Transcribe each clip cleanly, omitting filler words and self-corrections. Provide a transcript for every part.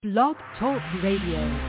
Blog Talk Radio.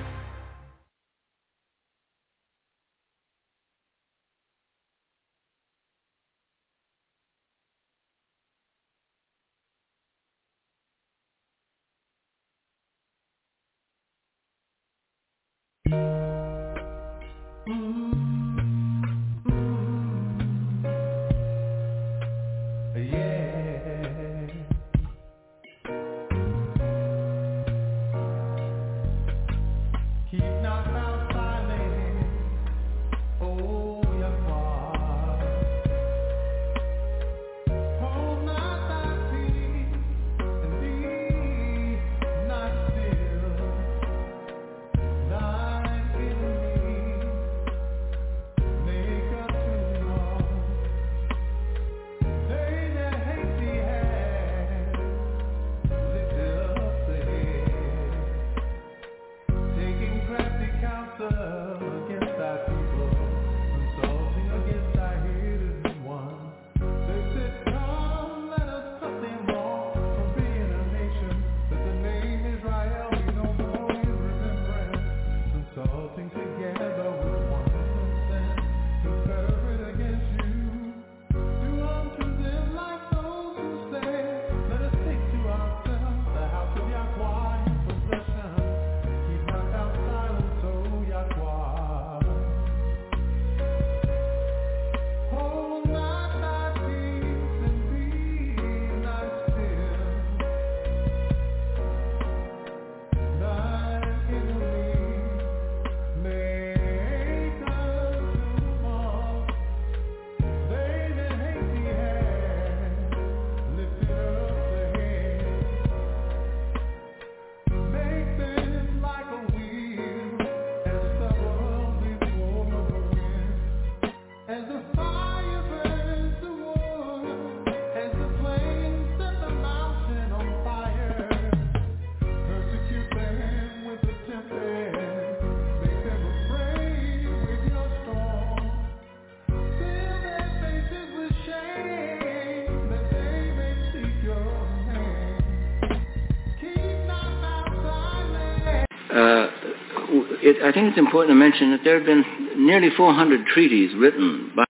I think it's important to mention that there have been nearly 400 treaties written by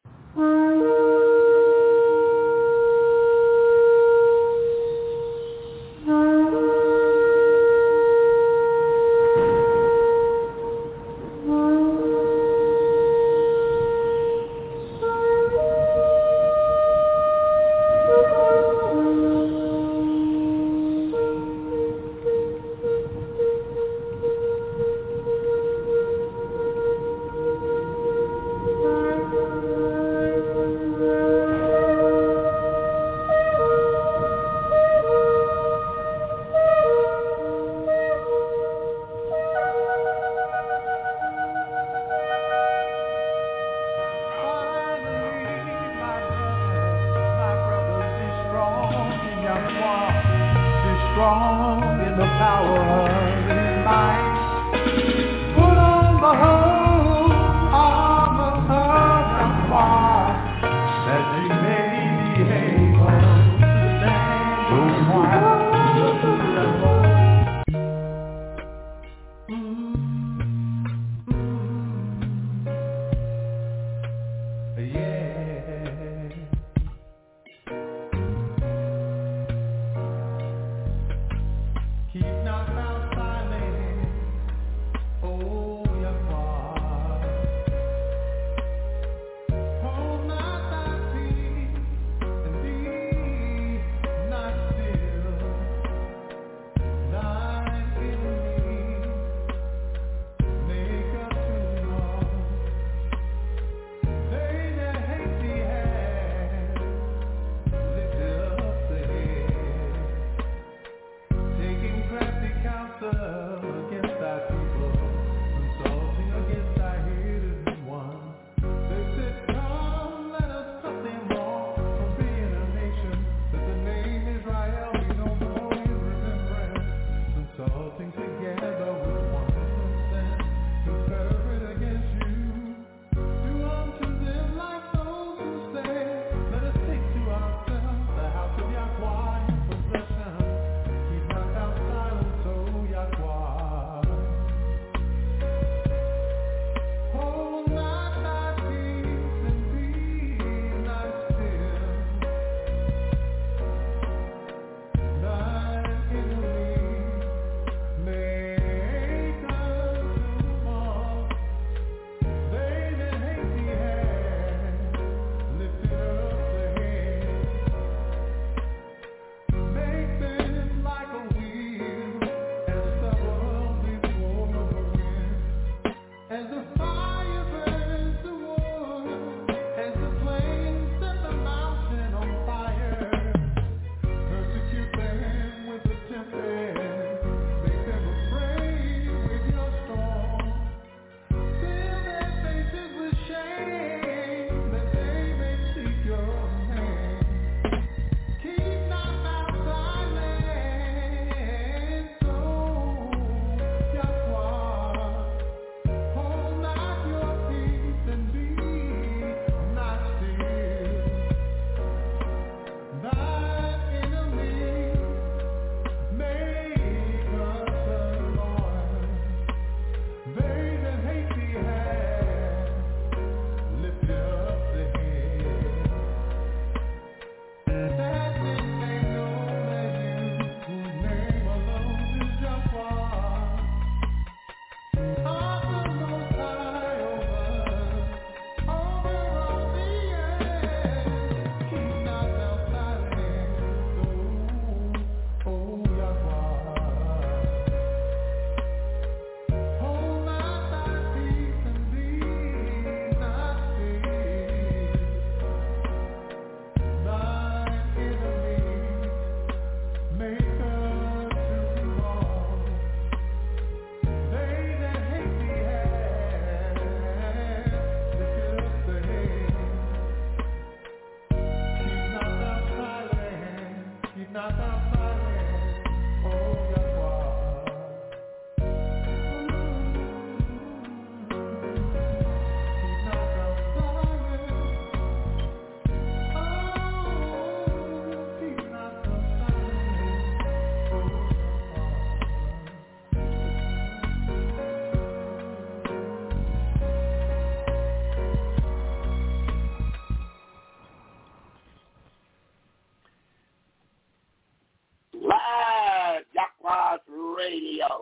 Radio.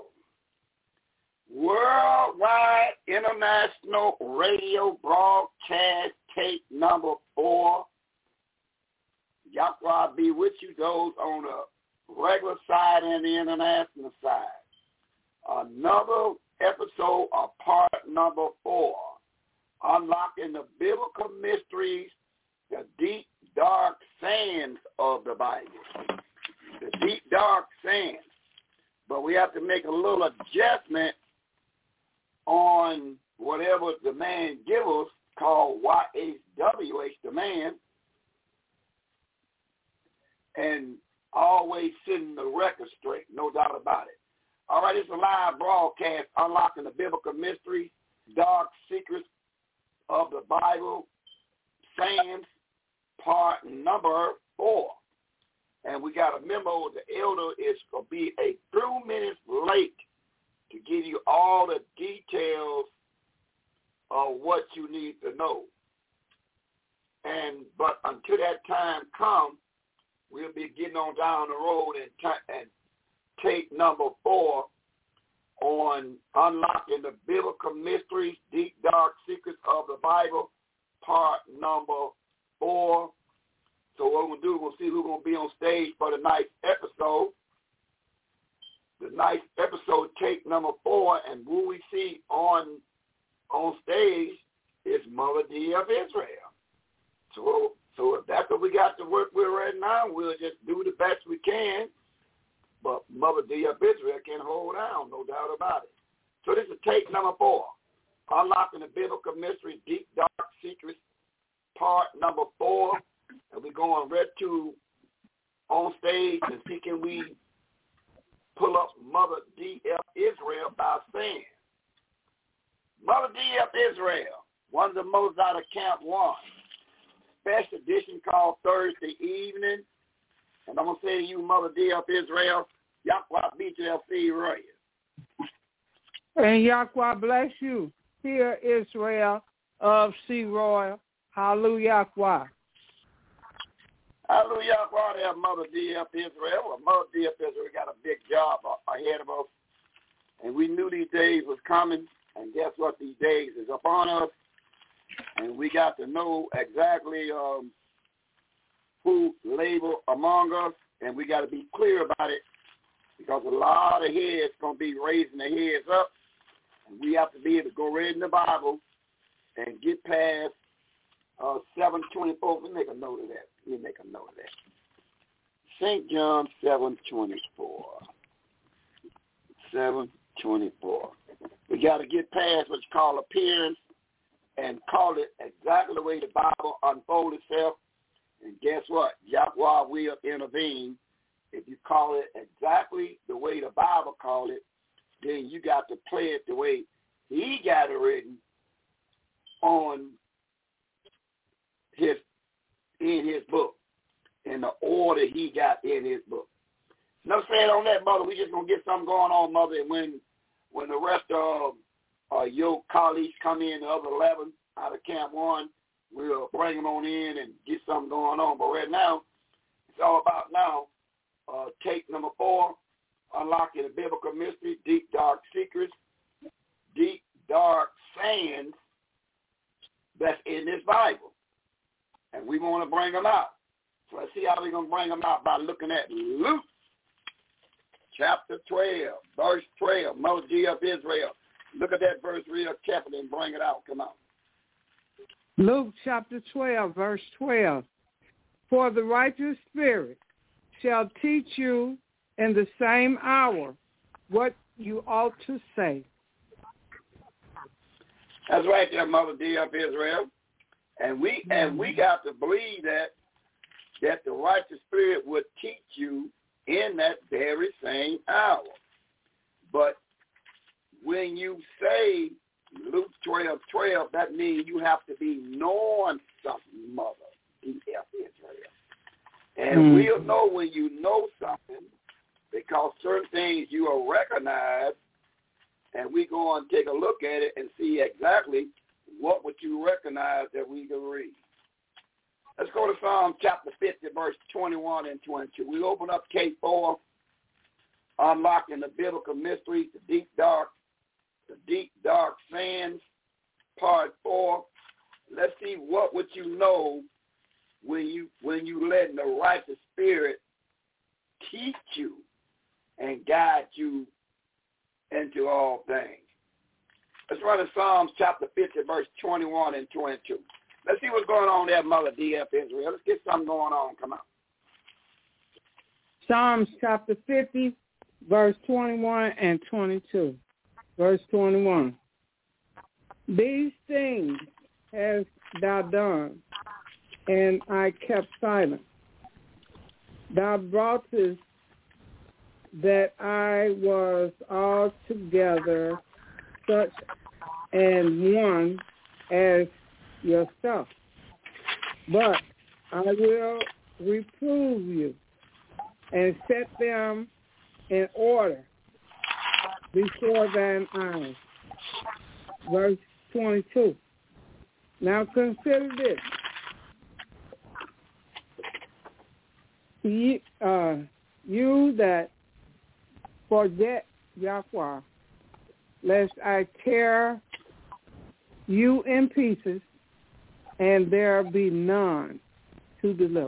Worldwide International Radio Broadcast tape number 4. Yahweh be with you, those on the regular side and the international side. Another episode of part number 4, Unlocking the Biblical Mysteries, the Deep Dark Sands of the Bible. The deep dark sands. But we have to make a little adjustment on whatever the man gives us, called YHWH, the man, and always setting the record straight, no doubt about it. All right, it's a live broadcast, Unlocking the Biblical Mysteries, Dark Secrets of the Bible, Sands, part number 4. And we got a memo. The elder is going to be a few minutes late to give you all the details of what you need to know. But until that time comes, we'll be getting on down the road and tape number 4 on Unlocking the Biblical Mysteries, Deep Dark Secrets of the Bible, part number 4. So what we're going to do, we'll see who's going to be on stage for the night's episode. The night's episode, tape number 4, and who we see on stage is Mother D of Israel. So if that's what we got to work with right now, we'll just do the best we can. But Mother D of Israel can hold down, no doubt about it. So this is tape number 4, Unlocking the Biblical Mystery, Deep Dark Secrets, part number 4. And we're going right to on stage and see can we pull up Mother D.F. Israel by saying, Mother D.F. Israel, one of the most out of Camp 1, special edition called Thursday evening. And I'm going to say to you, Mother D.F. Israel, Yahweh B.J.F.C. Royal. And Yahweh bless you. Here, Israel of C. Royal. Hallelujah. Hallelujah, God, have Mother D.F. Israel. Well, Mother D.F. Israel got a big job ahead of us. And we knew these days was coming. And guess what? These days is upon us. And we got to know exactly who labor among us. And we got to be clear about it because a lot of heads going to be raising their heads up. And we have to be able to go read in the Bible and get past 7:24. Let me make a note of that. St. John 7:24. 7:24. We got to get past what you call appearance and call it exactly the way the Bible unfolds itself. And guess what? Yahweh will intervene. If you call it exactly the way the Bible called it, then you got to play it the way he got it written on in his book, in the order he got in his book. No saying on that, Mother. We just going to get something going on, Mother, and when the rest of your colleagues come in, the other 11 out of Camp 1, we'll bring them on in and get something going on. But right now, it's all about now tape number 4, Unlocking the Biblical Mystery, Deep Dark Secrets, Deep Dark Sands that's in this Bible. And we want to bring them out. So let's see how we're going to bring them out by looking at Luke chapter 12, verse 12, Mother D of Israel. Look at that verse real carefully and bring it out. Come on. Luke chapter 12, verse 12. For the righteous spirit shall teach you in the same hour what you ought to say. That's right there, Mother D of Israel. And we got to believe that the righteous spirit would teach you in that very same hour. But when you say Luke 12:12, that means you have to be knowing something, Mother D.F. Israel. And we'll know when you know something because certain things you will recognize, and we go and take a look at it and see exactly what would you recognize that we can read. Let's go to Psalm chapter 50, verse 21 and 22. We open up K4 Unlocking the Biblical Mysteries, the Deep Dark Sands, Part 4. Let's see what would you know when you let the righteous spirit teach you and guide you into all things. Let's run to Psalms chapter 50, verse 21 and 22. Let's see what's going on there, Mother D.F. Israel. Let's get something going on. Come on. Psalms chapter 50, verse 21 and 22. Verse 21. These things hast thou done, and I kept silent. Thou broughtest that I was altogether such an one as yourself. But I will reprove you and set them in order before thine eyes. Verse 22. Now consider this. You that forget Yahweh, lest I tear you in pieces, and there be none to deliver.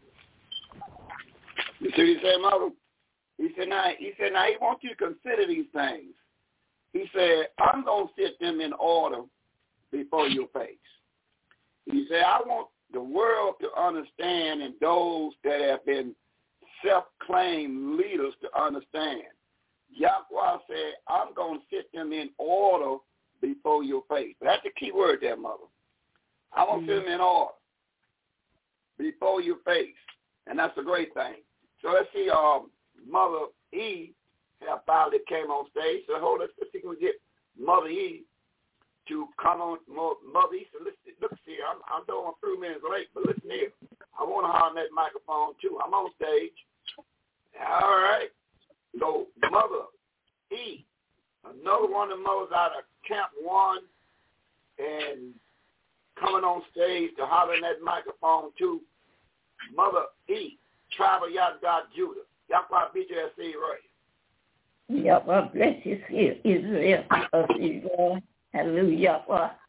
You see what he said, Mother? He said, now he wants you to consider these things. He said, I'm going to set them in order before your face. He said, I want the world to understand, and those that have been self-claimed leaders to understand. Yahweh said, I'm going to set them in order before your face. That's the key word there, Mother. I want to set them in order before your face. And that's a great thing. So let's see, Mother E have finally came on stage. So hold on, let's see if we can get Mother E to come on. Mother E, so listen, look here, I'm doing 3 minutes late, but listen here. I want to holler on that microphone too. I'm on stage. All right. So Mother E, another one of the mothers out of Camp 1, and coming on stage to holler in that microphone too. Mother E, Tribal Yahweh Judah. Yahweh beat you at sea right. Yahweh bless you, Israel. Hallelujah.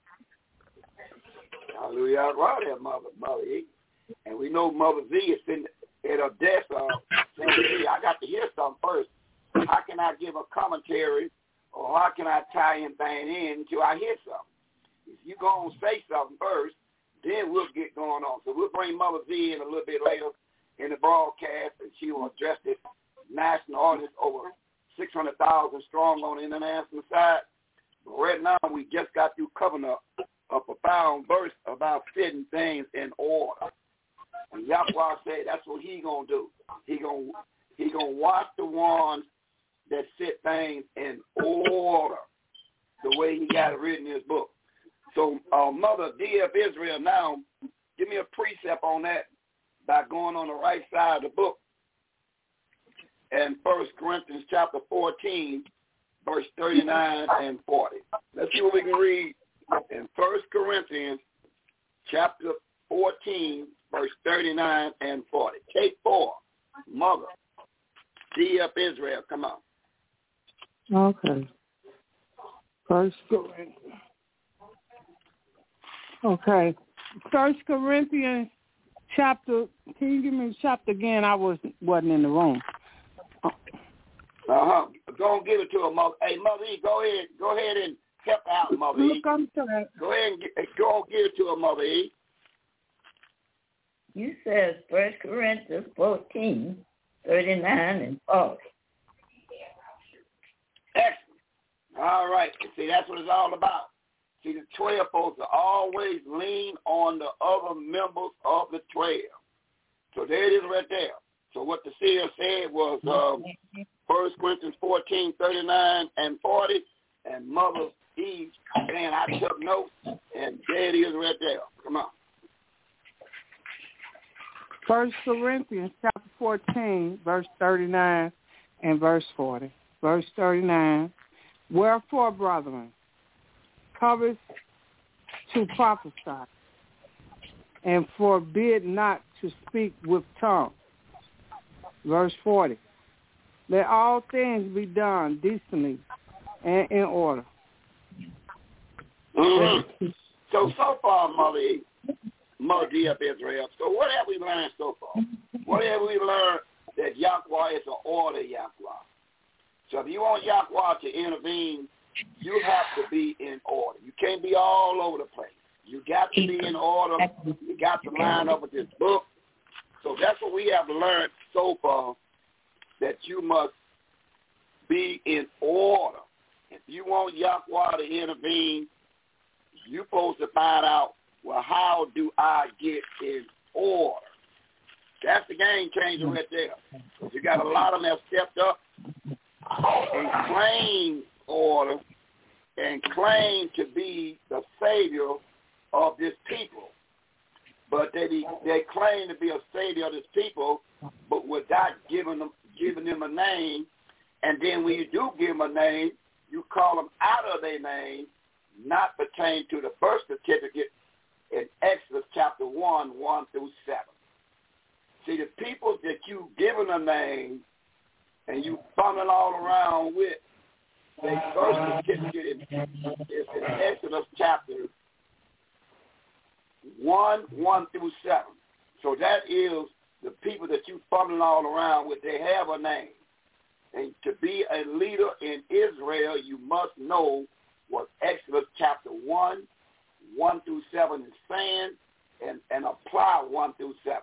Hallelujah. Right there, Mother E. And we know Mother Z is in at her desk. I got to hear something first. How can I give a commentary, or how can I tie anything in until I hear something? If you go and say something first, then we'll get going on. So we'll bring Mother Z in a little bit later in the broadcast, and she will address this national audience, over 600,000 strong on the international side. But right now, we just got through covering a profound verse about setting things in order. And Yahweh said that's what he going to do. He gonna watch the ones that set things in order the way he got it written in his book. So, Mother D.F. Israel, now, give me a precept on that by going on the right side of the book. And 1 Corinthians chapter 14, verse 39 and 40. Let's see what we can read in 1 Corinthians chapter 14, verse 39 and 40. Take 4, Mother D.F. Israel, come on. Okay. 1 Corinthians. Okay. 1 Corinthians chapter, can you give me the chapter again? I wasn't in the room. Go and give it to her, Mother. Hey, Mother E, go ahead and help out, Mother E. Go ahead and go and give it to her, Mother E. You said 1 Corinthians 14, 39 and 40. Excellent. All right. See, that's what it's all about. See, the 12 folks are always lean on the other members of the 12. So there it is right there. So what the seer said was 1 Corinthians 14, 39 and 40, and Mother Eve, and I took notes, and there it is right there. Come on. 1 Corinthians chapter 14, verse 39 and verse 40. Verse 39, wherefore, brethren, covers to prophesy, and forbid not to speak with tongues. Verse 40, Let all things be done decently and in order. Mm-hmm. So far, Mother D of Israel, so what have we learned so far? What have we learned? That Yahweh is an order Yahweh. So if you want Yahweh to intervene, you have to be in order. You can't be all over the place. You got to be in order. You got to line up with this book. So that's what we have learned so far, that you must be in order. If you want Yahweh to intervene, you're supposed to find out, well, how do I get in order? That's the game changer right there. You got a lot of them that stepped up and claimed order and claimed to be the savior of this people. But they claim to be a savior of this people, but without giving them a name. And then when you do give them a name, you call them out of their name, not pertain to the birth certificate in Exodus chapter 1, 1 through 7. See, the people that you given a name and you fumbling all around with, their birth certificate is in Exodus chapter 1, 1 through 7. So that is the people that you fumbling all around with. They have a name. And to be a leader in Israel, you must know what Exodus chapter 1, 1 through 7 is saying, and apply 1 through 7.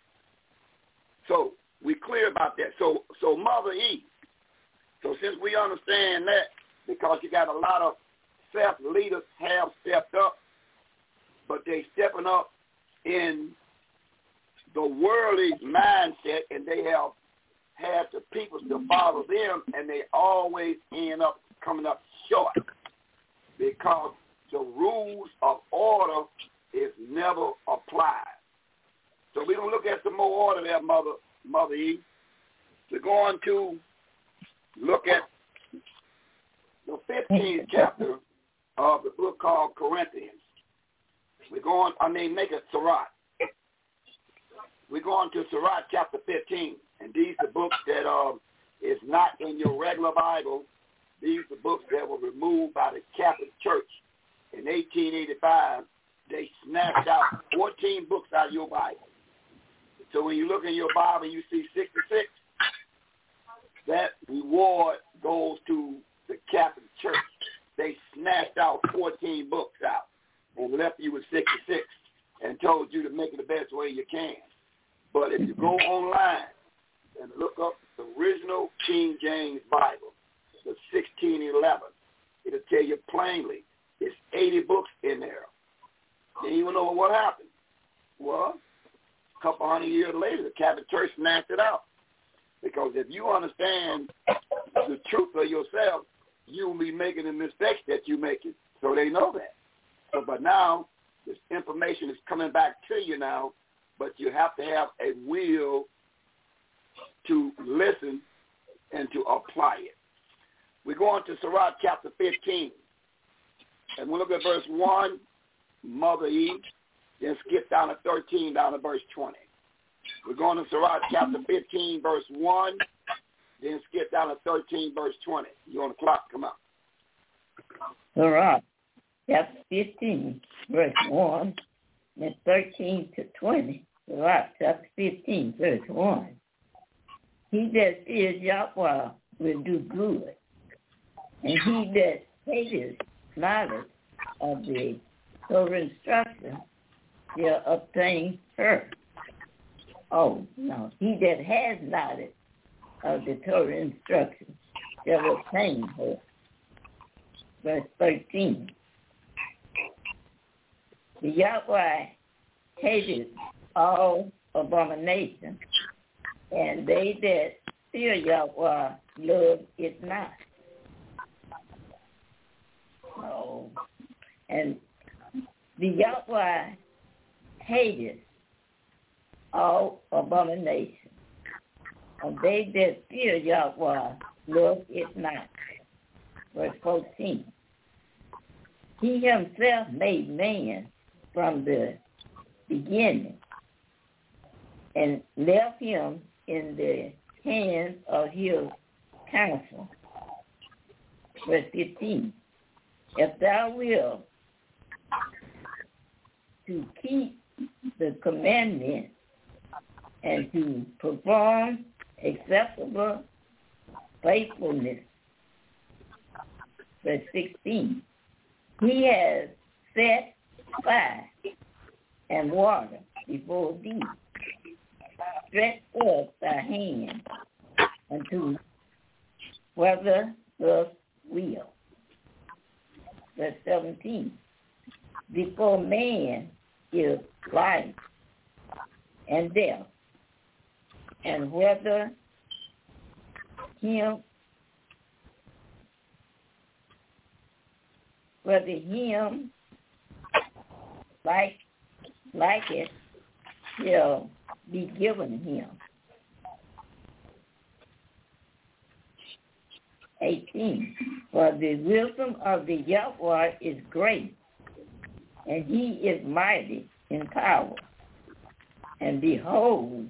So we clear about that. So Mother E, so since we understand that, because you got a lot of self-leaders have stepped up, but they stepping up in the worldly mindset, and they have had the people to follow them, and they always end up coming up short because the rules of order is never applied. So we're going to look at some more order there, Mother E. We're going to look at the 15th chapter of the book called Corinthians. Make it Sirach. We're going to Sirach chapter 15. And these are books that is not in your regular Bible. These are books that were removed by the Catholic Church in 1885. They snatched out 14 books out of your Bible. So when you look in your Bible and you see 66, that reward goes to the Catholic Church. They snatched out 14 books out and left you with 66 and told you to make it the best way you can. But if you go online and look up the original King James Bible, the 1611, it'll tell you plainly it's 80 books in there. And you know what happened? Well, a couple hundred years later, the Catholic Church snatched it out. Because if you understand the truth of yourself, you will be making the mistakes that you're making. So they know that. So, but now, this information is coming back to you now, but you have to have a will to listen and to apply it. We go on to Sirach chapter 15. And we'll look at verse 1, Mother Eve, then skip down to 13, down to verse 20. We're going to Sirach chapter 15, verse 1, then skip down to 13, verse 20. You on the clock, come out. Sirach chapter 15, verse 1, and 13 to 20. Sirach chapter 15, verse 1. He that fears Yahweh will do good, and he that hateth knowledge of the Torah instruction shall obtain her. Oh, no. He that has knowledge of the Torah instruction shall obtain her. Verse 13. The Yahweh hateth all abomination, and they that fear Yahweh love it not. Oh. And the Yahweh hateth all abomination, and they that fear Yahweh love it not. Verse 14. He himself made man from the beginning and left him in the hands of his counsel. Verse 15. If thou wilt to keep the commandment and to perform acceptable faithfulness. Verse 16. He has set fire and water before thee. Stretch forth thy hand unto whether thus will. Verse 17. Before man is life and death, and whether him like it shall be given him. 18. For the wisdom of the Yahweh is great, and he is mighty in power. And behold,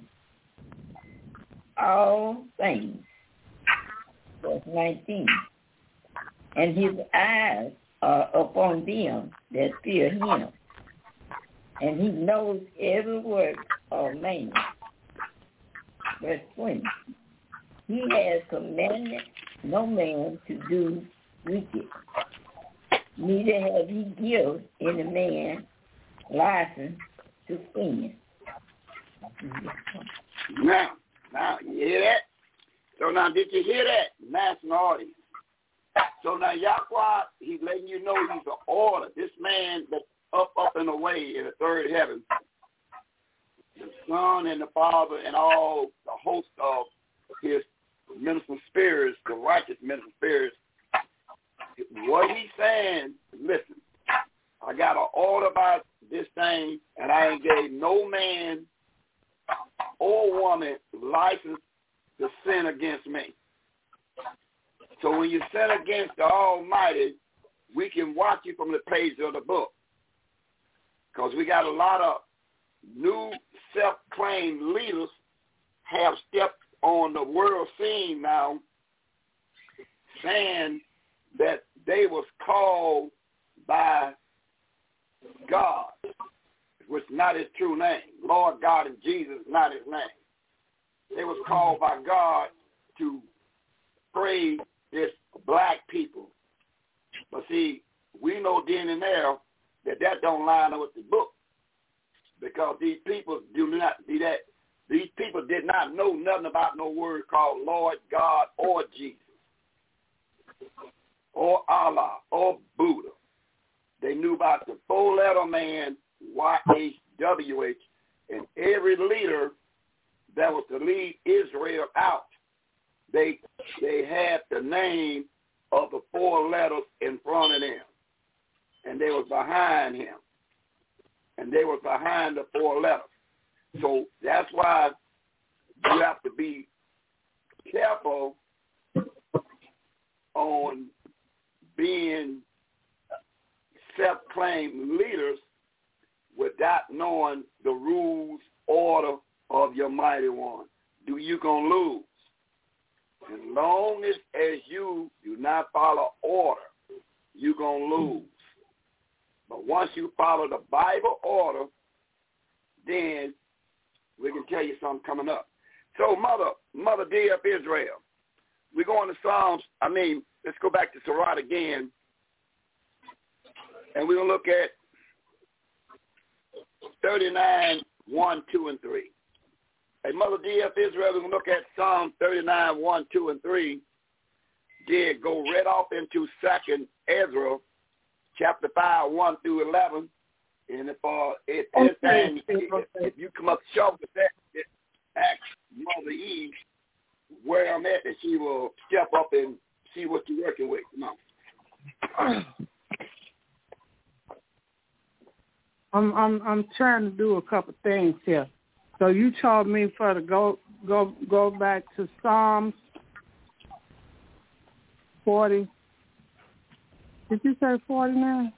all things. Verse 19. And his eyes are upon them that fear him, and he knows every work of man. Verse 20. He has commanded no man to do wicked, neither have he given any man license to sin. Now, you hear that? So now, did you hear that, national audience? So now, Yahweh, he's letting you know he's an order. This man that's up and away in the third heaven, the Son and the Father and all the host of his ministering spirits, the righteous ministering spirits, what he's saying, listen, I got an order about this thing, and I ain't gave no man or woman license to sin against me. So when you sin against the Almighty, we can watch you from the page of the book, because we got a lot of new self-claimed leaders have stepped on the world scene now, saying that they was called by God, which is not his true name. Lord God and Jesus is not his name. They was called by God to praise this black people. But see, we know then and there that don't line up with the book, because these people do not do that. These people did not know nothing about no word called Lord God or Jesus or Allah or Buddha. They knew about the four-letter man, YHWH, and every leader that was to lead Israel out, they had the name of the four letters in front of them, and they was behind him, and they was behind the four letters. So that's why you have to be careful on being self-claimed leaders without knowing the rules, order of your mighty one. You're going to lose. As long as you do not follow order, you're going to lose. But once you follow the Bible order, then we can tell you something coming up. So, Mother D of Israel, we're going to Psalms. Let's go back to Sirach again, and we're going to look at 39, 1, 2, and 3. Hey, Mother D of Israel, we're going to look at Psalm 39, 1, 2, and 3. Then go right off into 2nd Ezra, chapter 5, 1 through 11. And if you come up short with that, ask Mother Eve where I'm at, and she will step up and see what you're working with. Come on. I'm trying to do a couple things here. So you told me for to go back to Psalms 40. Did you say 49?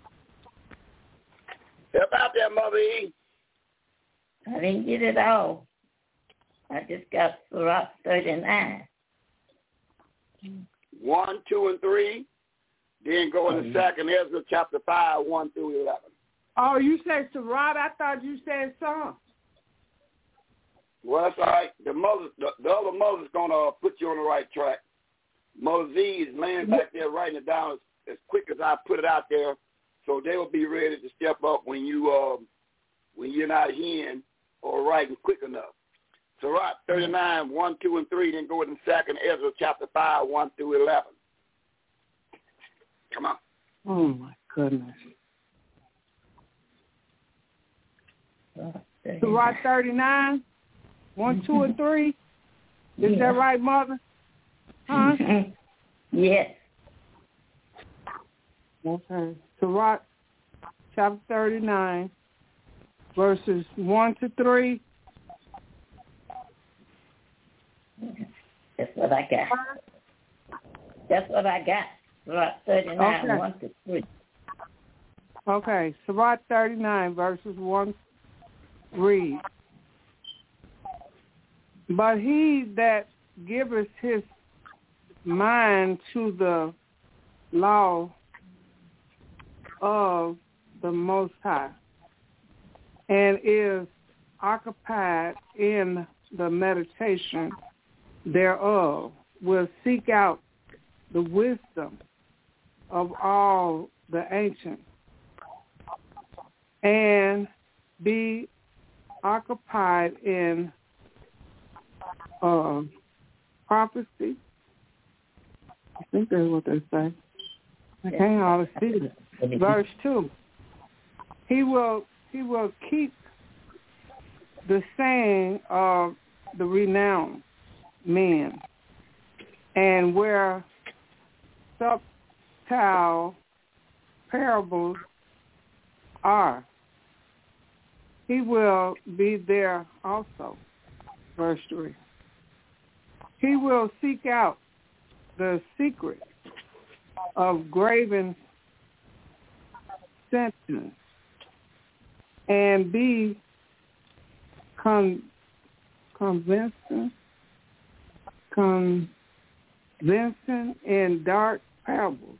About that, Mother E. I didn't get it all. I just got Sirach 39. 1, 2, and 3. Then go into 2nd Ezra chapter 5, 1 through 11. Oh, you said Sirach? I thought you said Psalms. Well, that's all right. The other mother's going to put you on the right track. Mother Z is laying back there writing it down as quick as I put it out there, so they will be ready to step up when you're not hearing or writing quick enough. Sirach 39, 1, 2, and 3, then go into 2nd Ezra chapter 5, 1 through 11. Come on. Oh, my goodness. Sirach 39, 1, 2, and 3. Is that right, Mother? Huh? Yes. Okay. Sirach chapter 39, verses 1 to 3. That's what I got. Sirach 39, okay. 1 to 3. Okay. Sirach 39, verses 1 read. But he that giveth his mind to the law of the Most High and is occupied in the meditation thereof will seek out the wisdom of all the ancients and be occupied in prophecy. I think that's what they say. I can't always see it. Verse 2. He will keep the saying of the renowned men, and where subtle parables are, he will be there also. Verse 3. He will seek out the secret of graven sentence and be convincing in dark parables.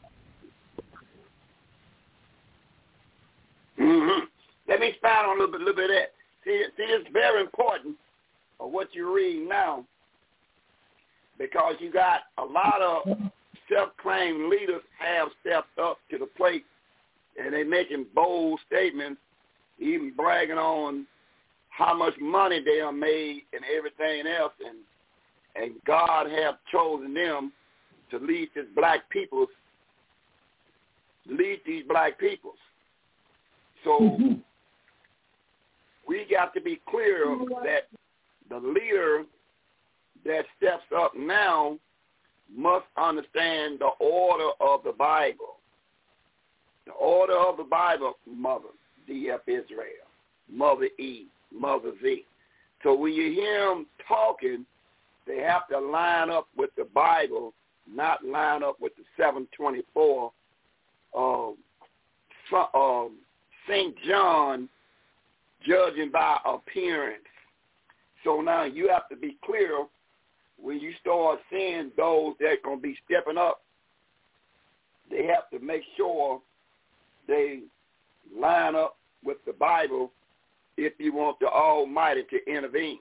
Mm-hmm. Let me expound on a little bit of that. See, it's very important of what you're reading now, because you got a lot of self-claimed leaders have stepped up to the plate, and they're making bold statements, even bragging on how much money they have made and everything else, and God have chosen them to lead these black peoples. So we got to be clear that the leader that steps up now must understand the order of the Bible. The order of the Bible, Mother D.F. Israel, Mother E, Mother Z. So when you hear them talking, they have to line up with the Bible, not line up with the 724 St. John, judging by appearance. So now you have to be clear when you start seeing those that are going to be stepping up. They have to make sure they line up with the Bible if you want the Almighty to intervene.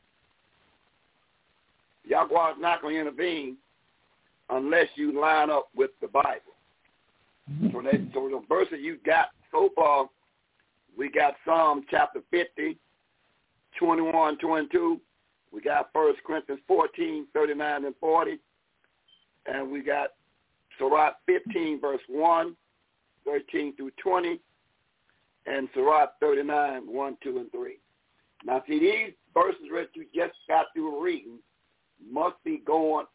Yahweh is not going to intervene unless you line up with the Bible. So the verses you got so far, we got Psalm chapter 50, 21, 22. We got 1 Corinthians 14, 39 and 40. And we got Sirach 15, verse 1, 13 through 20. And Sirach 39, 1, 2, and 3. Now, see, these verses that you just got through reading must be 12.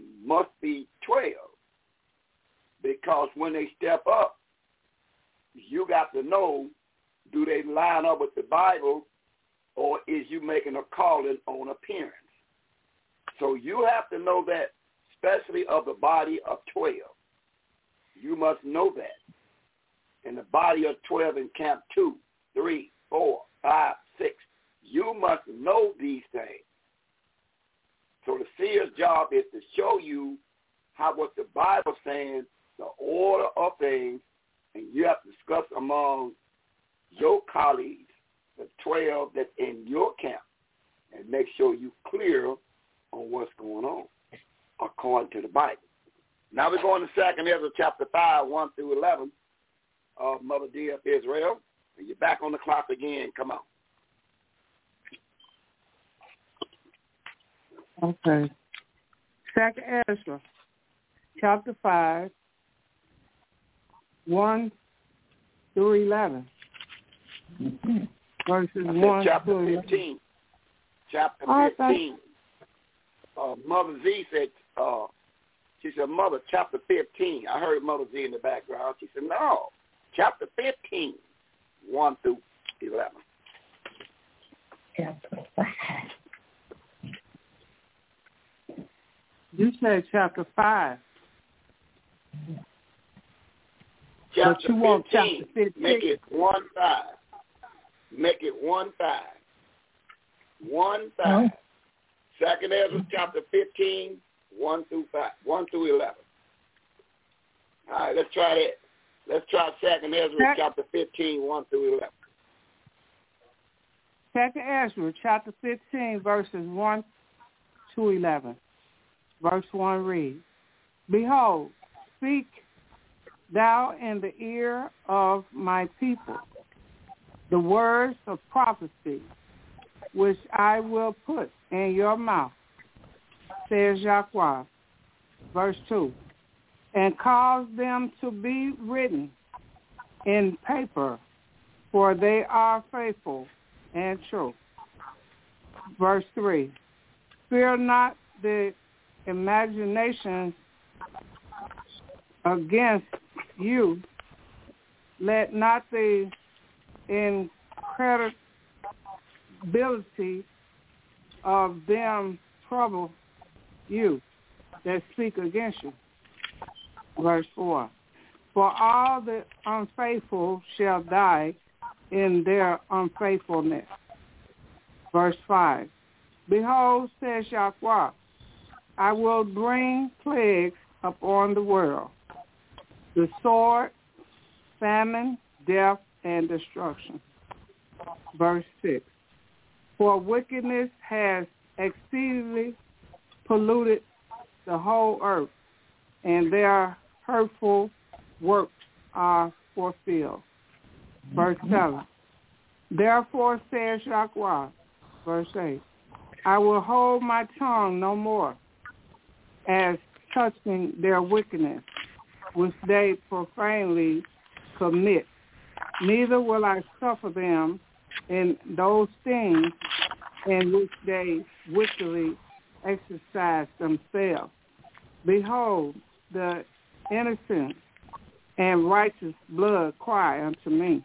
Because when they step up, you got to know, do they line up with the Bible, or is you making a calling on appearance? So you have to know that, especially of the body of 12. You must know that. In the body of 12 in camp 2, 3, 4, 5, 6, you must know these things. So the seer's job is to show you what the Bible saying, the order of things, and you have to discuss among your colleagues, the 12 that's in your camp, and make sure you're clear on what's going on according to the Bible. Now we're going to 2nd Ezra chapter 5, 1 through 11 of Mother D.F. Israel. And you're back on the clock again. Come on. Okay. 2nd Ezra chapter 5, 1 through 11. Verses 1 chapter through 15. Chapter 15. Mother Z said, she said, Mother, chapter 15. I heard Mother Z in the background. She said, no, chapter 15, 1 through 11. Chapter 5. You said chapter 5. Chapter but you want 15, chapter 15. Make it 1-5. Make it 1-5. 1-5. 2nd Ezra chapter 15, 1 through 11. All right, let's try that. Let's try 2nd Ezra chapter 15, 1 through 11. 2nd Ezra chapter 15, verses 1 to 11. Verse 1 reads, Behold, speak thou in the ear of my people the words of prophecy which I will put in your mouth, says Yahweh. Verse 2, and cause them to be written in paper, for they are faithful and true. Verse 3, fear not the imaginations against you, let not the incredibility of them trouble you that speak against you. Verse 4, for all the unfaithful shall die in their unfaithfulness. Verse 5, behold, says Yahweh, I will bring plagues upon the world, the sword, famine, death, and destruction. Verse 6, for wickedness has exceedingly polluted the whole earth, and their hurtful works are fulfilled. Verse 7, therefore says Yahweh, verse 8, I will hold my tongue no more as touching their wickedness, which they profanely commit. Neither will I suffer them in those things in which they wickedly exercise themselves. Behold, the innocent and righteous blood cry unto me,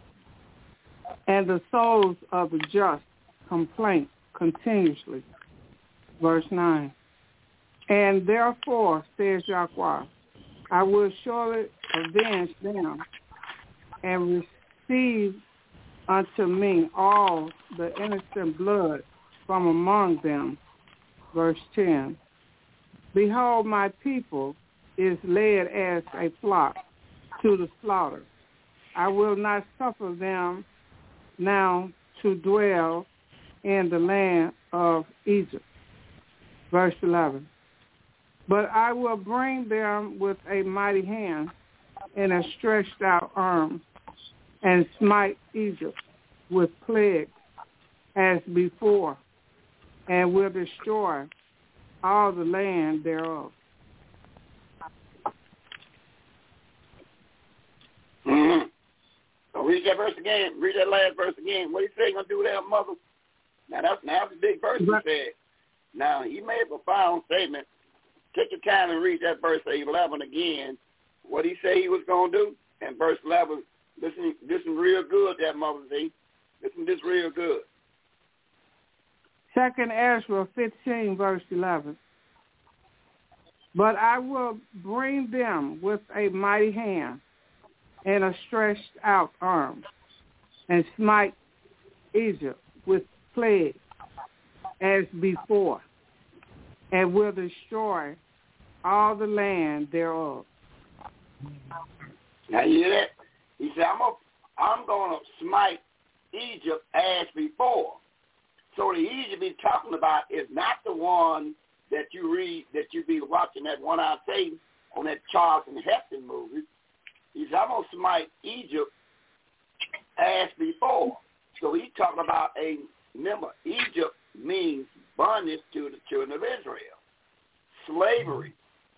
and the souls of the just complain continuously. Verse 9, and therefore, says Yahweh, I will surely avenge them and receive unto me all the innocent blood from among them. Verse 10, behold, my people is led as a flock to the slaughter. I will not suffer them now to dwell in the land of Egypt. Verse 11, but I will bring them with a mighty hand and a stretched out arm, and smite Egypt with plagues as before, and will destroy all the land thereof. Mm-hmm. So read that verse again. Read that last verse again. What do you say he's going to do there, Mother? Now, that's the big verse he said. Now, he made a profound statement. Take your time and read that verse 11 again. What he say he was going to do? And verse 11, listen real good there, Mother Z. Listen this real good. 2nd Ezra 15, verse 11. But I will bring them with a mighty hand and a stretched out arm, and smite Egypt with plagues as before, and will destroy all the land thereof. Now you hear that? He said, I'm going to smite Egypt as before. So the Egypt he's talking about is not the one that you read, that you be watching that one-eyed Satan on that Charlton Heston movie. He said, I'm going to smite Egypt as before. So he's talking about remember, Egypt means bondage to the children of Israel. Slavery,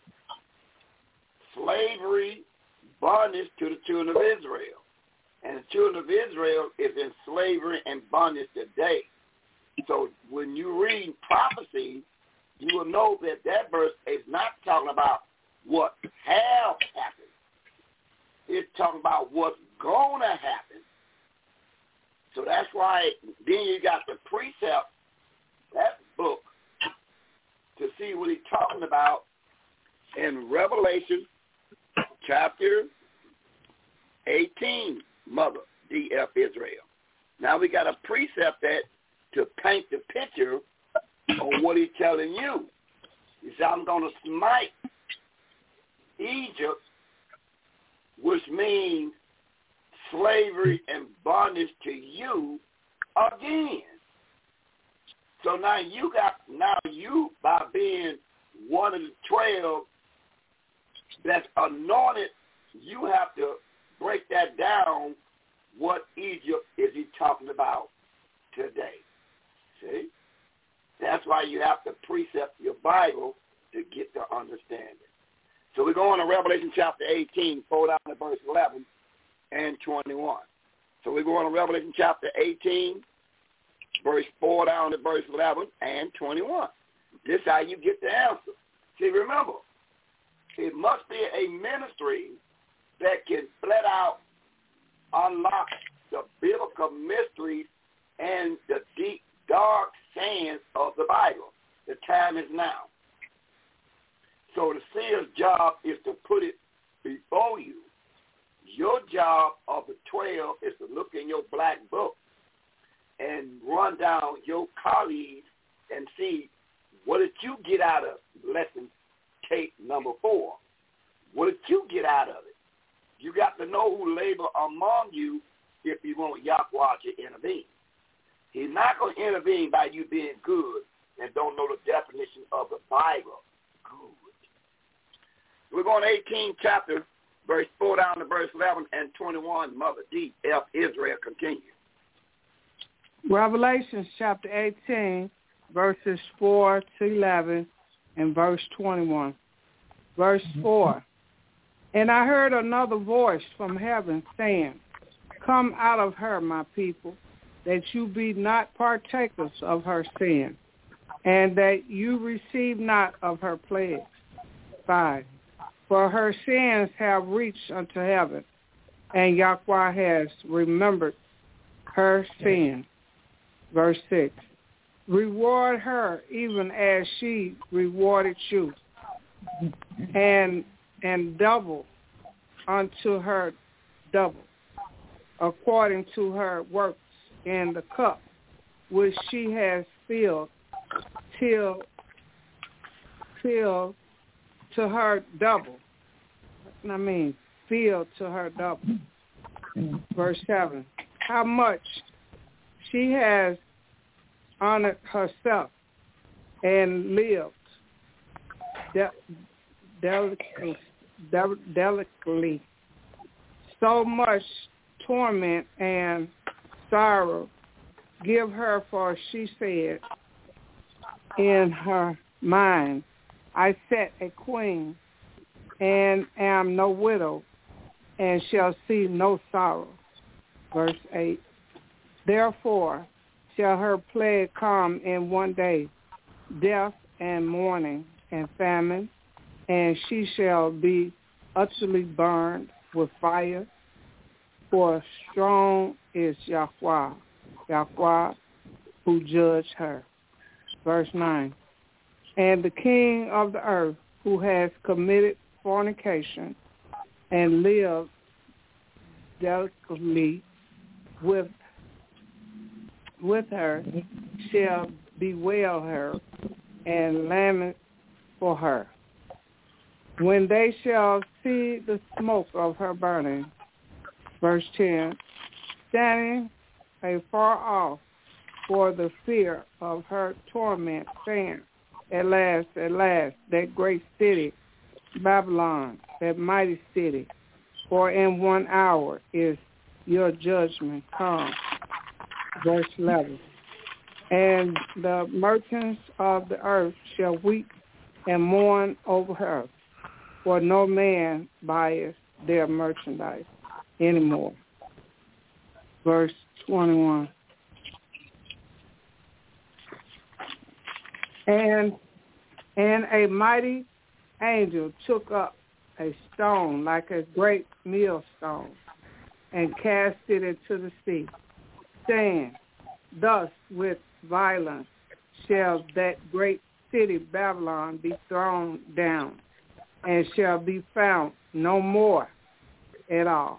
bondage to the children of Israel. And the children of Israel is in slavery and bondage today. So when you read prophecy, you will know that verse is not talking about what have happened. It's talking about what's going to happen. So that's why then you got the precept, that book, to see what he's talking about in Revelation chapter 18, Mother, D.F. Israel. Now we got a precept that to paint the picture on what he's telling you. He said, I'm going to smite Egypt, which means slavery and bondage to you again. So now you by being one of the 12 that's anointed, you have to break that down. What Egypt is he talking about today? See? That's why you have to precept your Bible to get the understanding. So we're going to Revelation chapter 18, 4 down to verse 11 and 21. So we're going to Revelation chapter 18, verse 4 down to verse 11 and 21. This is how you get the answer. See, remember, it must be a ministry that can flat out unlock the biblical mysteries and the deep, dark sayings of the Bible. The time is now. So the seer's job is to put it before you. Your job of the 12 is to look in your black book and run down your colleagues and see what did you get out of lesson tape number 4. What did you get out of it? You got to know who labor among you if you want Yahweh to intervene. He's not going to intervene by you being good and don't know the definition of the Bible. Good. We're going to 18th chapter, verse 4 down to verse 11 and 21. Mother D.F. Israel continues. Revelation chapter 18, verses 4 to 11 and verse 21. Verse 4. And I heard another voice from heaven saying, Come out of her, my people, that you be not partakers of her sin, and that you receive not of her plagues. 5. For her sins have reached unto heaven, and Yahweh has remembered her sin. Verse 6. Reward her even as she rewarded you, and double unto her double, according to her works in the cup which she has filled till to her double. Filled to her double. Verse 7. How much she has honored herself and lived delicately. So much torment and sorrow give her, for she said in her mind, I set a queen and am no widow and shall see no sorrow. Verse 8. Therefore shall her plague come in one day, death and mourning and famine, and she shall be utterly burned with fire, for strong is Yahweh who judged her. Verse 9. And the king of the earth, who has committed fornication and lived delicately with her, shall bewail her and lament for her. when they shall see the smoke of her burning. Verse 10, standing afar off for the fear of her torment, saying, at last, that great city, Babylon, that mighty city, for in 1 hour is your judgment come. Verse 11, and the merchants of the earth shall weep and mourn over her, for no man buyeth their merchandise anymore. Verse 21. And a mighty angel took up a stone like a great millstone and cast it into the sea, saying, thus with violence shall that great city Babylon be thrown down, and shall be found no more at all.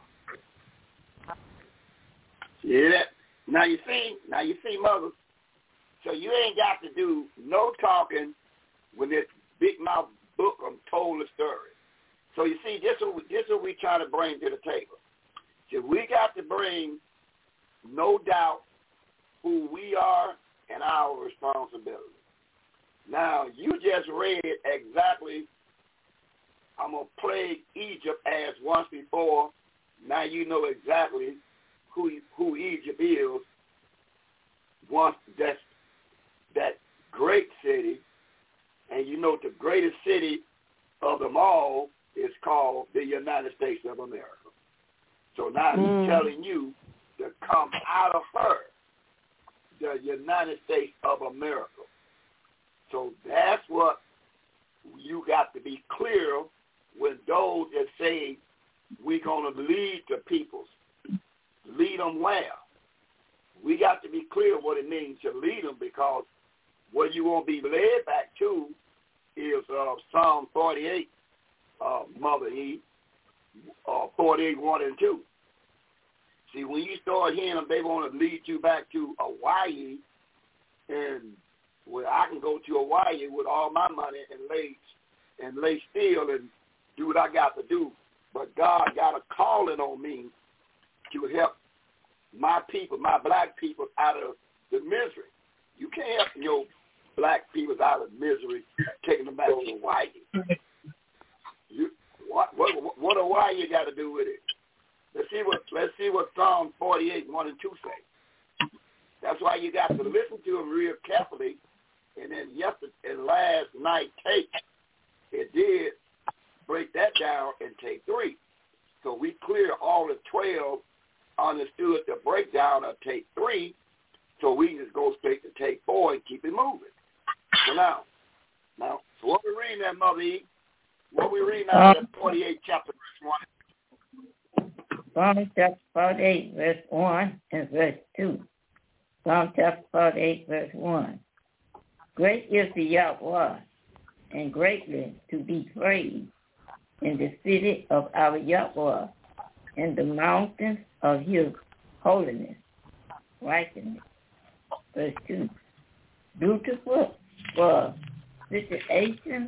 Yeah. Now you see, Mother. So you ain't got to do no talking when this big mouth book told the story. So you see, this is what we try to bring to the table. So we got to bring, no doubt, who we are and our responsibility. Now, you just read exactly, I'm going to plague Egypt as once before. Now you know exactly who Egypt is. Once that's that great city, and you know the greatest city of them all is called the United States of America. So now he's telling you to come out of her, the United States of America. So that's what you got to be clear when those that say we're going to lead the peoples. Lead them where? We got to be clear what it means to lead them, because what you won't be led back to is Psalm 48, Mother Eve, 48, 1 and 2. See, when you start hearing them, they want to lead you back to Hawaii, and well, I can go to Hawaii with all my money and lay still and do what I got to do. But God got a calling on me to help my people, my black people, out of the misery. You can't help your black people out of misery, taking them back to Hawaii. What Hawaii you got to do with it? Let's see what Psalm 48, 1 and 2 say. That's why you got to listen to them real carefully. And then last night tape, it did break that down in take 3. So we clear all the 12 understood the breakdown of take 3, so we can just go straight to take 4 and keep it moving. So now, so what we reading there, Mother E? What we reading out of 48 chapter verse 1? Psalm chapter 48, verse 1 and verse 2. Psalm chapter 48, verse 1. Great is the Yahweh, and greatly to be praised in the city of our Yahweh, in the mountains of his holiness, righteousness. Verse 2. Beautiful for situation,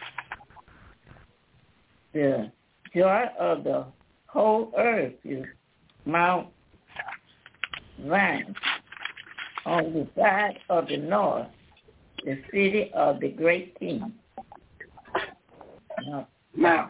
the joy of the whole earth is Mount Zion, on the side of the north, the city of the great king. Now,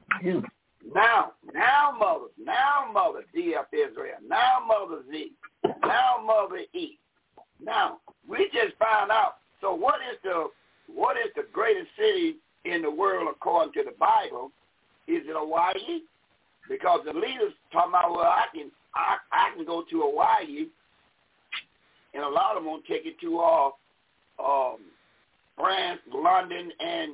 Mother D.F. Israel, now Mother Z, now Mother E. Now, we just found out, so what is the greatest city in the world according to the Bible? Is it Hawaii? Because the leaders talking about, well, I can go to Hawaii, and a lot of them won't take it to France, London, and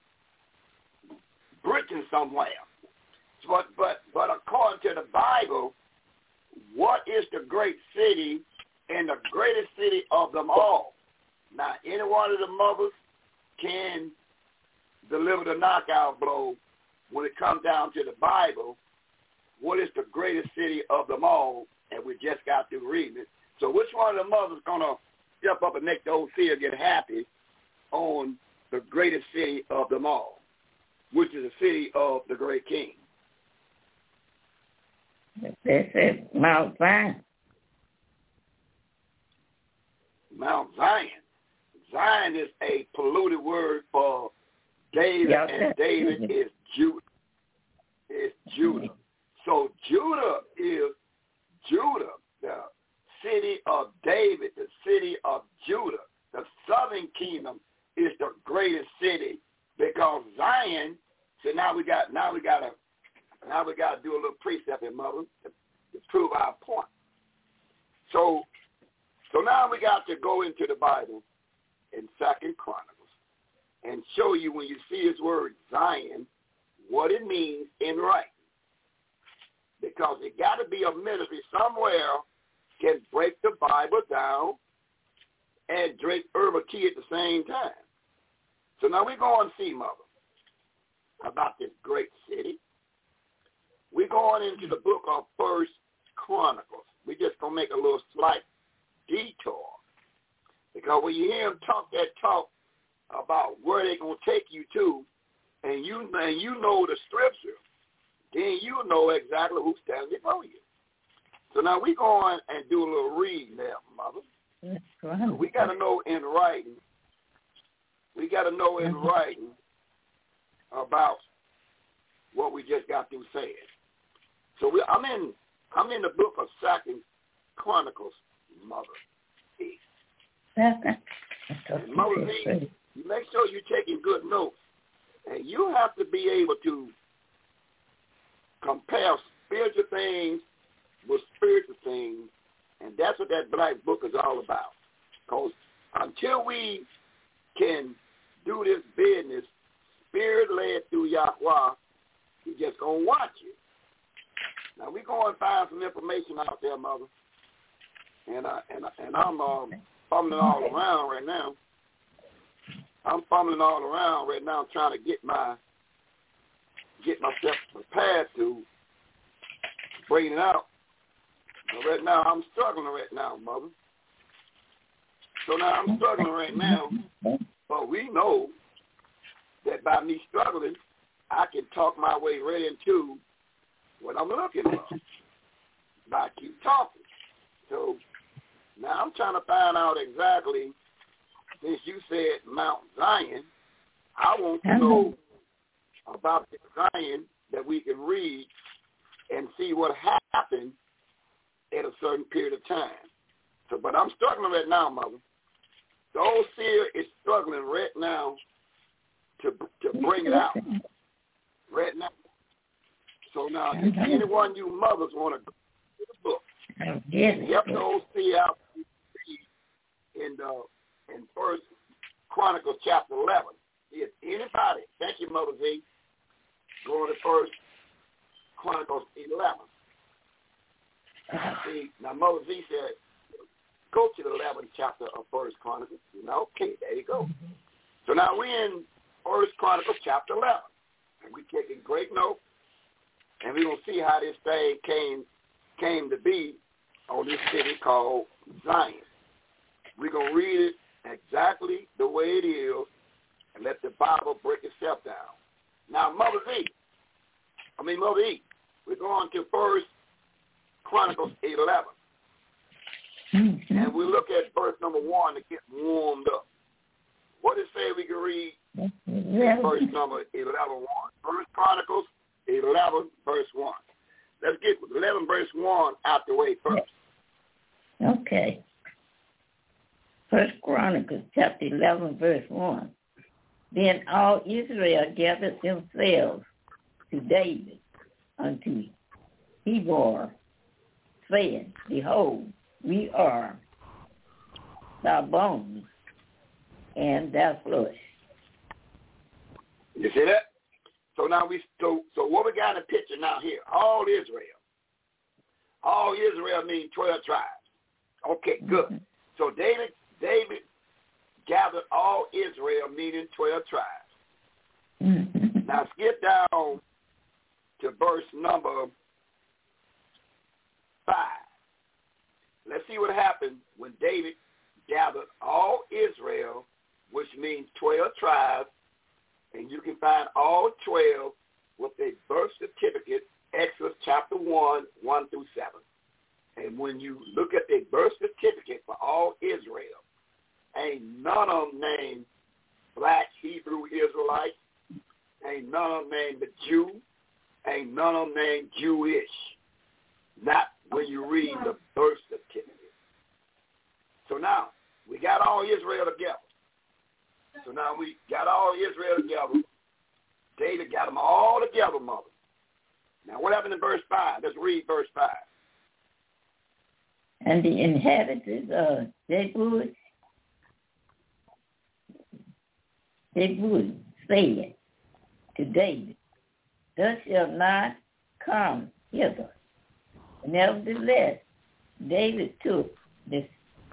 Britain somewhere. But according to the Bible, what is the great city and the greatest city of them all? Now, any one of the mothers can deliver the knockout blow when it comes down to the Bible. What is the greatest city of them all? And we just got through reading it. So which one of the mothers going to step up and make the whole city get happy on the greatest city of them all? which is the city of the great king. They said Mount Zion. Mount Zion. Zion is a polluted word for David, and David is Judah. It's Judah. So Judah is Judah, the city of David, the city of Judah. The southern kingdom is the greatest city because Zion. So now we got to do a little precept here, mother, to prove our point. So now we got to go into the Bible in 2 Chronicles and show you when you see his word Zion, what it means in writing. Because it got to be a ministry somewhere can break the Bible down and drink herb tea at the same time. So now we're going to see, mother, about this great city. We're going into the book of 1 Chronicles. We're just going to make a little slight detour. Because when you hear them talk that talk about where they're going to take you to, and you know the scripture, then you know exactly who's standing before you. So now we're going and do a little reading there, mother. So we got to know in writing. We got to know in writing about what we just got through saying. So I'm in the book of 2 Chronicles, mother. And Mother Z, you make sure you're taking good notes. And you have to be able to compare spiritual things with spiritual things. And that's what that black book is all about. Because until we can do this business, spirit-led through Yahweh, we're just going to watch it. Now, we're going to find some information out there, mother. And I'm fumbling all around right now. I'm fumbling all around right now trying to get myself prepared to bring it out. But right now, I'm struggling right now, mother. So now I'm struggling right now, but we know that by me struggling, I can talk my way right into what I'm looking for. By keep talking. So now I'm trying to find out exactly, since you said Mount Zion, I want to know about the Zion that we can read and see what happened at a certain period of time. So, but I'm struggling right now, mother. The old seer is struggling right now to bring it out right now. So now, if anyone you mothers want to go to the book, help the old seer out in 1 Chronicles chapter 11. If anybody, thank you, Mother Z, going to 1 Chronicles 11. See, now Mother Z said, go to the 11th chapter of 1 Chronicles. Okay, there you go. So now we're in 1 Chronicles chapter 11. And we're taking great note. And we're going to see how this thing came to be on this city called Zion. We're going to read it exactly the way it is and let the Bible break itself down. Now, Mother E, we're going to 1 Chronicles 11. And we look at verse number 1 to get warmed up. What does it say we can read in verse number 11, 1? 1 Chronicles 11, verse 1. Let's get 11, verse 1 out the way first. Okay. 1 Chronicles chapter 11, verse 1. Then all Israel gathered themselves to David unto Hebron, saying, Behold, we are thy bones and thy flesh. You see that? So now so what we got in the picture now here? All Israel. All Israel means 12 tribes. Okay, good. Mm-hmm. So David gathered all Israel, meaning 12 tribes. Mm-hmm. Now skip down to verse number 5. Let's see what happened when David gathered all Israel, which means 12 tribes, And you can find all 12 with a birth certificate, Exodus chapter 1, 1 through 7. And when you look at the birth certificate for all Israel, ain't none of them named Black Hebrew Israelites, ain't none of them named the Jew, ain't none of them named Jewish. Not when you read the birth certificate. So now, we got all Israel together. So now we got all Israel together. David got them all together, mother. Now what happened in verse 5? Let's read verse 5. And the inhabitants of Zebulun said to David, thou shalt not come hither. Nevertheless, David took the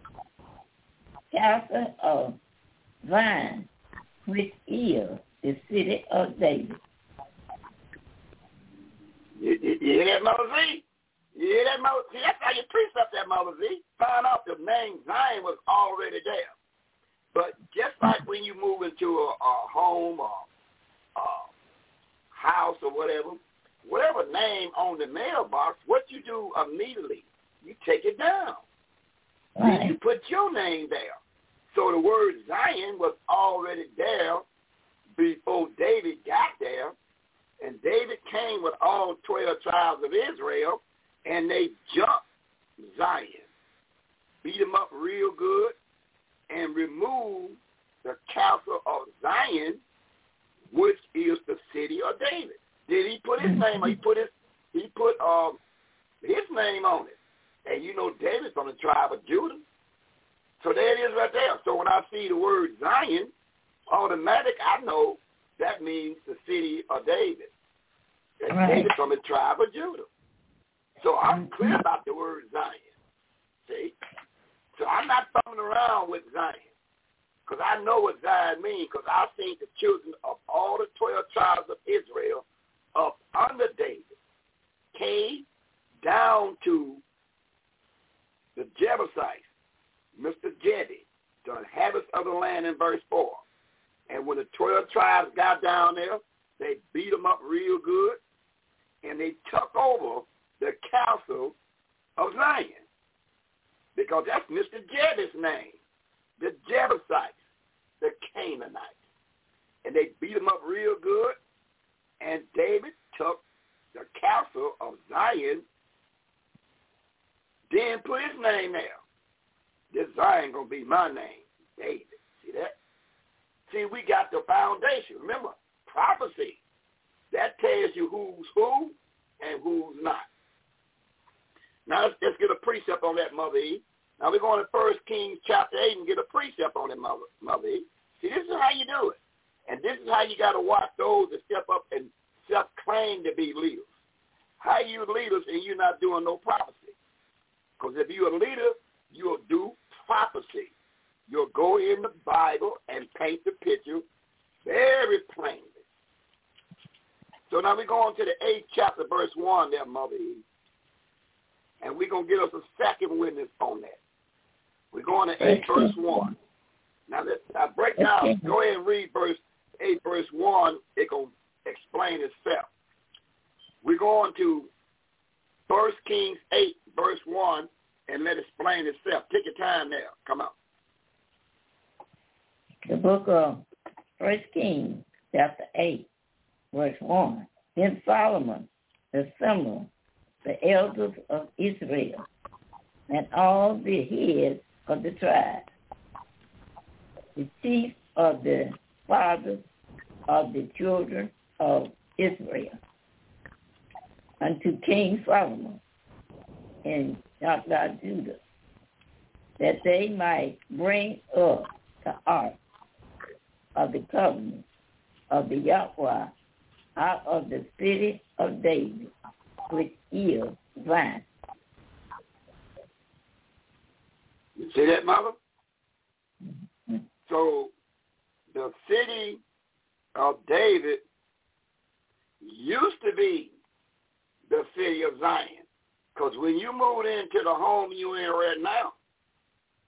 castle of Zion, which is the city of David. You hear that, Mother Z? You hear that, Mother Z? That's how you precept that, Mother Z. Find out the name Zion was already there. But just like when you move into a home or a house or whatever name on the mailbox, what you do immediately, you take it down. Right. Then you put your name there. So the word Zion was already there before David got there. And David came with all 12 tribes of Israel, and they jumped Zion, beat him up real good, and removed the castle of Zion, which is the city of David. Did he put his name? He put his name on it. And you know David's from the tribe of Judah. So there it is right there. So when I see the word Zion, automatic, I know that means the city of David. That's right. David from the tribe of Judah. So I'm clear about the word Zion. See? So I'm not thumbing around with Zion. Because I know what Zion means, because I've seen the children of all the 12 tribes of Israel up under David came down to the Jebusites, Mr. Jebi, the inhabitants of the land in verse 4. And when the 12 tribes got down there, they beat them up real good, and they took over the castle of Zion, because that's Mr. Jebi's name, the Jebusites, the Canaanites. And they beat them up real good, and David took the castle of Zion, then put his name there. This Zion going to be my name, David. See that? See, we got the foundation. Remember, prophecy. That tells you who's who and who's not. Now, let's get a precept on that, Mother E. Now, we're going to 1 Kings chapter 8 and get a precept on it, Mother E. See, this is how you do it. And this is how you got to watch those that step up and self-claim to be leaders. How you leaders and you're not doing no prophecy? Because if you're a leader, you'll do prophecy. You'll go in the Bible and paint the picture very plainly. So now we're going to the 8th chapter, verse 1 there, Mother Eve. And we're going to get us a second witness on that. We're going to 8 verse 1. Now let's break down. Go ahead and read 8 verse 1. It's going to explain itself. We're going to 1 Kings 8 verse 1 and let it explain itself. Take your time there. Come on. The book of 1 Kings chapter 8 verse 1. Then Solomon assembled the elders of Israel and all the heads of the tribes, the chief of the fathers of the children of Israel, unto King Solomon in Judah, that they might bring up the ark of the covenant of the Yahweh out of the city of David, which is Zion. You see that, Mother? Mm-hmm. So the city of David used to be the city of Zion. Because when you moved into the home you're in right now,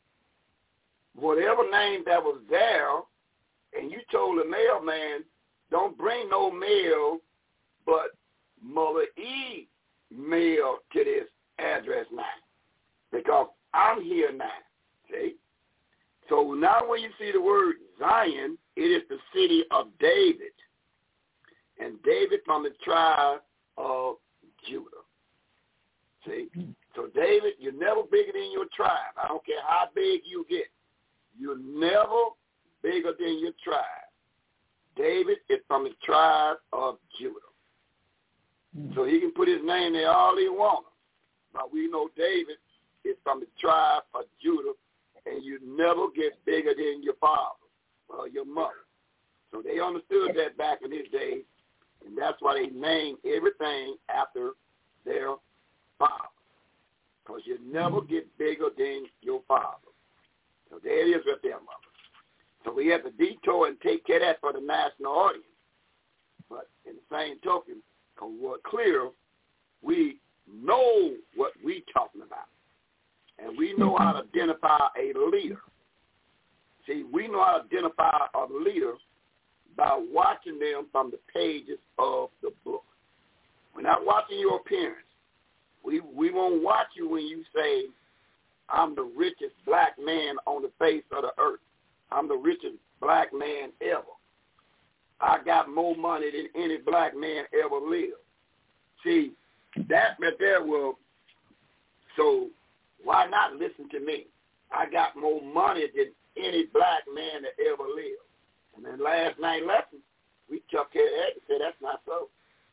whatever name that was there, and you told the mailman don't bring no mail, but Mother E mail to this address now, because I'm here now. See? So now when you see the word Zion, it is the city of David. And David from the tribe of Judah. See? So David, you're never bigger than your tribe. I don't care how big you get. You're never bigger than your tribe. David is from the tribe of Judah. So he can put his name there all he wants. But we know David is from the tribe of Judah, and you never get bigger than your father or your mother. So they understood that back in his day, and that's why they named everything after their father, because you never get bigger than your father. So there it is with their mother. So we have to detour and take care of that for the national audience. But in the same token, because we're clear, we know what we're talking about. And we know how to identify a leader. See, we know how to identify a leader by watching them from the pages of the book. We're not watching your appearance. We won't watch you when you say, I'm the richest black man on the face of the earth. I'm the richest black man ever. I got more money than any black man ever lived. See, that right there will, so why not listen to me? I got more money than any black man that ever lived. And then last night lesson, we took care of that and said that's not so.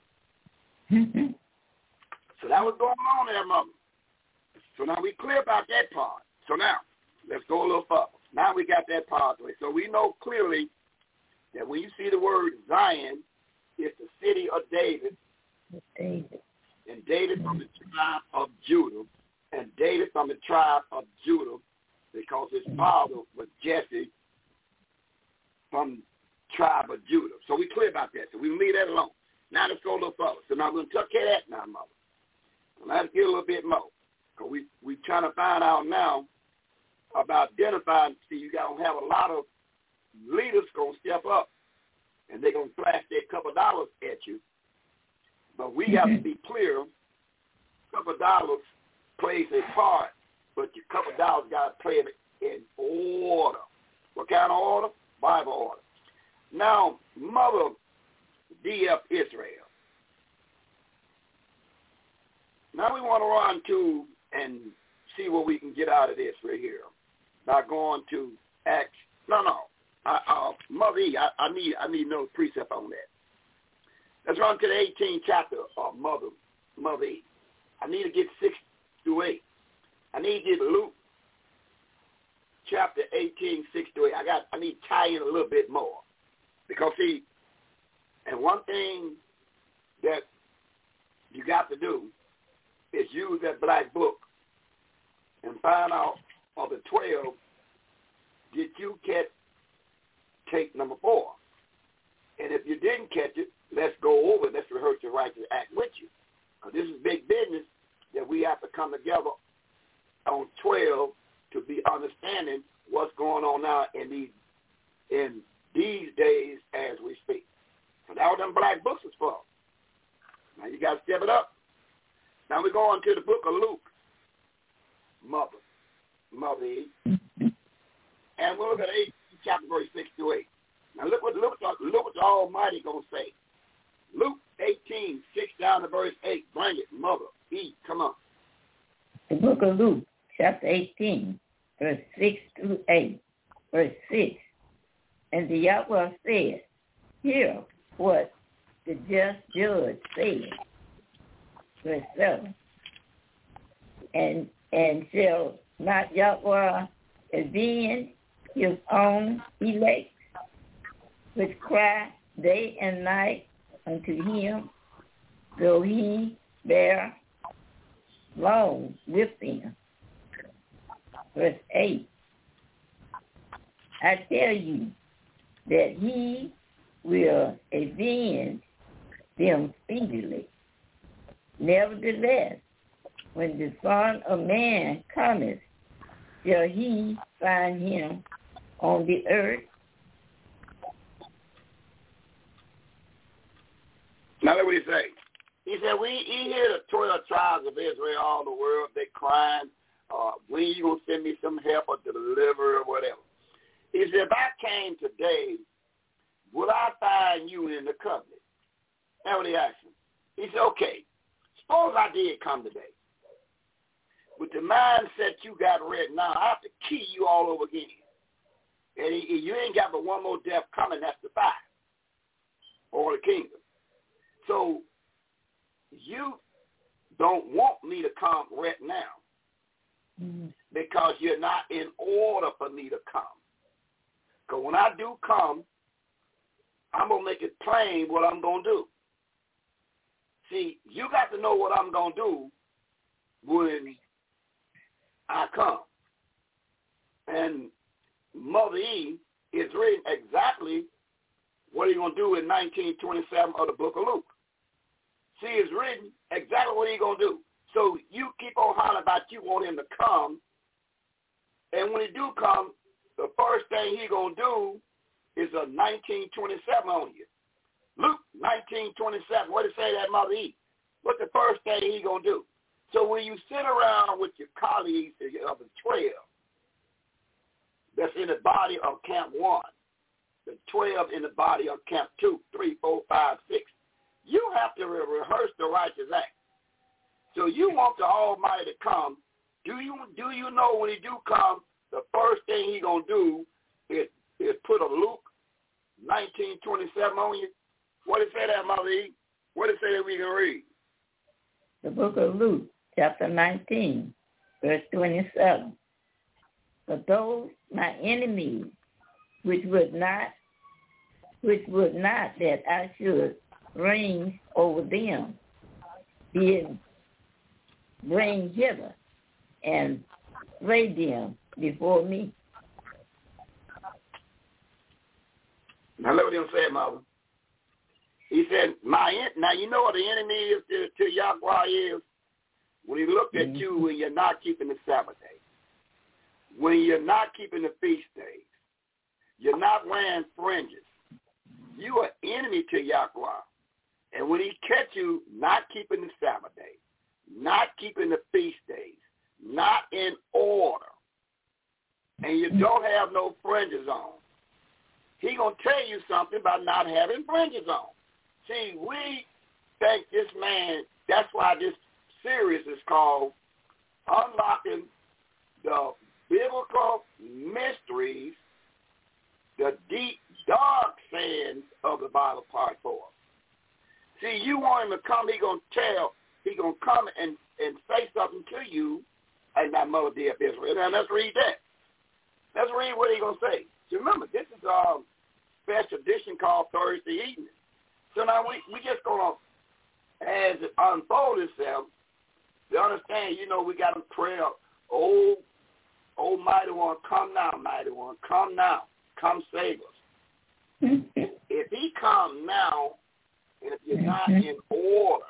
So that was going on there, mother. So now we clear about that part. So now, let's go a little further. Now we got that part away. So we know clearly that when you see the word Zion, it's the city of David. And David from the tribe of Judah. And David from the tribe of Judah, because his father was Jesse from the tribe of Judah. So we clear about that. So we leave that alone. Now let's go a little further. So now we're going to take care of that now, mother. So let's get a little bit more. Because we trying to find out now about identifying. See, you got to have a lot of leaders going to step up, and they're going to flash their couple dollars at you. But we have to be clear. Couple dollars plays a part, but your couple dollars got to play it in order. What kind of order? Bible order. Now, Mother D.F. Israel. Now we want to run to and see what we can get out of this right here. By going to Acts. Mother E, I need no precept on that. Let's run to the 18th chapter of Mother E. I need to get 6 through 8. I need to get Luke chapter 18, 6 through 8. I need to tie in a little bit more. Because see, and one thing that you got to do is use that black book and find out of the 12, did you catch take number 4? And if you didn't catch it, let's go over, let's rehearse the righteous act with you. Because this is big business that we have to come together on 12 to be understanding what's going on now in these days as we speak. So that's what them black books is for. Now you got to step it up. Now we're going to the book of Luke, Mother E. And we'll look at 8, chapter verse 6 to 8. Now look what the Almighty going to say. Luke 18, 6 down to verse 8. Bring it, Mother E. Come on. The book of Luke, chapter 18, verse 6 through 8. Verse 6. And the Yahweh said, hear what the just judge said. Verse 7. And shall not Yahweh avenge his own elect, which cry day and night unto him, though he bear long with them. Verse 8. I tell you that he will avenge them speedily. Nevertheless, when the Son of Man cometh, shall he find him on the earth? Now look what he say. He said, he hear the 12 tribes of Israel all the world, they crying, when you going to send me some help or deliver or whatever. He said, if I came today, will I find you in the covenant? That's what he asked him. He said, okay, suppose I did come today. With the mindset you got right now, I have to key you all over again. And you ain't got but one more death coming, that's the 5, or the kingdom. So you don't want me to come right now because you're not in order for me to come. Because when I do come, I'm going to make it plain what I'm going to do. See, you got to know what I'm going to do when I come. And Mother E is written exactly what he's going to do in 1927 of the book of Luke. See, it's written exactly what he's going to do. So you keep on hollering about you want him to come. And when he do come, the first thing he's going to do is a 1927 on you. Luke 1927, what did it say that, Mother E? What's the first thing he's going to do? So when you sit around with your colleagues of the 12, that's in the body of Camp 1, the 12 in the body of Camp 2, 3, 4, 5, 6, you have to rehearse the righteous act. So you want the Almighty to come. Do you know when he do come, the first thing he going to do is put a Luke 1927 on you? What did it say that, Mother E? What did it say that we can read? The book of Luke, chapter 19, verse 27. For those my enemies, which would not that I should reign over them, did bring hither and slay them before me. Now look what he said, Mother. He said, now you know what the enemy is to Yahweh is? When he looked at you when you're not keeping the Sabbath day, when you're not keeping the feast days, you're not wearing fringes, you are enemy to Yahweh. And when he catch you not keeping the Sabbath day, not keeping the feast days, not in order, and you don't have no fringes on, he going to tell you something about not having fringes on. See, we think this man, that's why this series is called Unlocking the Biblical Mysteries, the Deep, Dark Sayings of the Bible, Part 4. See, you want him to come, he's going to come and say something to you, and that Mother dear of Israel. Now, let's read that. Let's read what he's going to say. So remember, this is a special edition called Thursday evening. So now we just going to, as it unfolds itself, to understand, we got a prayer, oh, Mighty One, come now, Mighty One, come now, come save us. If he come now, and if you're not in order,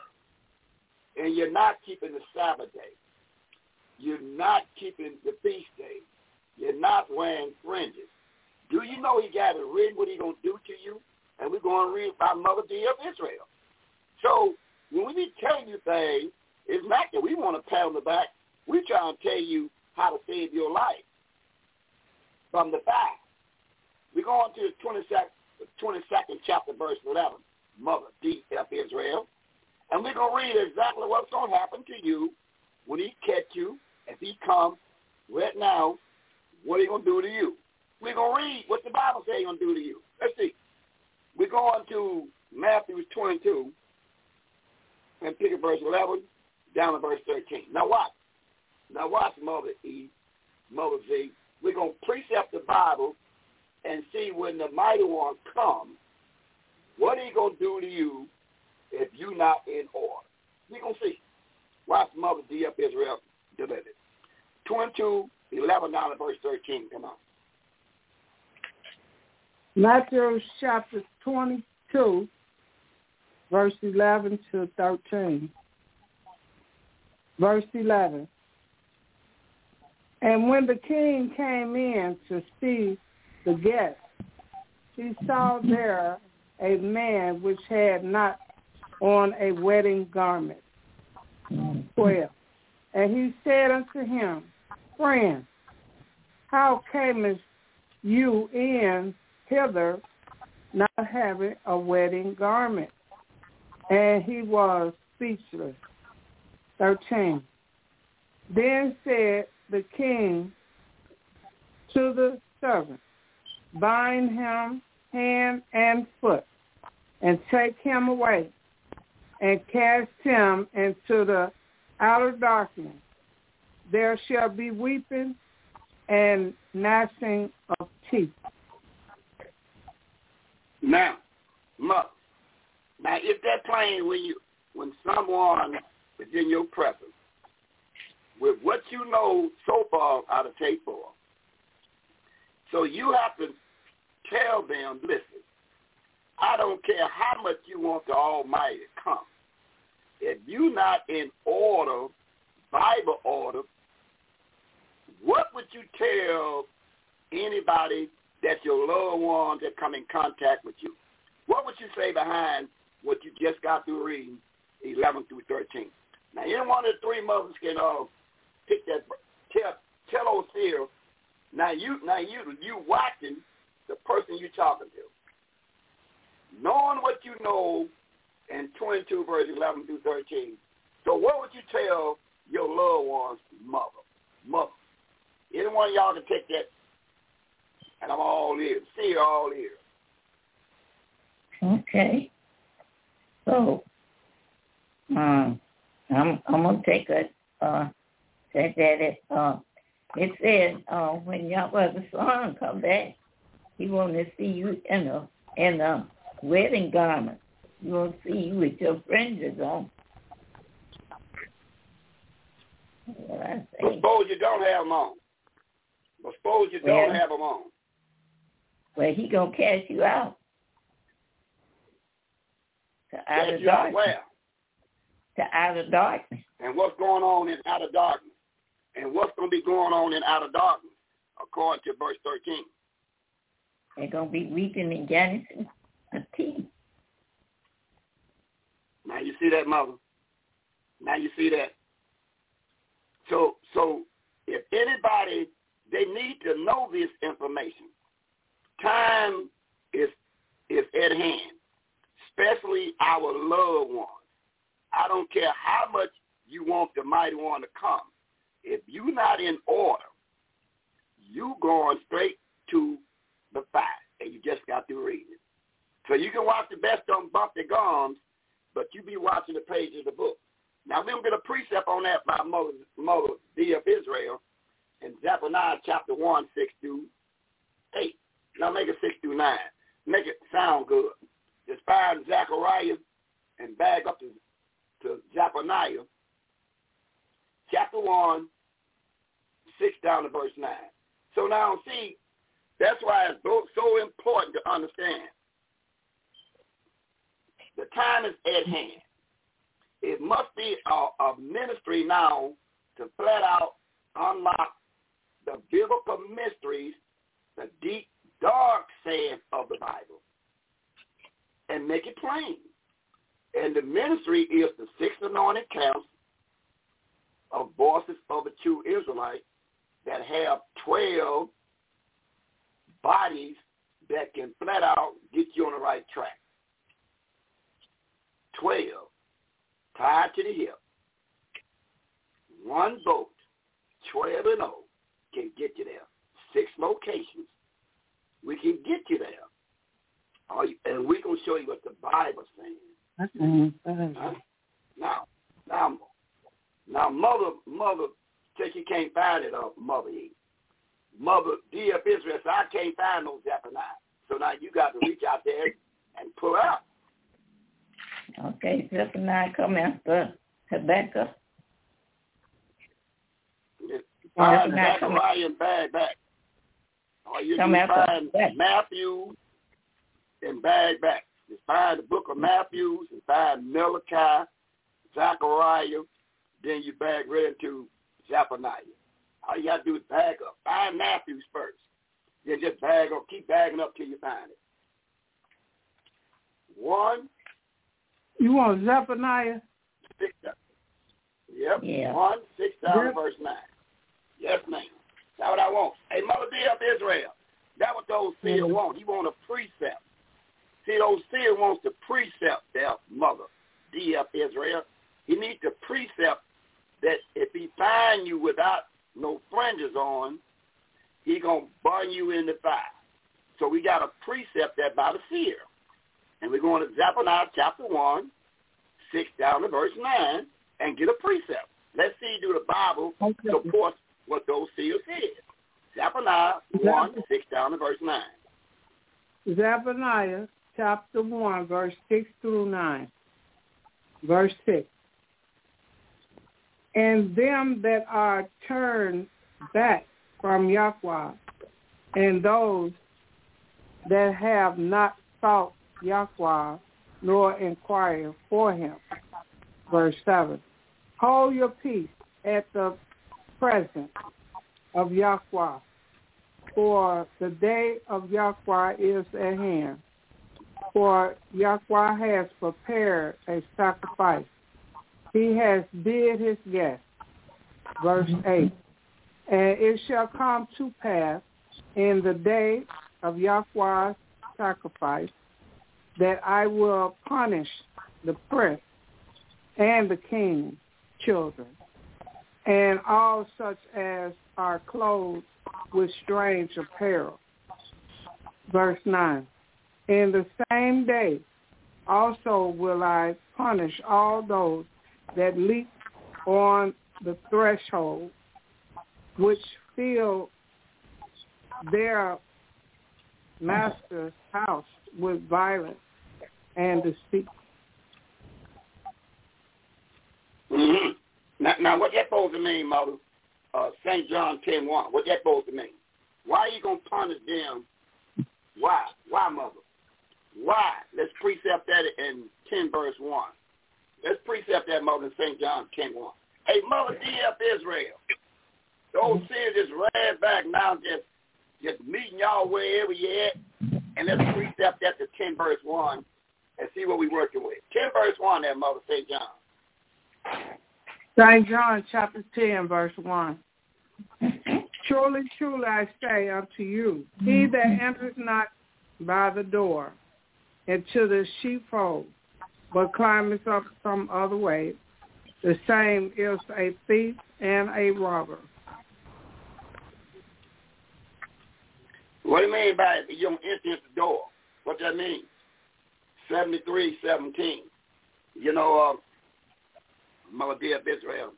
and you're not keeping the Sabbath day, you're not keeping the feast days, you're not wearing fringes, do you know he got it written what he's going to do to you? And we're going to read about Mother D of Israel. So when we be telling you things, it's not that we want to pat on the back. We're trying to tell you how to save your life from the back. We're going to the 22nd chapter, verse 11, Mother D of Israel. And we're going to read exactly what's going to happen to you when he catch you. If he comes right now, what he going to do to you? We're going to read what the Bible says he's going to do to you. Let's see. We're going to Matthew 22 and pick at verse 11 down to verse 13. Now watch. Mother E, Mother Z. We're going to precept the Bible and see when the Mighty One comes, what he going to do to you if you're not in order. We're going to see. Watch Mother D of Israel delivered. 22:11 down to verse 13. Come on. Matthew chapter 22, verse 11 to 13. Verse 11. And when the king came in to see the guests, he saw there a man which had not on a wedding garment. 12. And he said unto him, Friend, how camest you in hither not having a wedding garment? And he was speechless. 13. Then said the king to the servant, Bind him hand and foot, and take him away, and cast him into the outer darkness. There shall be weeping and gnashing of teeth. Now, if that plain when someone is in your presence with what you know so far out of tape for, so you have to tell them, listen, I don't care how much you want the Almighty to come. If you're not in order, Bible order, what would you tell anybody that's your loved ones that come in contact with you? What would you say behind what you just got through reading, 11 through 13? Now, any one of the three mothers can pick that, tell old Cyril. Now you watching the person you talking to, knowing what you know in 22 verse 11 through 13. So what would you tell your loved one's mother? Any one of y'all can take that, and I'm all ears. See you all ears. Okay. So, I'm gonna take it. Say that it said when Yahweh the Son come back, he want to see you in a wedding garment. He want to see you with your fringes on. What I say. Suppose you don't have them on. Suppose you don't have them on. Well, he gonna cast you out. To outer cast you out darkness. where? To outer darkness. And what's going on in outer darkness? And what's going to be going on in outer darkness, according to verse 13? They're going to be weeping and gnashing of teeth. Now you see that, mother? Now you see that? So if anybody, they need to know this information. Time is at hand, especially our loved ones. I don't care how much you want the mighty one to come. If you're not in order, you going straight to the fire, and you just got through reading it. So you can watch the best of them bump their gums, but you be watching the pages of the book. Now, we're going to get a precept on that by Mother D of Israel in Zephaniah chapter 1, 6 through 8. Now, make it 6 through 9. Make it sound good. Just find Zechariah and back up to Zephaniah chapter 1, 6 down to verse 9. So now, see, that's why it's so important to understand. The time is at hand. It must be a ministry now to flat out unlock the biblical mysteries, the deep, dark saying of the Bible, and make it plain. And the ministry is the 6 anointed counts of voices of the true Israelites that have 12 bodies that can flat out get you on the right track. 12 tied to the hip. One boat, 12 and 0, can get you there. 6 locations, we can get you there. And we're going to show you what the Bible's saying. Now, mother said she can't find it, Mother E. Mother D of Israel said, I can't find no Zephaniah. So now you got to reach out there and pull out. Okay, Zephaniah come after Habakkuk. Find Zechariah and bag back. Or you can find Matthew and bag back. Just find the book of Matthew and find Malachi, Zechariah, then you bag right into Zephaniah. All you got to do is bag up. Find Matthews first. Then just bag up. Keep bagging up till you find it. 1 You want Zephaniah? 6. Yep. Yeah. 1, 6 down Yep. verse 9. Yes, ma'am. That's what I want. Hey, Mother D of Israel. That's what those seers want. He want a precept. See, those seers wants the precept there, Mother D of Israel. He needs the precept that if he find you without no fringes on, he going to burn you in the fire. So we got a precept there by the seer. And we're going to Zephaniah chapter 1, 6 down to verse 9, and get a precept. Let's see, do the Bible support what those seers said. Zephaniah 1, 6 down to verse 9. Zephaniah chapter 1, verse 6 through 9. Verse 6. And them that are turned back from Yahweh, and those that have not sought Yahweh, nor inquire for him. Verse 7. Hold your peace at the presence of Yahweh, for the day of Yahweh is at hand. For Yahweh has prepared a sacrifice. He has bid his guest. Verse 8. And it shall come to pass in the day of Yahweh's sacrifice that I will punish the prince and the king's children, and all such as are clothed with strange apparel. Verse 9. In the same day also will I punish all those that leap on the threshold, which fill their master's house with violence and deceit. Mm-hmm. Now, what that supposed to mean, Mother? St. John 10:1. What that supposed to mean? Why are you going to punish them? Why? Why, Mother? Why? Let's precept that in 10 verse 1. Let's precept that, Mother, in St. John 10:1. Hey, Mother D of Israel. Those sins just ran back now, just meeting y'all wherever you're at. And let's precept that to 10 verse 1 and see what we're working with. 10 verse 1 there, Mother, St. John. St. John chapter 10, verse 1. Truly, truly, I say unto you, he that enters not by the door into the sheepfold, but climbeth up some other way, the same is a thief and a robber. What do you mean by it? You don't enter at the door? What that mean? 73:17. You know, Mother D of Israel.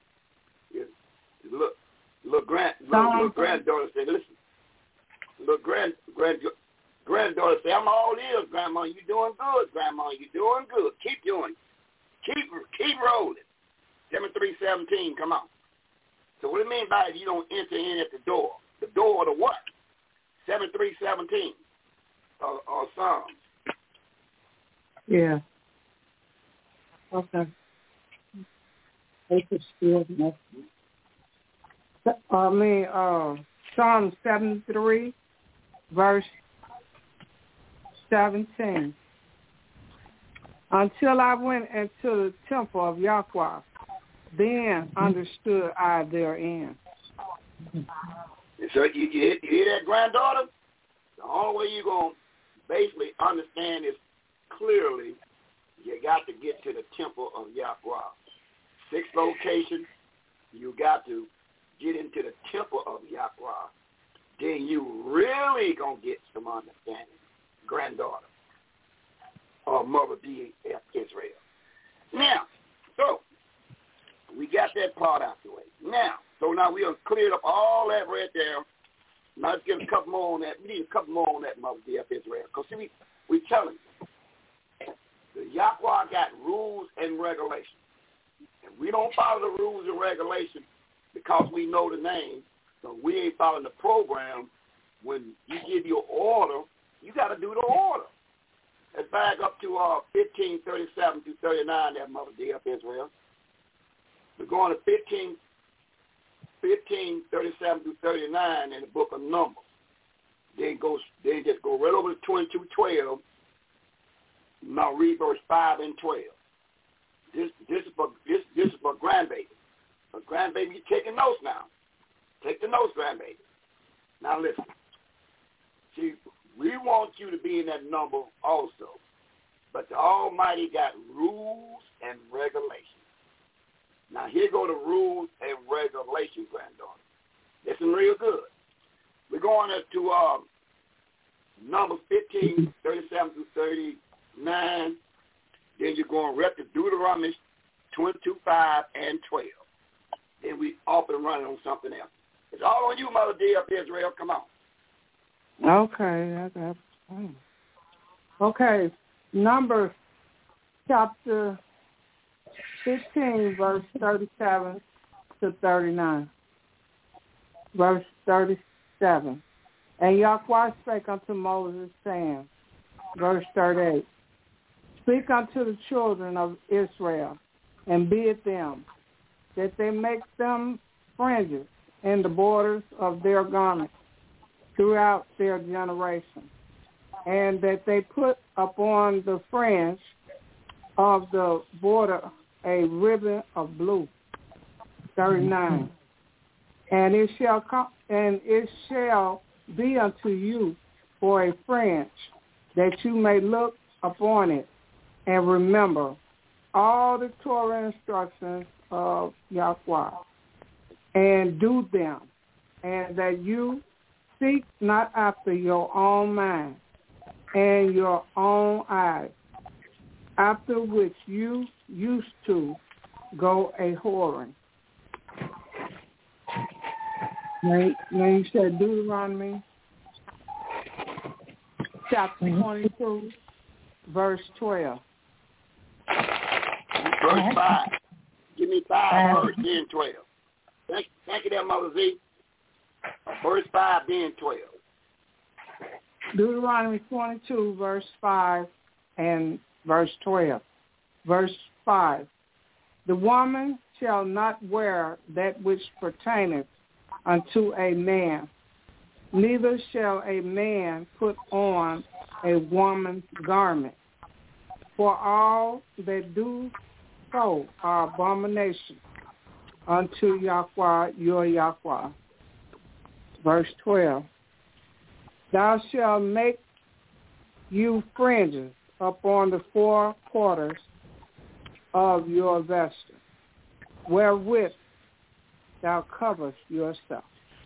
Little granddaughter said, listen. Little granddaughter said, I'm all ears, Grandma. You doing good, Grandma. You doing good. Keep doing it. Keep rolling. 73:17, come on. So what do you mean by it? You don't enter in at the door? The door to what? 73:17 or Psalms. Yeah. Okay. Psalm 73, verse 17. Until I went into the temple of Yahweh, then understood I therein. So you hear that, granddaughter? The only way you're going to basically understand this clearly, you got to get to the temple of Yahweh. 6 locations, you got to get into the temple of Yahweh. Then you really going to get some understanding, granddaughter, or Mother D of Israel. Now, so we got that part out the way. Now we have cleared up all that right there. Now let's get a couple more on that. We need a couple more on that, Mother D of Israel. Because see, we telling you, the Yahweh got rules and regulations. And we don't follow the rules and regulations because we know the name. So we ain't following the program. When you give your order, you got to do the order. Let's back up to 15:37 through 39 there, Mother D of Israel. We're going to 15:37 through 39 in the book of Numbers. They just go right over to 22:12. Now read verse 5 and 12. This is for grandbaby. For grandbaby, you're taking notes now. Take the notes, grandbaby. Now listen. See, we want you to be in that number also. But the Almighty got rules and regulations. Now here go the rules and regulations, granddaughter. Listen real good. We're going to Numbers 15, 37 through 39. Then you're going right to Deuteronomy 22, 5, and 12. Then we off and running on something else. It's all on you, Mother D of Israel. Come on. Okay. Okay. Numbers chapter 15, verse 37 to 39. Verse 37. And Yahweh spake unto Moses, saying, verse 38, speak unto the children of Israel, and bid them, that they make them fringes in the borders of their garments throughout their generation, and that they put upon the fringe of the border a ribbon of blue. 39. And it shall be unto you for a fringe, that you may look upon it and remember all the Torah instructions of Yahweh, and do them, and that you seek not after your own mind and your own eyes, after which you used to go a whoring. Now you said Deuteronomy chapter 22, verse 12. Verse 5. Give me 5, verse 10, 12. Thank you there, Mother Z. Verse 5, then 12. Deuteronomy 22, verse 5 and verse 12. Verse 5. The woman shall not wear that which pertaineth unto a man, neither shall a man put on a woman's garment. For all that do so are abomination unto Yahweh your Yahweh. Verse 12. Thou shalt make you fringes upon the four quarters of your vesture, wherewith thou coverest yourself.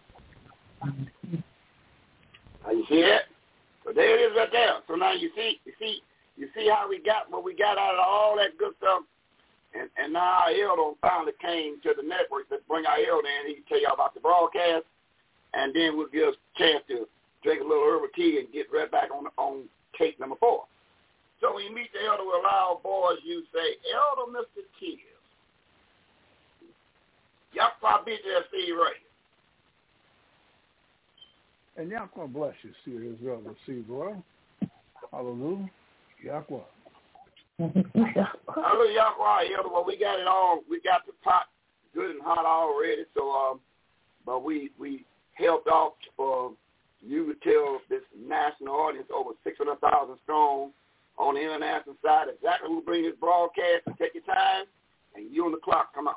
Now you see that? So there it is right there. So now you see how we got what we got out of all that good stuff. And now our elder finally came to the network to bring our elder in. He can tell you about the broadcast, and then we'll give us a chance to drink a little herbal tea and get right back on case number 4. So when you meet the elder with loud boys, you say, Elder Mr. Tears, Yahweh be there, see you right. And Yahweh bless you, see Israel, receive well. Hallelujah. Yahweh. Hallelujah, Yahweh, Elder. Well, we got it all. We got the pot good and hot already. So, but we helped out for you to tell this national audience, over 600,000 strong, on the international side, exactly who bring this broadcast. So take your time, and you on the clock. Come on.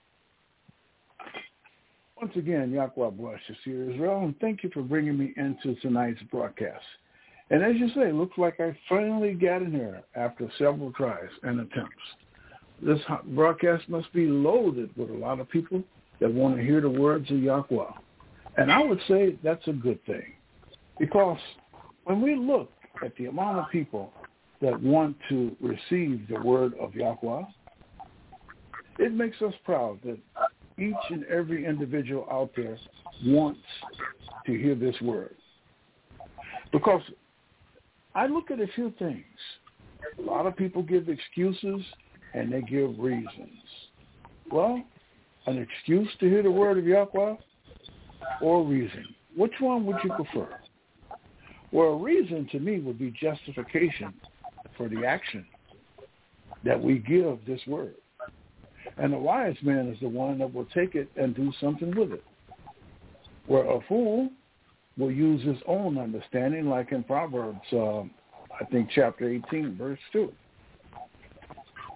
Once again, Yahweh bless you, see Israel, and thank you for bringing me into tonight's broadcast. And as you say, it looks like I finally got in here after several tries and attempts. This broadcast must be loaded with a lot of people that want to hear the words of Yahweh. And I would say that's a good thing, because when we look at the amount of people that want to receive the word of Yahweh, it makes us proud that each and every individual out there wants to hear this word. Because I look at a few things. A lot of people give excuses and they give reasons. Well, an excuse to hear the word of Yahweh or a reason? Which one would you prefer? Well, a reason to me would be justification for the action that we give this word. And the wise man is the one that will take it and do something with it. Where a fool will use his own understanding, like in Proverbs, I think chapter 18, verse 2.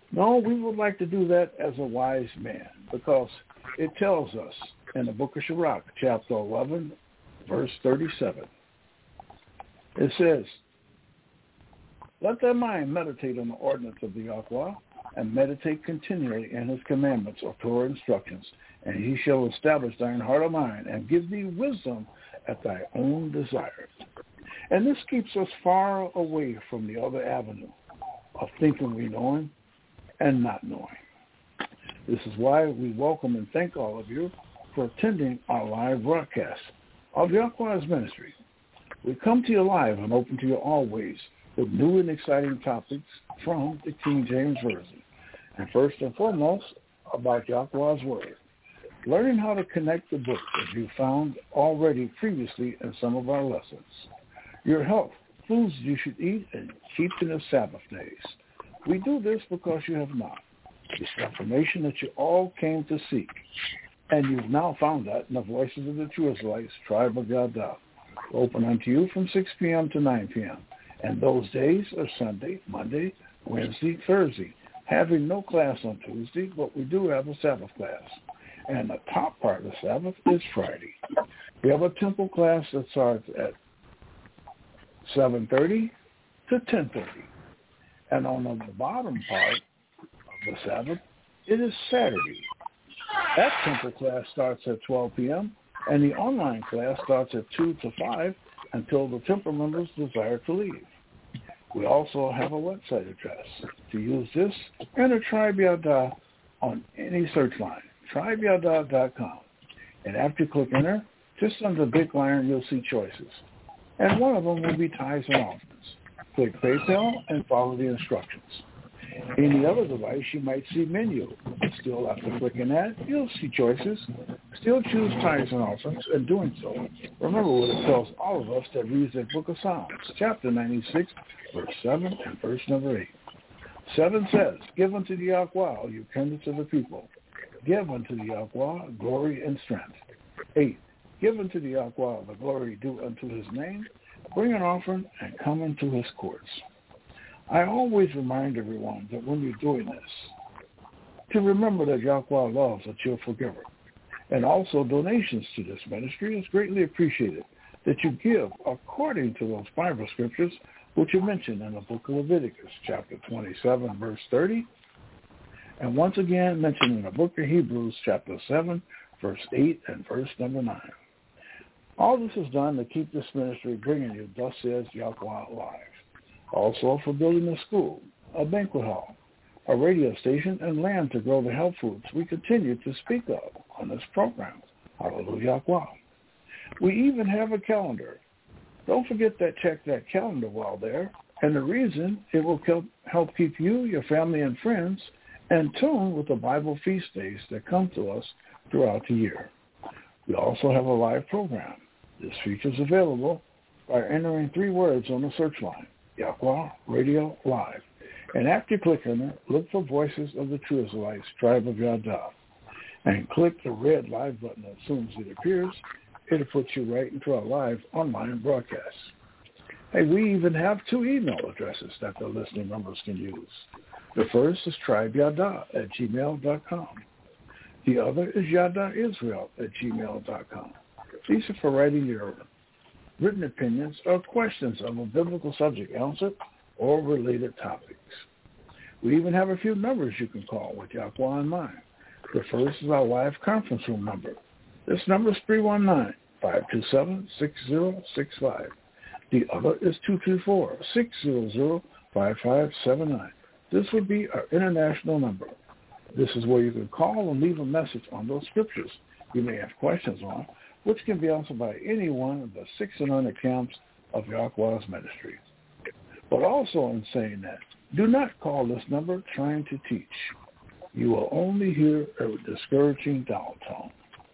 No, we would like to do that as a wise man, because it tells us in the book of Sirach, chapter 11, verse 37. It says, let thy mind meditate on the ordinance of the Yahweh, and meditate continually in his commandments or Torah instructions, and he shall establish thine heart of mind, and give thee wisdom at thy own desire. And this keeps us far away from the other avenue of thinking we know him and not knowing. This is why we welcome and thank all of you for attending our live broadcast of Yahweh's ministry. We come to you live and open to you always with new and exciting topics from the King James Version. And first and foremost, about Yahweh's Word. Learning how to connect the books as you found already previously in some of our lessons. Your health, foods you should eat, and keeping the Sabbath days. We do this because you have not. It's information that you all came to seek. And you've now found that in the Voices of the True Israelites, Tribe of Yada. Open unto you from 6 p.m. to 9 p.m. And those days are Sunday, Monday, Wednesday, Thursday. Having no class on Tuesday, but we do have a Sabbath class. And the top part of the Sabbath is Friday. We have a temple class that starts at 7:30 to 10:30. And on the bottom part of the Sabbath, it is Saturday. That temple class starts at 12 p.m., and the online class starts at 2 to 5 until the temple members desire to leave. We also have a website address. To use this, enter Tribe Yada on any search line, tribeyada.com. And after you click enter, just under the big line, you'll see choices. And one of them will be tithes and offerings. Click PayPal and follow the instructions. Any other device, you might see menu. Still, after clicking that, you'll see choices. Still choose tithes and offerings, and doing so, remember what it tells all of us that reads the book of Psalms, chapter 96, verse 7 and verse number 8. 7 says, give unto the Yahweh, you kindreds of the people. Give unto the Yahweh glory and strength. 8. Give unto the Yahweh the glory due unto his name. Bring an offering and come into his courts. I always remind everyone that when you're doing this, to remember that Yahweh loves a cheerful giver. And also donations to this ministry is greatly appreciated, that you give according to those Bible scriptures which are mentioned in the book of Leviticus, chapter 27, verse 30, and once again mentioned in the book of Hebrews, chapter 7, verse 8 and verse number 9. All this is done to keep this ministry bringing you, thus says Yahweh live. Also for building a school, a banquet hall, a radio station, and land to grow the health foods we continue to speak of on this program. Hallelujah. We even have a calendar. Don't forget that, check that calendar while there. And the reason, it will help keep you, your family, and friends in tune with the Bible feast days that come to us throughout the year. We also have a live program. This feature is available by entering 3 words on the search line, Yahweh Radio Live. And after you click on it, look for Voices of the True Israelites, Tribe of Yada. And click the red live button as soon as it appears. It'll put you right into our live online broadcast. Hey, we even have 2 email addresses that the listening members can use. The first is tribeyada@gmail.com. The other is yadaisrael@gmail.com. These are for writing your written opinions or questions of a biblical subject answered or related topics. We even have a few numbers you can call with Yahweh in mind. The first is our live conference room number. This number is 319-527-6065. The other is 224-600-5579. This would be our international number. This is where you can call and leave a message on those scriptures you may have questions on, which can be answered by any one of the 600 camps of Yahweh's ministry. But also in saying that, do not call this number trying to teach. You will only hear a discouraging dial tone.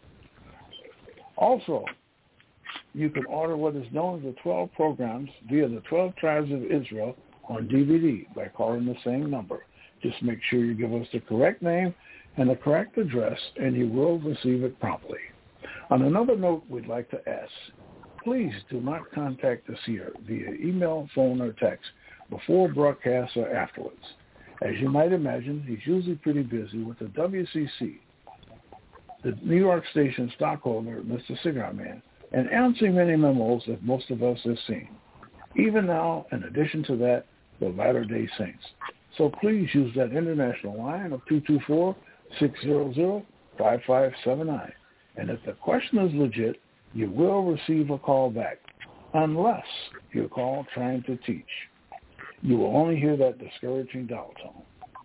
Also, you can order what is known as the 12 programs via the 12 Tribes of Israel on DVD by calling the same number. Just make sure you give us the correct name and the correct address, and you will receive it promptly. On another note, we'd like to ask, please do not contact us here via email, phone, or text before broadcast or afterwards, As you might imagine, he's usually pretty busy with the WCC, the New York station stockholder, Mr. Cigar Man, and answering many memos that most of us have seen. Even now, in addition to that, the Latter-day Saints. So please use that international line of 224-600-5579. And if the question is legit, you will receive a call back, unless you call trying to teach. You will only hear that discouraging dial tone.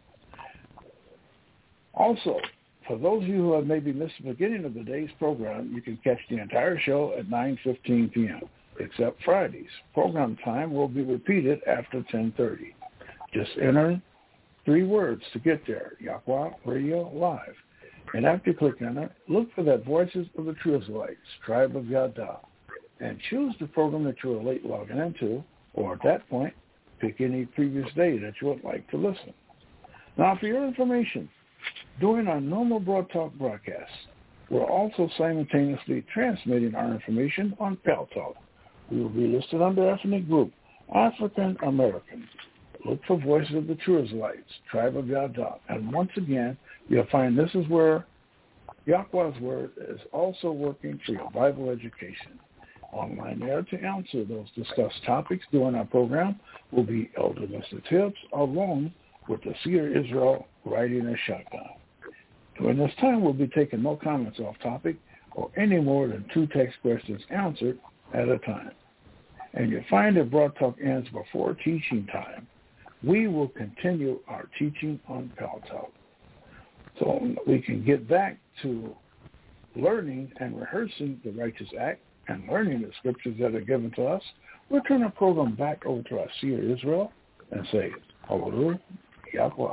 Also, for those of you who have maybe missed the beginning of the day's program, you can catch the entire show at 9:15 p.m., except Fridays. Program time will be repeated after 10:30. Just enter 3 words to get there, Yahweh Radio Live. And after you click on it, look for that Voices of the True Israelites, Tribe of Yada, and choose the program that you were late logging into, or at that point, pick any previous day that you would like to listen. Now, for your information, during our normal Broad Talk broadcasts, we're also simultaneously transmitting our information on Pal Talk. We will be listed under ethnic group, African American. Look for Voices of the True Israelites, Tribe of Yada. And once again, you'll find this is where Yahweh's Word is also working for your Bible education. Online there to answer those discussed topics during our program will be Elder Mr. Tibbs, along with the Seer Israel riding a shotgun. During this time, we'll be taking no comments off topic or any more than 2 text questions answered at a time. And you'll find that Broad Talk ends before teaching time. We will continue our teaching on Pal Talk, so we can get back to learning and rehearsing the Righteous Act and learning the scriptures that are given to us. We'll turn our program back over to our Seer Israel and say, Hallelujah, Yahweh.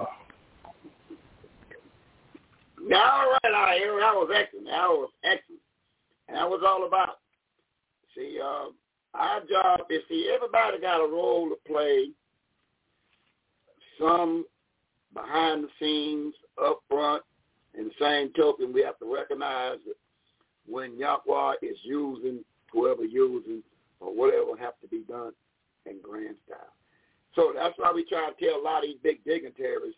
Now, all right, that was excellent. And that was all about. See, our job is, everybody got a role to play. Some behind the scenes, up front, and the same token, we have to recognize that when Yahweh is using whoever using or whatever have to be done in grand style. So that's why we try to tell a lot of these big dignitaries,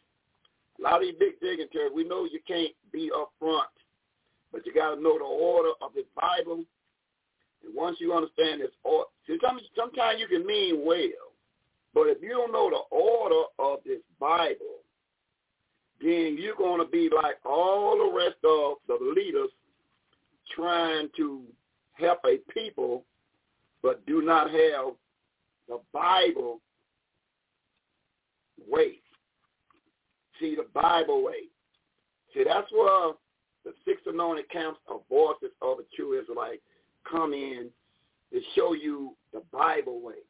we know you can't be up front, but you got to know the order of the Bible. And once you understand this order, sometimes you can mean well, but if you don't know the order of this Bible, then you're going to be like all the rest of the leaders trying to help a people, but do not have the Bible way. See, the Bible way. See, that's where the 6 anointed camps of Voices of the True Israelite come in to show you the Bible way.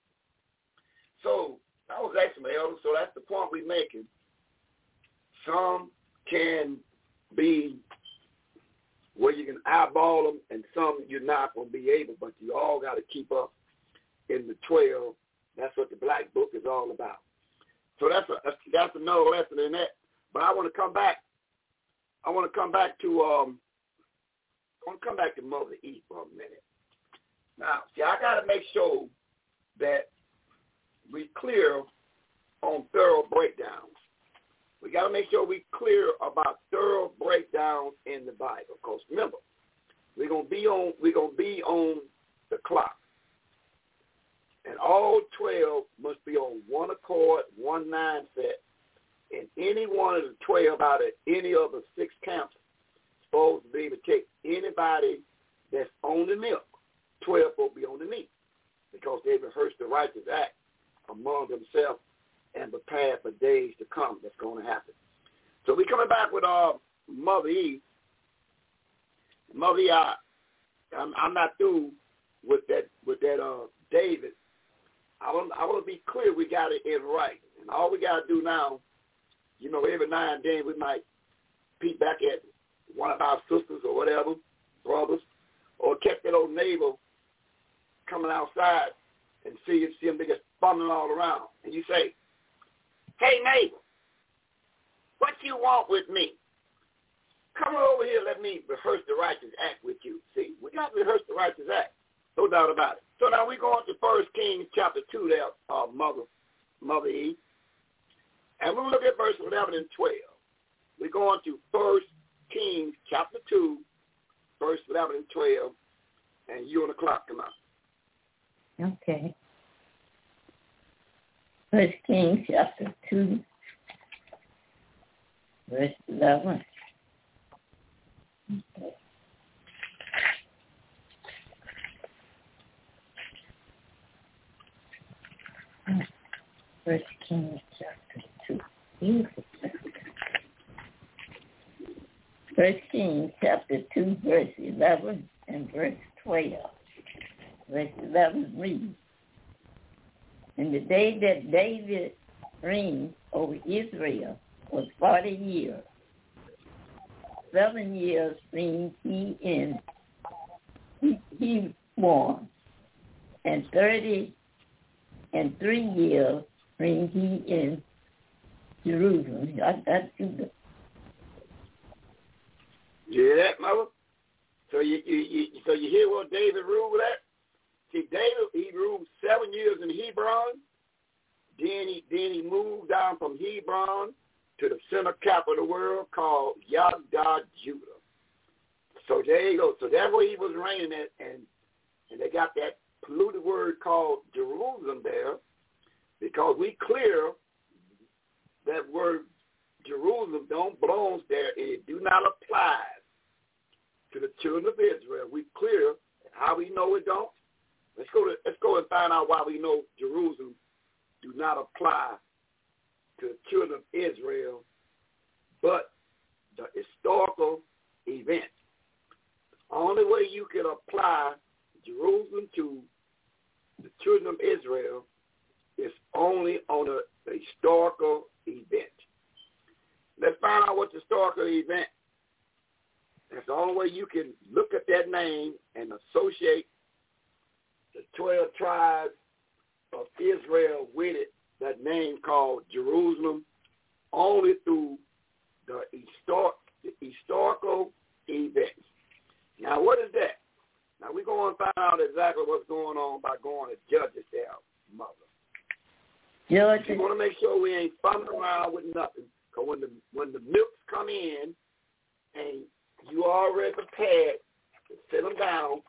So that was excellent, Elder. So that's the point we're making. Some can be where you can eyeball them, and some you're not going to be able, but you all got to keep up in the 12. That's what the Black Book is all about. So that's another lesson in that. But I want to come back. I want to come back to Mother E for a minute. Now, see, I got to make sure that we clear on thorough breakdowns. We got to make sure we clear about thorough breakdowns in the Bible. Because remember, we're gonna be on the clock, and all 12 must be on one accord, one mindset. And any one of the 12 out of any of the 6 camps is supposed to be able to take anybody that's on the milk. 12 will be on the meat because they rehearsed the Righteous Act among themselves and prepare for days to come that's going to happen. So we're coming back with Mother E. Mother E, I'm not through with that David. I want to be clear. We got it in right, and all we got to do now, every now and then we might peek back at one of our sisters or whatever, brothers, or catch that old neighbor coming outside and see them just fumbling all around, and you say, "Hey neighbor, what you want with me? Come over here, let me rehearse the Righteous Act with you." See, we got to rehearse the Righteous Act, no doubt about it. So now we're going to 1 Kings chapter 2 there, Mother E. And we'll look at verse 11 and 12. We're going to 1 Kings chapter 2, verse 11 and 12, and you on the clock come out. Okay. 1 Kings chapter 2, verse 11. Okay. 1 Kings chapter 2. 1 Kings chapter 2, verse 11 and verse 12. Verse 11 reads, "In the day that David reigned over Israel was 40 years. 7 years reigned he in Hebron, and 3 years reigned he in Jerusalem." That's Judah. You hear that, Mother? So you hear what David ruled at? See, David, he ruled 7 years in Hebron. Then he moved down from Hebron to the center capital of the world called Yagdad, Judah. So there you go. So that's where he was reigning at, and they got that polluted word called Jerusalem there, because we clear that word Jerusalem don't belong there. It do not apply to the children of Israel. We clear. How we know it don't? Let's go and find out why we know Jerusalem do not apply to the children of Israel, but the historical event. The only way you can apply Jerusalem to the children of Israel is only on a historical event. Let's find out what the historical event. That's the only way you can look at that name and associate the 12 tribes of Israel with it, that name called Jerusalem, only through the historical events. Now, what is that? Now, we're going to find out exactly what's going on by going to Judges there, Mother. Judges. We want to make sure we ain't fumbling around with nothing, because when the milks come in and you already prepared to sit them down,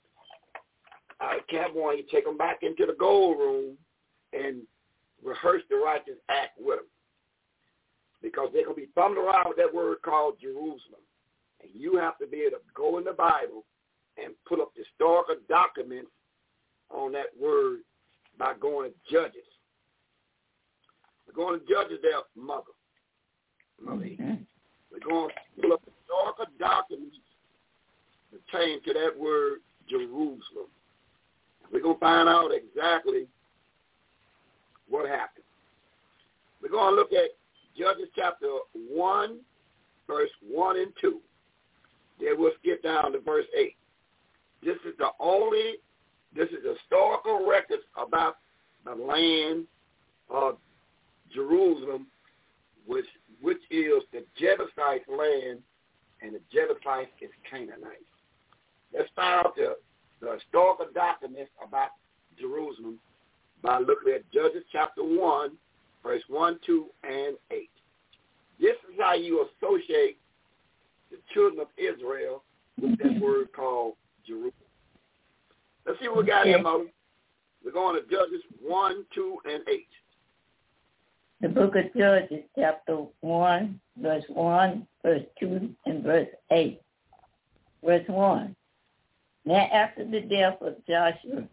Cap 1, you take them back into the gold room and rehearse the righteous act with them, because they're going to be fumbling around with that word called Jerusalem. And you have to be able to go in the Bible and put up historical documents on that word by going to Judges. We're going to Judges there, Mother. Mm-hmm. We're going to pull up historical documents pertaining to that word Jerusalem. We're going to find out exactly what happened. We're going to look at Judges chapter 1, verse 1 and 2. Then we'll skip down to verse 8. This is historical records about the land of Jerusalem, which is the Jebusite land, and the Jebusites is Canaanites. Let's find out the historical documents about Jerusalem by looking at Judges chapter 1, verse 1, 2, and 8. This is how you associate the children of Israel with that word called Jerusalem. Let's see what we got here, Mother. We're going to Judges 1, 2, and 8. The book of Judges, chapter 1, verse 1, verse 2, and verse 8. Verse 1. Now after the death of Joshua,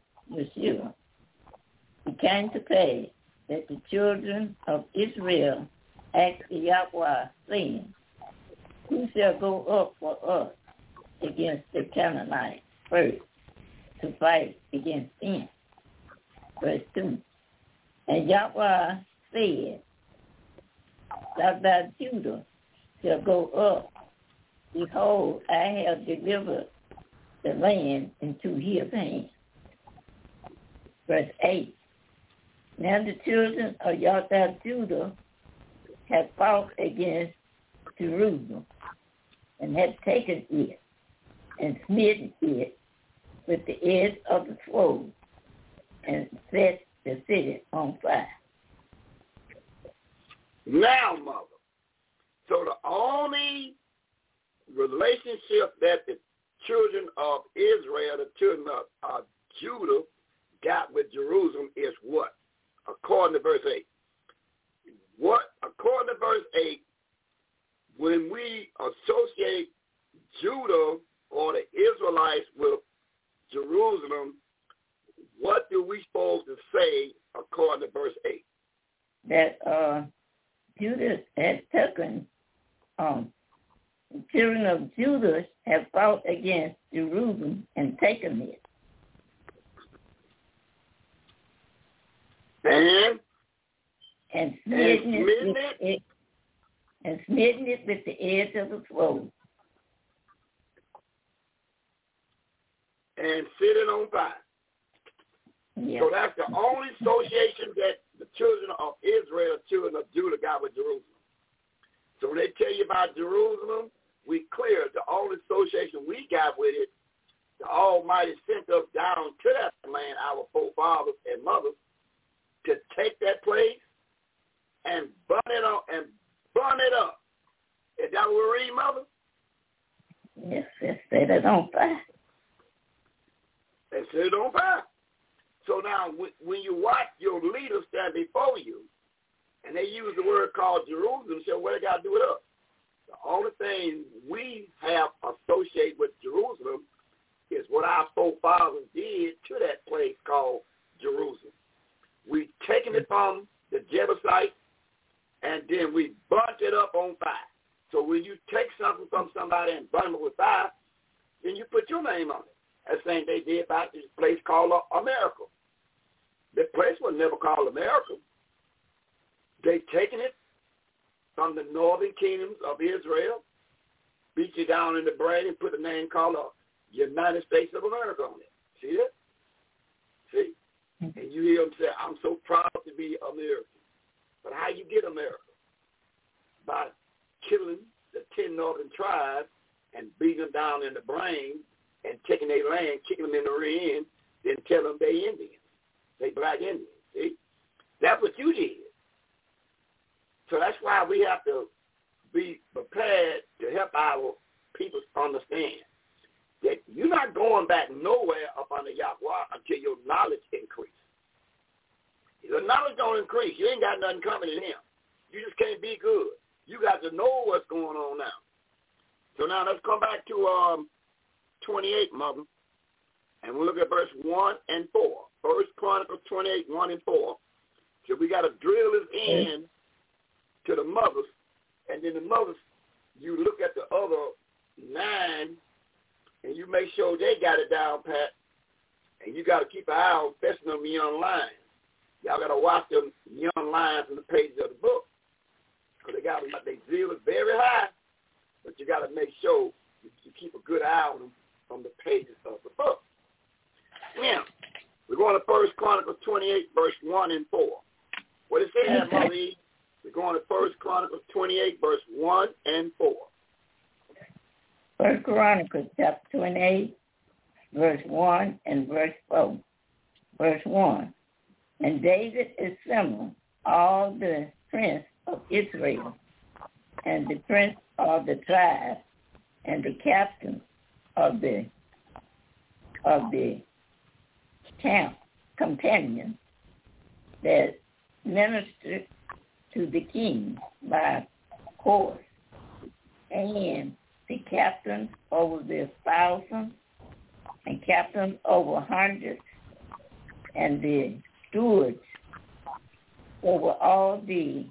it came to pass that the children of Israel asked Yahweh, saying, "Who shall go up for us against the Canaanites first to fight against them?" Verse 2. And Yahweh said, "Thou Judah shall go up. Behold, I have delivered the land into his hand." Verse 8. Now the children of Yahweh Judah have fought against Jerusalem, and have taken it, and smitten it with the edge of the sword, and set the city on fire. now, mother. So the only relationship that the children of Israel, the children of Judah, got with Jerusalem is what? According to verse 8. What? According to verse 8, when we associate Judah or the Israelites with Jerusalem, what do we supposed to say according to verse 8? That Judah had taken, the children of Judah have fought against Jerusalem and taken it. And smitten it with the edge of the sword. And set it on fire. Yeah. So that's the only association that the children of Israel, children of Judah got with Jerusalem. So when they tell you about Jerusalem, we clear the only association we got with it, the Almighty sent us down to that land, our forefathers and mothers, to take that place and burn it up Is that what we read, Mother? Yes, it set it on fire. They set it on fire. So now, when you watch your leaders stand before you, and they use the word called Jerusalem, so what they got to do with us? The only thing we have associated with Jerusalem is what our forefathers did to that place called Jerusalem. We taken it from the Jebusites, and then we burnt it up on fire. So when you take something from somebody and burn it with fire, then you put your name on it. That's the same they did about this place called America. The place was never called America. They taken it from the northern kingdoms of Israel, beat you down in the brain and put a name called United States of America on it. See it? See? And you hear them say, I'm so proud to be American. But how you get America? By killing the 10 northern tribes and beating them down in the brain and taking their land, kicking them in the rear end, then tell them they Indians. They black Indians. See? That's what you did. So that's why we have to be prepared to help our people understand that you're not going back nowhere up under Yahweh until your knowledge increases. Your knowledge don't increase. You ain't got nothing coming in him. You just can't be good. You got to know what's going on now. So now let's come back to 28, Mother, and we'll look at verse 1 and 4. First Chronicles 28, 1 and 4. So we got to drill this in to the mothers, and then the mothers, you look at the other 9, and you make sure they got it down pat, and you got to keep an eye on fessing them young lions. Y'all got to watch them young lions in the pages of the book, because they zeal is very high, but you got to make sure you keep a good eye on them from the pages of the book. Now, we're going to First Chronicles 28, verse 1 and 4. What it says, Mother E? We're going to First Chronicles 28, verse 1 and 4. First Chronicles chapter 28, verse 1 and verse 4. Verse 1. And David assembled all the prince of Israel, and the prince of the tribes, and the captains of the camp companions that ministered to the king by course, and the captains over the thousands, and captains over hundreds, and the stewards over all the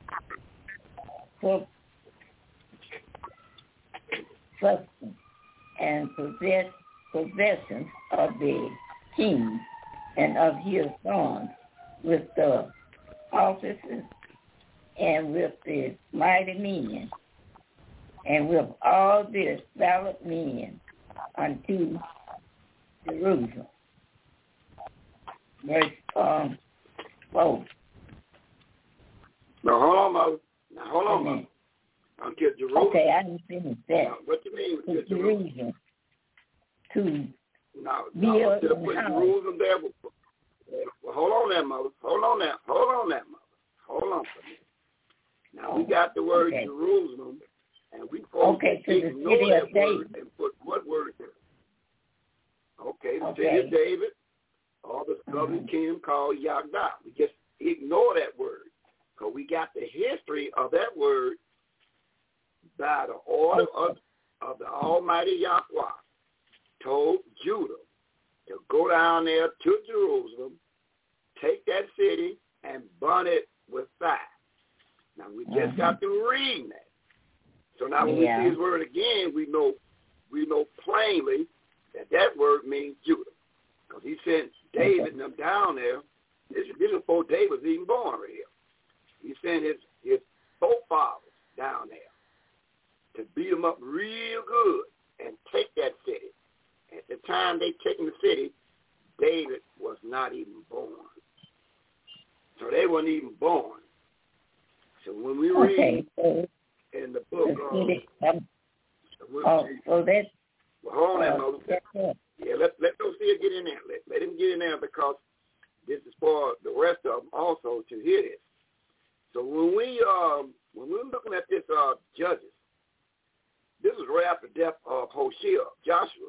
substance and possessions of the king and of his sons, with the officers and with the mighty men, and with all the valiant men unto Jerusalem. Verse 4. Now, hold on, Mother. Until Jerusalem. Okay, I didn't finish that. Now, what do you mean with Jerusalem? To build put Jerusalem there. Well, hold on there, Mother. Hold on for a minute. Now, we got the word Jerusalem, and we supposed to ignore that word and put what word there? Okay, the city of David, or the southern kingdom called Yagda. We just ignore that word, because we got the history of that word by the order of the Almighty Yahweh told Judah to go down there to Jerusalem, take that city, and burn it with fire. Now, we just got to read that. So now when we see his word again, we know plainly that word means Judah. Because he sent David and them down there. This is before David was even born right here. He sent his forefathers down there to beat them up real good and take that city. At the time they taken the city, David was not even born. So they weren't even born. So when we read in the book so that's well, hold on, Mother. Yeah, let those here get in there. Let him get in there, because this is for the rest of them also to hear this. So when we're looking at this Judges, this is right after the death of Hoshea, Joshua.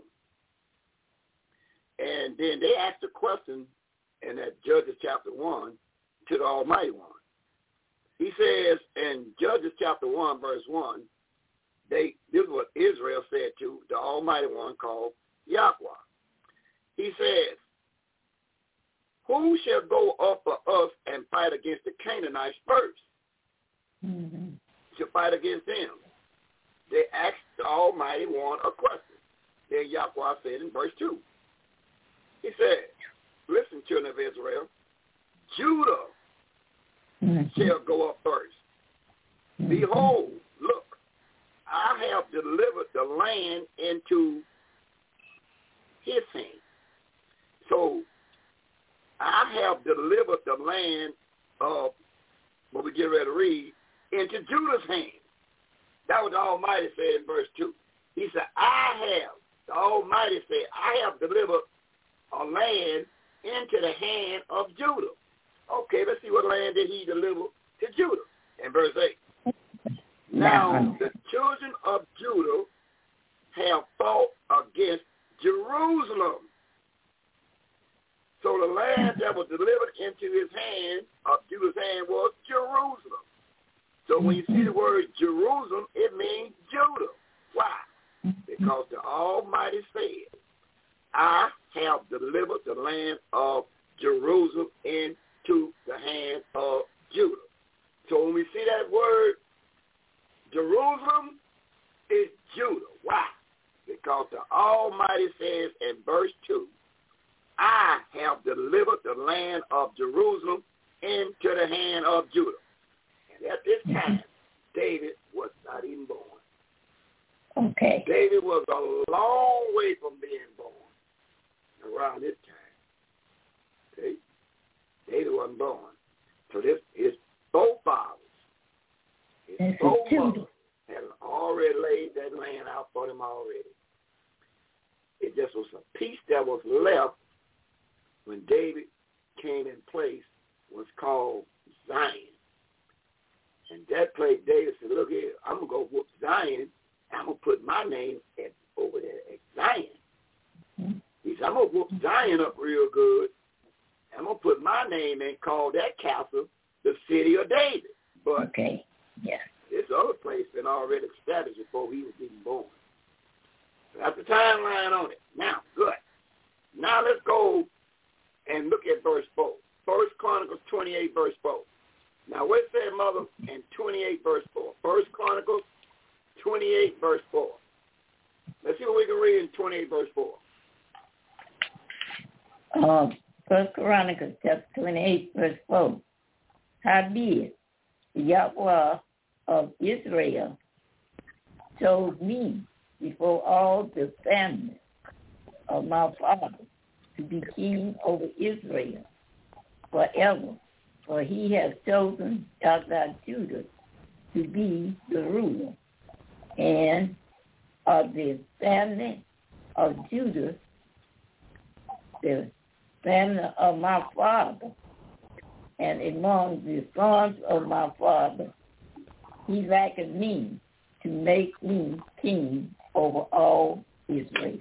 And then they asked a question in that Judges chapter 1 to the Almighty One. He says in Judges chapter 1, verse 1, this is what Israel said to the Almighty One called Yahweh. He says, who shall go up for us and fight against the Canaanites first? Shall fight against them. They asked the Almighty One a question. Then Yahweh said in verse 2, he said, listen, children of Israel, Judah shall go up first. Behold, look, I have delivered the land into his hand. So I have delivered the land of, what we get ready to read, into Judah's hand. That was the Almighty said in verse 2. He said, the Almighty said, I have delivered a land into the hand of Judah. Okay, let's see what land did he deliver to Judah in verse 8. Now, the children of Judah have fought against Jerusalem. So the land that was delivered into his hand, of Judah's hand, was Jerusalem. So when you see the word Jerusalem, it means Judah. Why? Because the Almighty said, I have delivered the land of Jerusalem into the hand of Judah. So when we see that word Jerusalem, is Judah. Why? Because the Almighty says in verse 2, I have delivered the land of Jerusalem into the hand of Judah. And at this time, David was not even born. Okay. David was a long way from being born around this time. Okay? David wasn't born. So his forefathers, his foremothers had already laid that land out for them already. It just was a piece that was left when David came in place, was called Zion. And that place, David said, look here, I'm going to go whoop Zion. I'm going to put my name over there at Zion. He said, I'm going to whoop Zion up real good. I'm going to put my name and call that castle the city of David. But this other place been already established before he was even born. So that's the timeline on it. Now, good. Now let's go and look at verse 4. 1 Chronicles 28, verse 4. Now, what said, Mother, in 28, verse 4? 1 Chronicles 28, verse 4. Let's see what we can read in 28, verse 4. 1 Chronicles chapter 28, verse 4. Howbeit, Yahweh of Israel told me before all the families of my father to be king over Israel forever, for he has chosen Yahweh Judah to be the ruler, and of the family of Judah, the family of my father, and among the sons of my father, he liketh me to make me king over all Israel.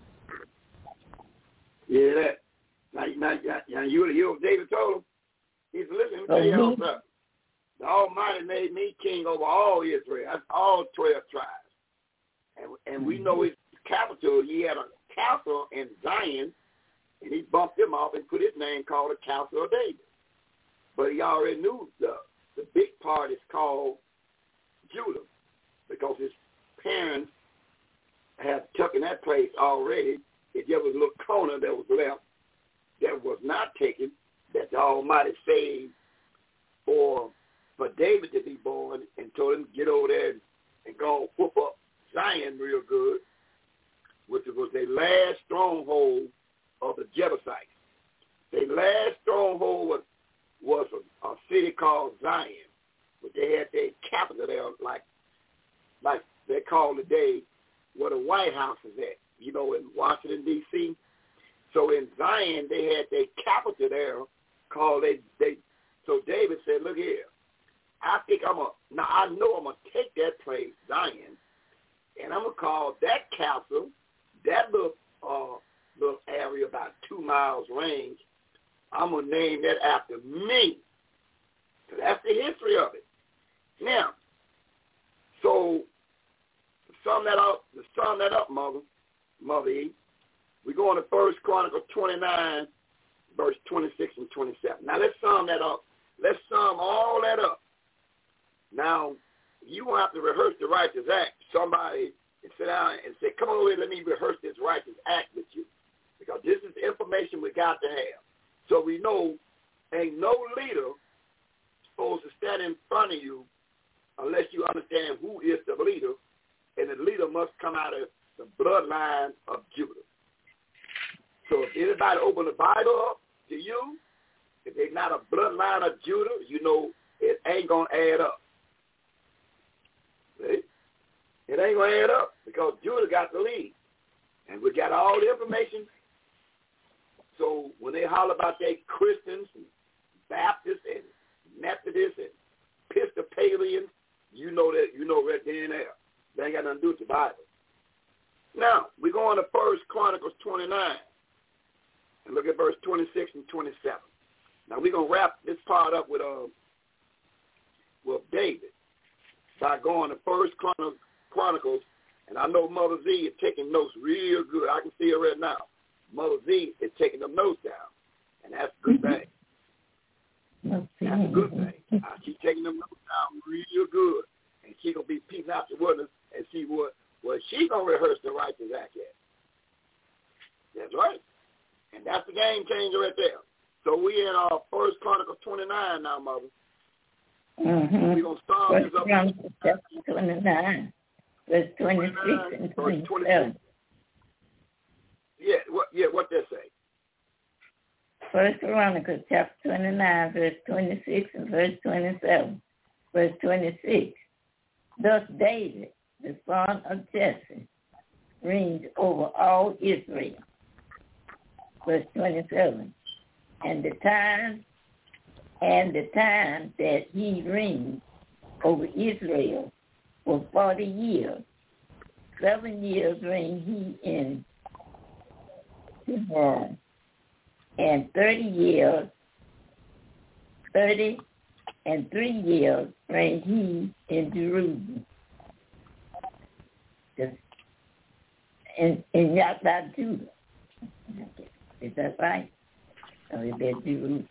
Yeah, that. Now you David told him. He said, listen, let me tell you something. The Almighty made me king over all Israel. That's all 12 tribes. And we know his capital, he had a castle in Zion, and he bumped him off and put his name called the Castle of David. But he already knew the big part is called Judah, because his parents had taken that place already. It just was a little corner that was left that was not taken, that the Almighty saved for David to be born, and told him to get over there and go whoop up Zion real good, which was their last stronghold of the Jebusites. Their last stronghold was a city called Zion, but they had their capital there, like they call today where the White House is at, in Washington, D.C. So in Zion, they had their capital there called so David said, look here, I know I'm going to take that place, Zion, and I'm going to call that castle, that little area about 2 miles range, I'm going to name that after me. So that's the history of it. Now, so to sum that up, Mother E, we go on to 1 Chronicles 29, verse 26 and 27. Now let's sum that up. Let's sum all that up. Now, you won't have to rehearse the righteous act. Somebody can sit down and say, come over here, let me rehearse this righteous act with you. Because this is the information we got to have. So we know ain't no leader supposed to stand in front of you unless you understand who is the leader, and the leader must come out of the bloodline of Judah. So if anybody open the Bible up to you, if they're not a bloodline of Judah, it ain't going to add up. See? It ain't going to add up because Judah got the lead. And we got all the information. So when they holler about they Christians and Baptists and Methodists and Episcopalians, you know right there and there. They ain't got nothing to do with the Bible. Now, we go on to 1 Chronicles 29 and look at verse 26 and 27. Now, we're going to wrap this part up with David by going to 1 Chronicles, and I know Mother Z is taking notes real good. I can see her right now. Mother Z is taking them notes down, and that's a good thing. That's a good thing. She's taking them notes down real good, and she's going to be peeping out the witness and see what she's going to rehearse the righteous act at. That's right. And that's the game changer right there. So we in our 1 Chronicles 29 now, Mother. Mm-hmm. We're going to start this up. Chapter 29, verse 26 and 27. What that say? 1 Chronicles chapter 29, verse 26 and verse 27. Verse 26. Thus David, the son of Jesse, reigned over all Israel. Verse 27. And the time that he reigned over Israel was 40 years. 7 years reigned he in Hebron, and 30 and 3 years reigned he in Jerusalem. In Yatsar, Judah. Is that right? Or is that Jerusalem?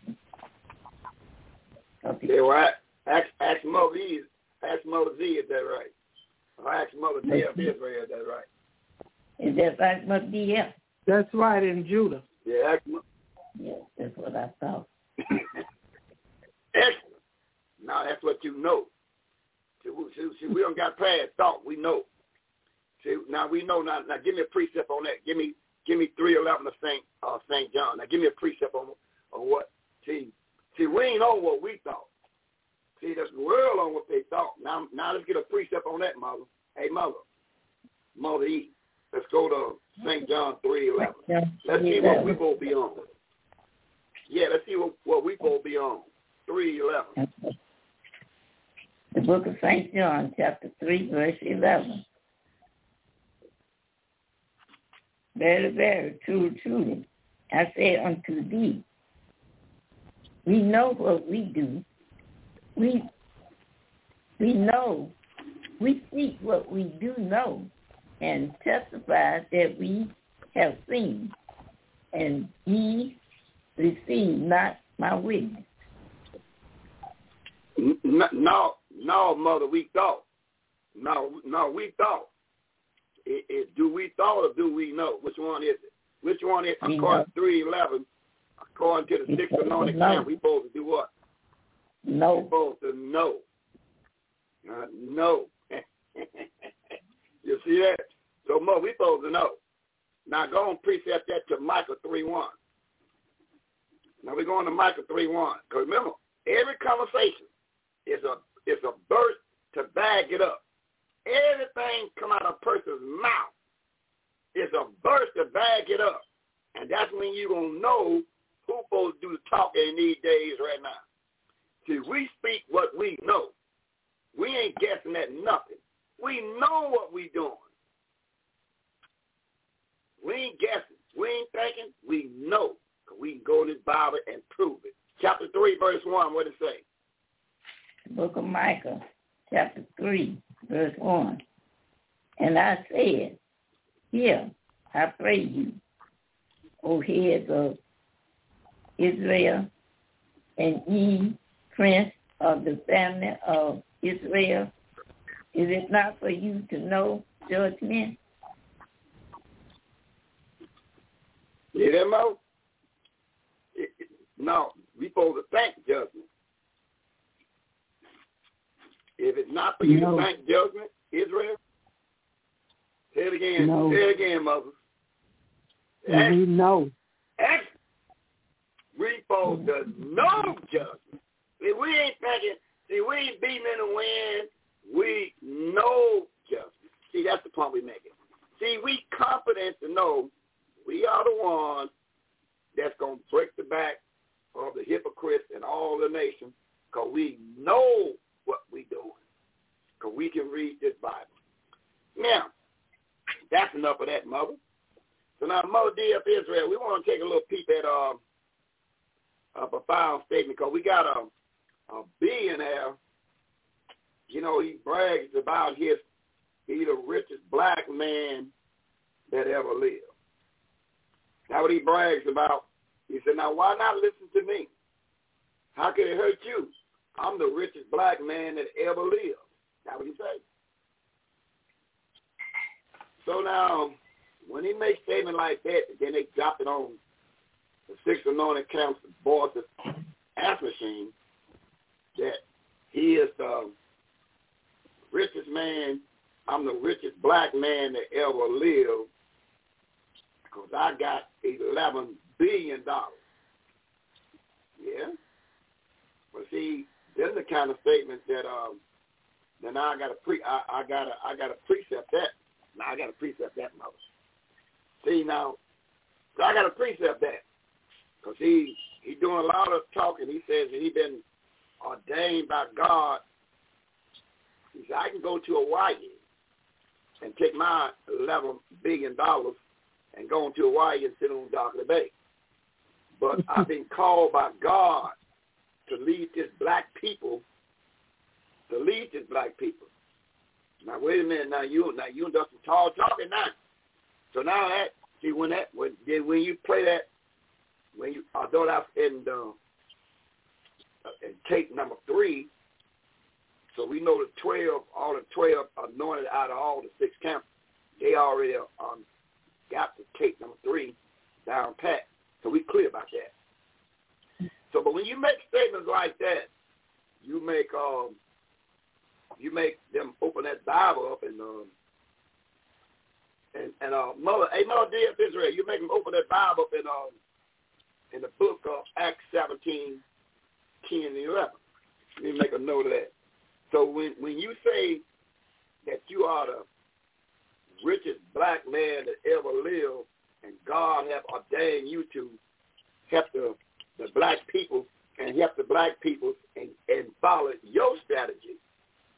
Okay. Yeah, well, ask Mother Z, is that right? Or ask Mother D of Israel, is that right? Is that right, Mother D? That's right, in Judah. Yeah, ask Mother. Yes, that's what I thought. Excellent. Now that's what you know. See, we don't got past thought. We know. See, now we know. Now give me a precept on that. Give me 3:11 of St. John. Now give me a precept on what. See, we ain't on what we thought. See, that's the world on what they thought. Now let's get a precept on that, Mother. Hey, Mother E. Let's go to St. John 3:11. Let's see what we both be on. Yeah, let's see what we both be on. 3:11. The book of St. John, chapter 3, verse 11. Very, very, truly, truly, I say unto thee, we know what we do. We know, we speak what we do know, and testify that we have seen, and ye receive not my witness. No, Mother, we thought. No, we thought. Do we thought or do we know? Which one is it? Which one is it? According to 3:11, according to the sixth anointed camp, we supposed to do what? No. We're supposed to know. No. You see that? So, Mother, we supposed to know. Now, go and precept that to Micah 3:1. Now, we're going to Micah 3:1. Because remember, every conversation is a burst to bag it up. Everything come out of a person's mouth is a burst to bag it up. And that's when you're going to know who's supposed to do the talking in these days right now. See, we speak what we know. We ain't guessing at nothing. We know what we doing. We ain't guessing. We ain't thinking. We know. We can go to this Bible and prove it. Chapter 3, verse 1, what does it say? The book of Micah, chapter 3, verse 1. And I said, hear, I pray you, O heads of Israel, and ye prince of the family of Israel, is it not for you to know judgment? You hear that, Mo? No, we supposed to think judgment. If it's not for you to think judgment, Israel, say it again. No. Say it again, mothers. We know. We supposed to know judgment. See, we ain't thinking, we ain't beating in the wind. We know judgment. See, that's the point we making. See, we confident to know we are the ones that's going to break the back of the hypocrites and all the nations, because we know what we doing, because we can read this Bible. Now, that's enough of that, Mother. So now, Mother D of Israel, we want to take a little peep at a profound statement, because we got a billionaire. You know, he brags about he's the richest black man that ever lived. Now, what he brags about, he said, now, why not listen to me? How can it hurt you? I'm the richest black man that ever lived. That's what he said. So now, when he makes statement like that, then they drop it on the sixth anointed camp's boss's answer machine that he is the richest man, I'm the richest black man that ever lived, because I got $11 billion. Yeah? But see, there's the kind of statement that then I gotta precept that. Now I gotta precept that, Mother. See now, so I gotta precept that. Because he doing a lot of talking. He says that he been ordained by God. He said, I can go to Hawaii and take my $11 billion and go into Hawaii and sit on Darkly Bay. But I've been called by God to lead this black people. Now wait a minute. Now you done some tall talking now. So now that see when you play that, when you although that's in tape number 3. So we know all the 12 anointed out of all the 6 camps, they already got the tape number 3 down pat. So we clear about that. So, but when you make statements like that, you make them open that Bible up and Mother D of Israel, you make them open that Bible up in the book of Acts 17, 10 and 11. Let me make a note of that. So when you say that you are the richest black man that ever lived, and God have ordained you to help the black people and help the black people and follow your strategy,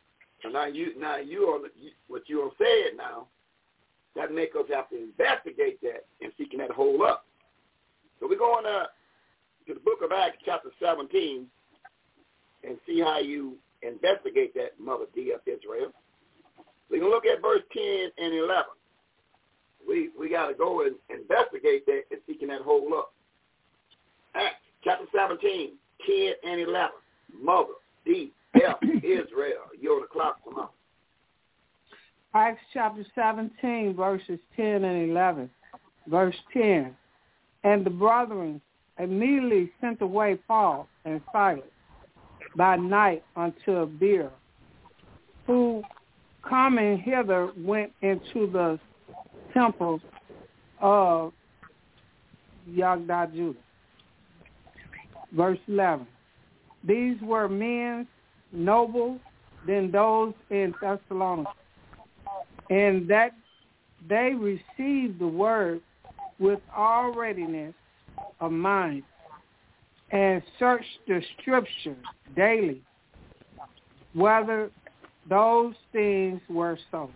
So now what you are saying now, that makes us have to investigate that and seeking that hold up. So we're going to the book of Acts, chapter 17, and see how you investigate that, Mother D of Israel. We're going to look at verse 10 and 11. We got to go and investigate that and seeking that hold up. Acts, chapter 17, 10 and 11. Mother D of Israel. You're on the clock, come on. Acts chapter 17, verses 10 and 11. Verse 10. And the brethren immediately sent away Paul and Silas by night unto Beer, who coming hither went into the temple of Yahweh Judah. Verse 11. These were men noble than those in Thessalonica, and that they received the word with all readiness of mind, and searched the scriptures daily, whether those things were so.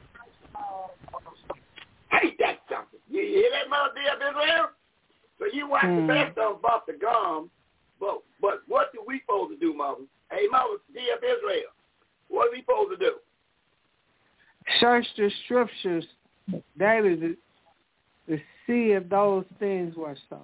Hey, that's something. You hear that, Mother D of Israel? So you watch the best of about the gum, but what do we supposed to do, Mother? Hey, Mother D of Israel, what are we supposed to do? Search the scriptures daily to see if those things were so.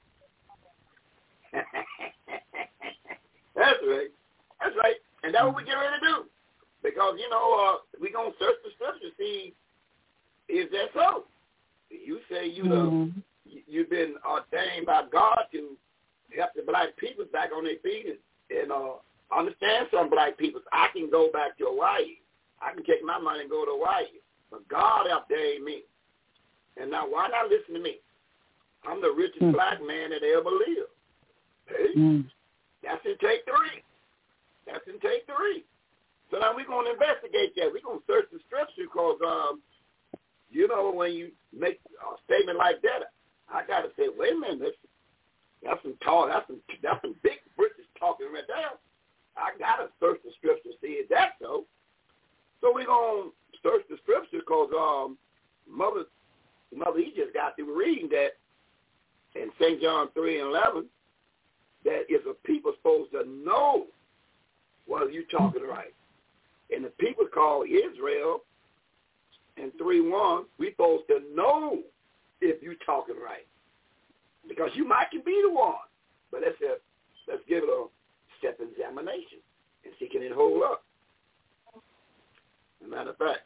That's right. That's right. And that's what we get ready to do. Because, we're going to search the scriptures to see, is that so? You say you've been ordained by God to help the black people back on their feet and understand some black people. I can go back to Hawaii. I can take my money and go to Hawaii. But God ordained me. And now why not listen to me? I'm the richest black man that ever lived. Hey? That's in take 3. That's in take 3. So now we're going to investigate that. We're going to search the scripture because, when you make a statement like that, I got to say, wait a minute, that's some tall, that's some big British talking right there. I got to search the scripture to see if that's so. So we're going to search the scripture because Mother, he just got through reading that in St. John 3 and 11, that if a people supposed to know whether you talking right. And the people called Israel in 3:1, we supposed to know if you talking right. Because you might can be the one. But let's give it a step examination and see can it hold up. Matter of fact,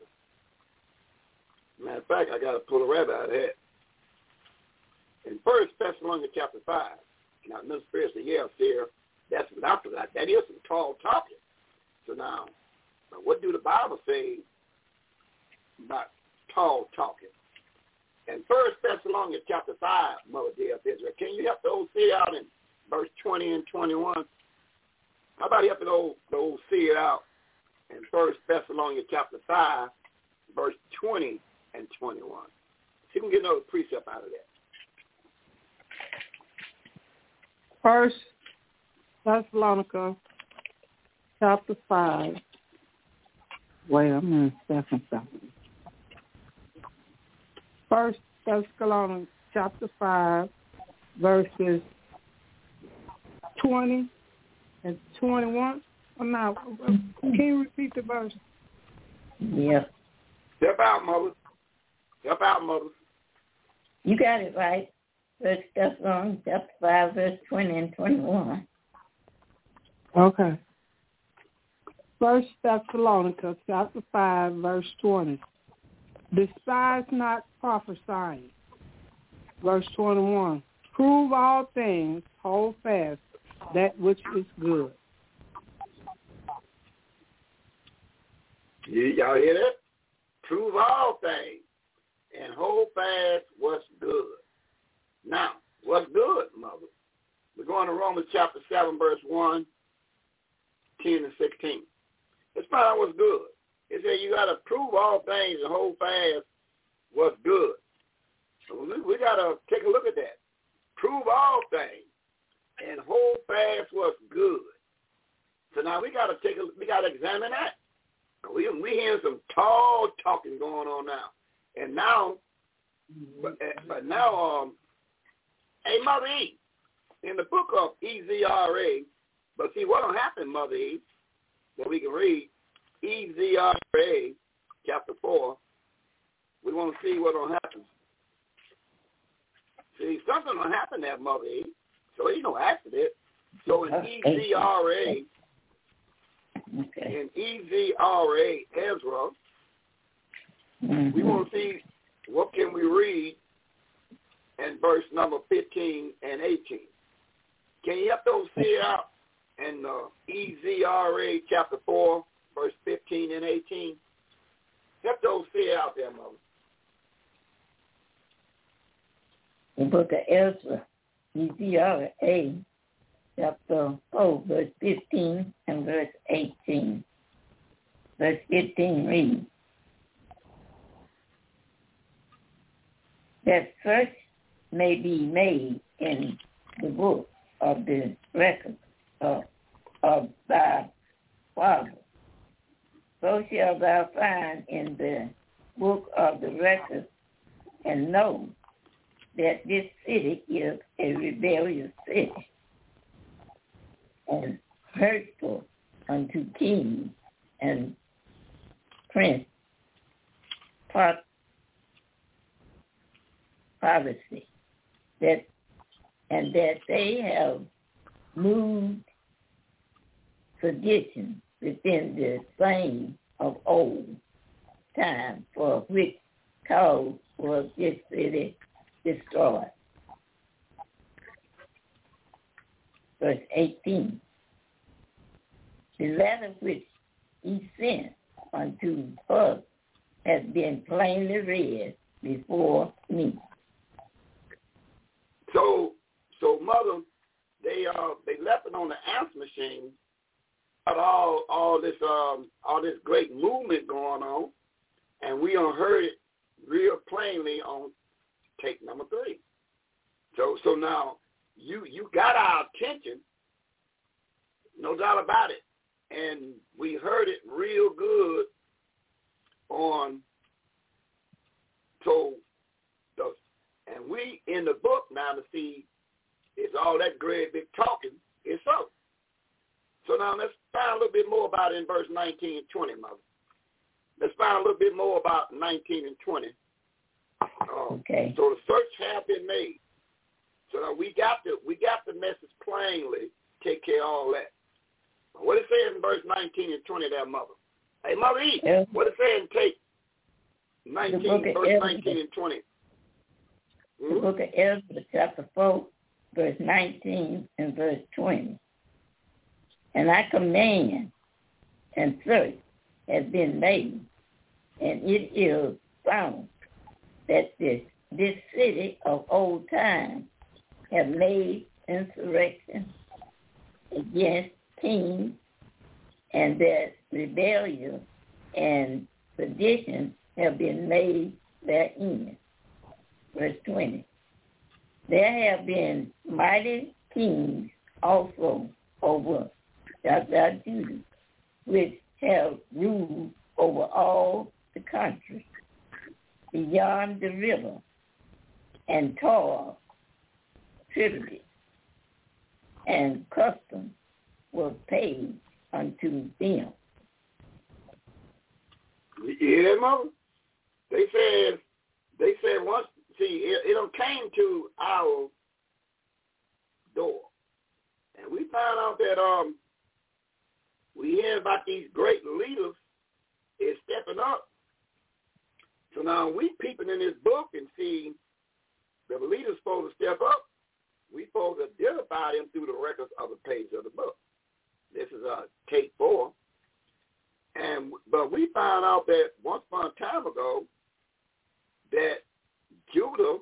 I got to pull a rabbit out of that. In 1 Thessalonians chapter 5, now Mr. Spears said, yeah, sir, that's what I forgot. That is some tall talking. So now what do the Bible say about tall talking? In 1 Thessalonians chapter 5, Mother D of Israel, can you help the old see out in verse 20 and 21? How about helping the old see it out in 1 Thessalonians chapter 5, verse 20 and 21? See if we can get another precept out of that. 1 Thessalonica chapter 5. Wait, I'm in second something. 1 Thessalonians chapter 5, verses 20 and 21. Now, can you repeat the verse? Yeah. Step out, Mother. Step out, Mother. You got it right. 1 Thessalonians chapter 5, verse 20 and 21. Okay. 1 Thessalonica chapter 5, verse 20. Despise not prophesying. Verse 21. Prove all things, hold fast that which is good. Y'all hear that? Prove all things and hold fast what's good. Now, what's good, Mother? We're going to Romans chapter 7, verse 1, 10 and 16. Let's find out what's good. It says you got to prove all things and hold fast what's good. So we got to take a look at that. Prove all things and hold fast what's good. So now we got to examine that. We hearing some tall talking going on now. And now, but now, hey, Mother E, in the book of Ezra, but see what will happen, Mother E, that we can read, Ezra chapter 4, we want to see what will happen. See, something will happen there, Mother E, so ain't no accident. So in Ezra, Ezra, we want to see what can we read in verse number 15 and 18. Can you help those see out in Ezra chapter 4, verse 15 and 18? Help those see out there, Mother. The book of Ezra, Ezra, chapter 4, verse 15 and verse 18. Verse 15 reads, that search may be made in the book of the record of thy father. So shalt thou find in the book of the record and know that this city is a rebellious city and hurtful unto kings and prince policy, that they have moved sedition within the same of old time, for which cause was this city destroyed. Verse 18. The letter which he sent unto us has been plainly read before me. So Mother, they left it on the answer machine. All this great movement going on, and we heard it real plainly on tape number 3. So now you got our attention, no doubt about it, and we heard it real good on. And we in the book now to see it's all that great big talking is so. So now let's find a little bit more about it in verse 19 and 20, Mother. Let's find a little bit more about 19 and 20. Okay. So the search have been made. So now we got the message plainly. Take care of all that. What it says in verse 19 and 20 there, Mother? Hey, Mother E, what it says in tape 19, verse 19 and 20? The book of Ezra, chapter 4, verse 19 and verse 20. And I command, and search has been made, and it is found that this city of old time have made insurrection against kings, and that rebellion and sedition have been made therein. Verse 20. There have been mighty kings also over Judah, which have ruled over all the country beyond the river, and taught tribute and custom was paid unto them. Yeah, Mother. They said once. See, it came to our door, and we found out that we hear about these great leaders is stepping up. So now we peeping in this book and see the leaders supposed to step up. We supposed to identify them through the records of the page of the book. This is tape 4. But we found out that once upon a time ago that Judah,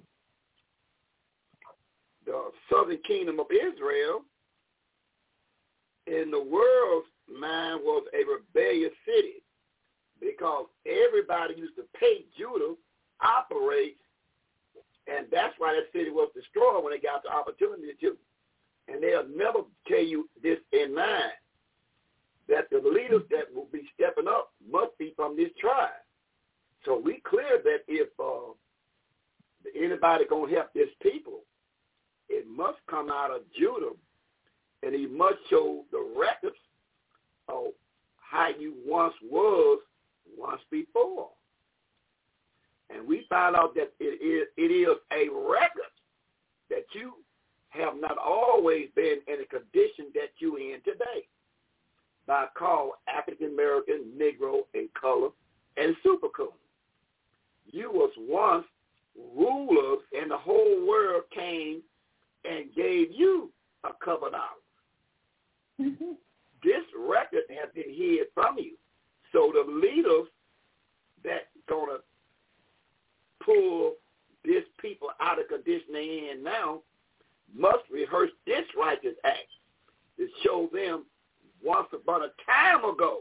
the southern kingdom of Israel, in the world's mind was a rebellious city because everybody used to pay Judah, operate, and that's why that city was destroyed when they got the opportunity to. And they'll never tell you this in mind. that the leaders that will be stepping up must be from this tribe. So we clear that if anybody going to help this people, it must come out of Judah, and he must show the records of how you once was once before. And we found out that it is a record that you have not always been in the condition that you in today, by called African American, Negro, and color, and super cool. You was once rulers, and the whole world came and gave you a couple dollars. Mm-hmm. This record has been hid from you. So the leaders that's going to pull this people out of condition they're in now must rehearse this righteous act to show them once upon a time ago,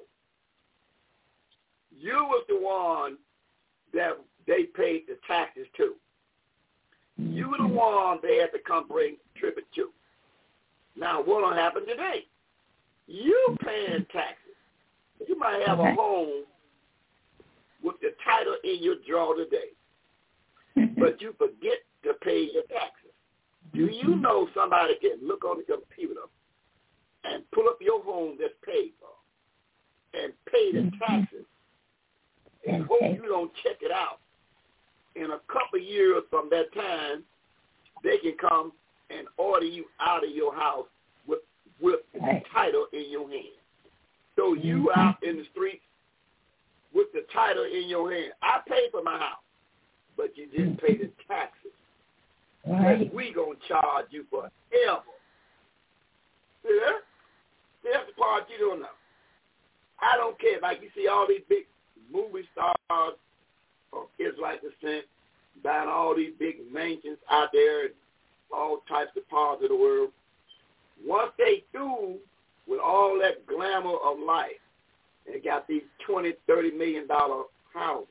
you was the one that they paid the taxes to. You were the one they had to come bring tribute to. Now, what will happen today? You paying taxes. You might have a home with the title in your drawer today, but you forget to pay your taxes. Do you know somebody can look on the computer and pull up your home that's paid for and pay the taxes and hope you don't check it out? In a couple of years from that time, they can come and order you out of your house with the title in your hand. So you out in the streets with the title in your hand. I paid for my house, but you didn't pay the taxes. Right. We going to charge you forever. See that? That's the part you don't know. I don't care. Like you see all these big movie stars of Israelite descent buying all these big mansions out there in all types of parts of the world. Once they through with all that glamour of life, they got these $20, $30 million houses,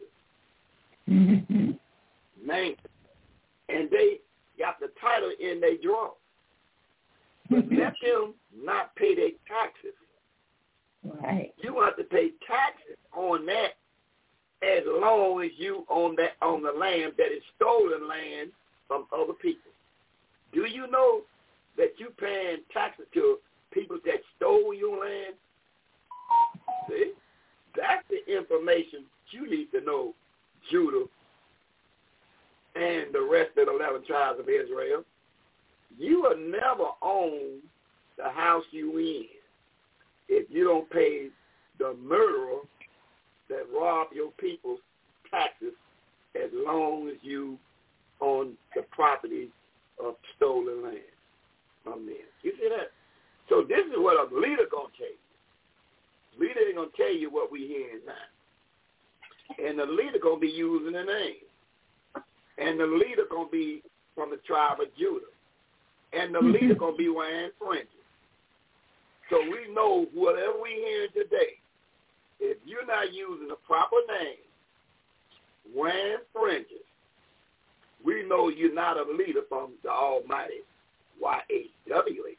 mansions, and they got the title in their drawer. But let them not pay their taxes. Right. You have to pay taxes on that as long as you own that on the land that is stolen land from other people. Do you know that you paying taxes to people that stole your land? See? That's the information you need to know, Judah and the rest of the 11 tribes of Israel. You will never own the house you in if you don't pay the murderer that robbed your people's taxes as long as you own the property of stolen land from them. You see that? So this is what a leader going to tell you. Leader ain't going to tell you what we hearing now. And the leader going to be using the name. And the leader going to be from the tribe of Judah. And the leader going to be wearing fringes. So we know whatever we hearing today, if you're not using the proper name, wearing fringes, we know you're not a leader from the almighty YHWH.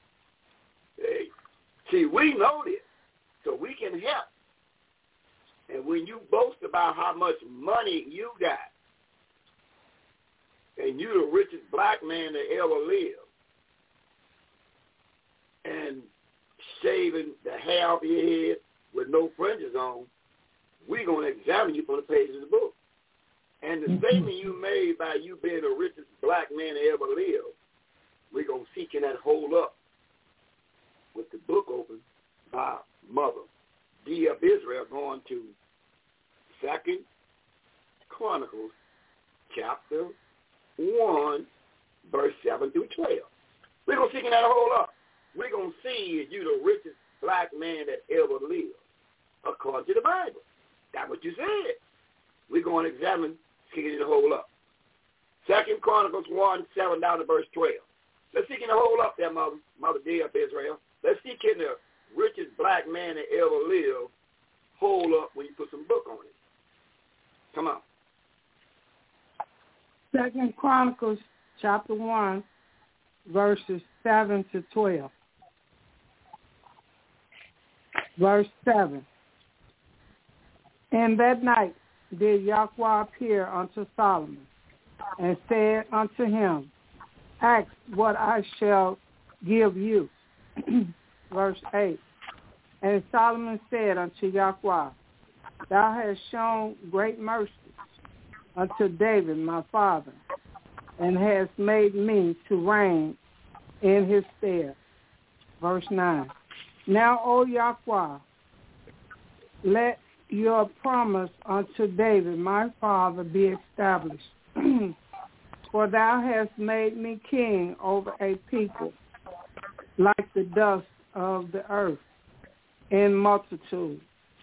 See, we know this, so we can help. And when you boast about how much money you got, and you're the richest black man that ever lived, and shaving the hair off your head with no fringes on, we're going to examine you from the pages of the book. And the statement you made by you being the richest black man that ever lived, we're going to seek in that hold up with the book open by Mother D of Israel, going to 2 Chronicles chapter 1, verse 7 through 12. We're going to seek in that hold up. We're going to see if you the richest black man that ever lived, according to the Bible. That's what you said. We're going to examine, seek in the hold up. 2 Chronicles 1, 7 down to verse 12. Let's seek in the hold up there, Mother D of Israel. Let's seek in the richest black man that ever lived. Hold up when you put some book on it. Come on. 2 Chronicles chapter 1, verses 7 to 12. Verse 7. And that night did Yahweh appear unto Solomon, and said unto him, Ask what I shall give you. Verse 8. And Solomon said unto Yahweh, Thou hast shown great mercy unto David my father, and hast made me to reign in his stead. Verse 9. Now, O Yahweh, let your promise unto David my father be established. For thou hast made me king over a people like the dust of the earth in multitude.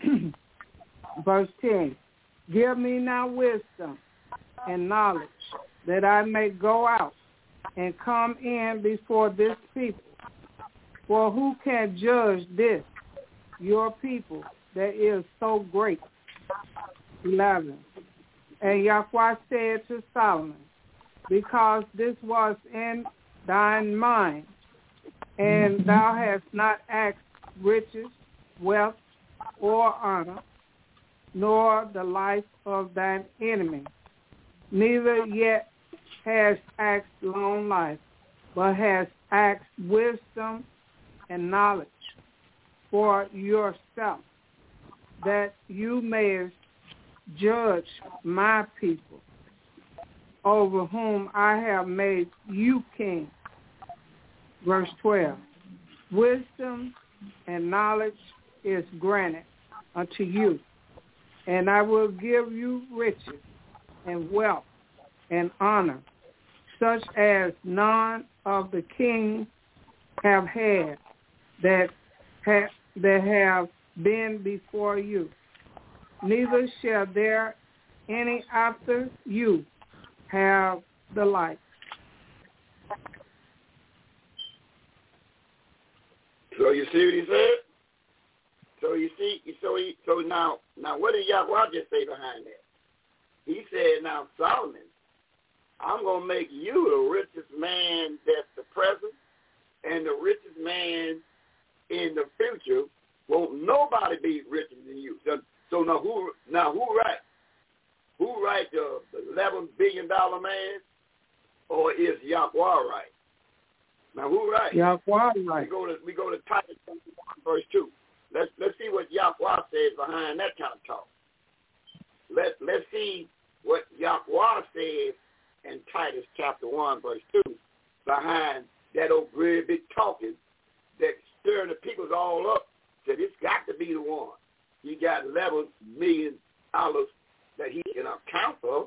Verse 10. Give me now wisdom and knowledge, that I may go out and come in before this people. For who can judge this, your people, that is so great? 11. And Yahweh said to Solomon, Because this was in thine mind, and thou hast not asked riches, wealth, or honor, nor the life of thine enemy, neither yet hast asked long life, but hast asked wisdom and knowledge for yourself, that you mayest judge my people, over whom I have made you king. Verse 12. Wisdom and knowledge is granted unto you, and I will give you riches and wealth and honor, such as none of the kings have had that have been before you. Neither shall there any after you have the like. So you see what he said? So now what did Yahweh just say behind that? He said, now Solomon, I'm going to make you the richest man that's the present and the richest man in the future. Won't nobody be richer than you. So now who right? Who right, the $11 billion man, or is Yahweh right? Now who right? Yahweh right. We go to Titus verse 2. Let's see what Yahweh says behind that kind of talk. Let's see what Yahweh says in Titus chapter 1 verse 2 behind that old great big talking that stirring the peoples all up. Said it's got to be the one. He got $11 million that he can account for.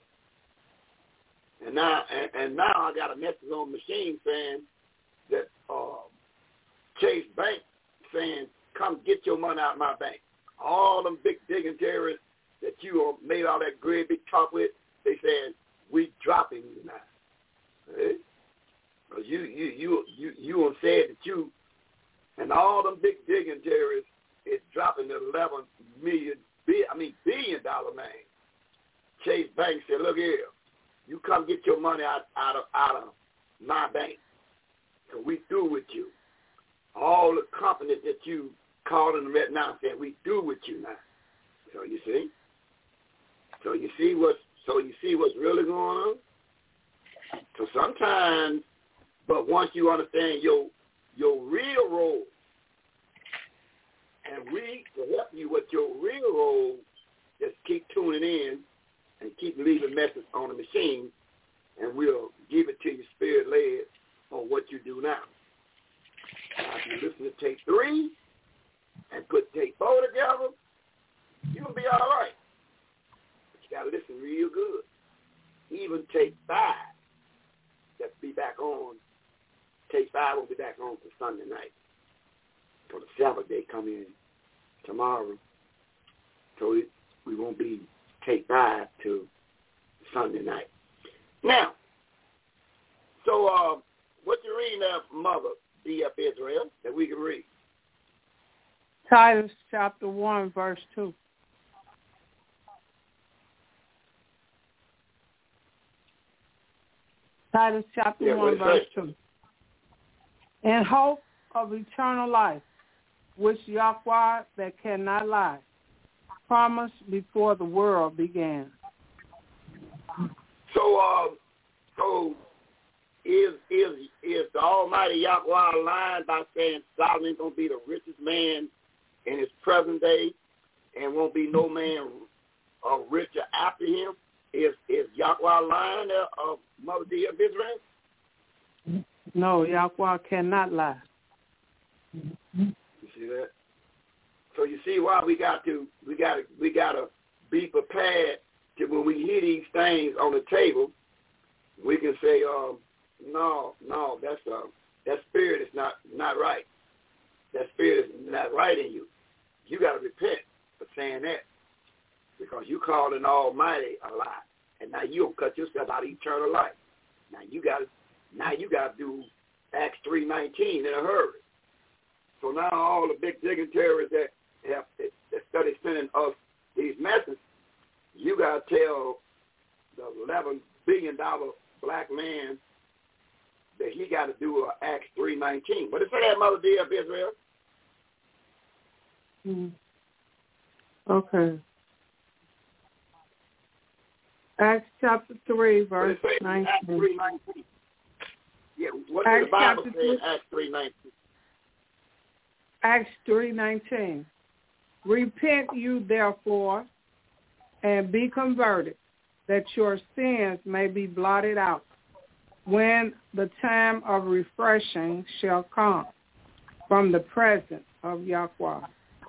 And now I got a message on the machine saying that Chase Bank saying, come get your money out of my bank. All them big dignitaries that you made all that great big talk with, they said, we dropping you now. Right? Because you said that you and all them big dignitaries is dropping the $11 billion man. Chase Bank said, look here, you come get your money out of my bank. So we through with you. All the companies that you called in right now said, we through with you now. So you see? So you see what's really going on? So sometimes, but once you understand your real role, and we, to help you with your real role, just keep tuning in and keep leaving messages on the machine, and we'll give it to you spirit-led on what you do now. Now, if you listen to tape 3 and put tape 4 together, you're going to be all right. But you got to listen real good. Even tape 5, that'll be back on. Tape 5 will be back on for Sunday night. For the Sabbath day come in tomorrow. So we won't be tape 5 till Sunday night. Now, so what you reading there, Mother D.F. Israel, that we can read? Titus chapter 1, verse 2. Titus chapter 1, verse 2. In hope of eternal life, which Yahweh that cannot lie, promised before the world began. So is the Almighty Yahweh lying by saying Solomon's going to be the richest man in his present day and won't be no man richer after him? Is Yahweh lying, Mother D of Israel? No, Yahweh cannot lie. You see that? So you see why we gotta be prepared to, when we hear these things on the table, we can say, no, that spirit is not right. That spirit is not right in you. You got to repent for saying that, because you called an Almighty a lie, and now you don't cut yourself out of eternal life. Now you got to do Acts 3:19 in a hurry. So now all the big dignitaries that study sending us these messages, you got to tell the $11 billion black man that he got to do Acts 3:19. What did it say that, Mother D of Israel? Okay. Acts chapter 3, verse 19. Acts 3:19. Yeah, what does the Bible say in Acts 3:19? Acts 3:19. Repent you therefore and be converted, that your sins may be blotted out, when the time of refreshing shall come from the presence of Yahweh.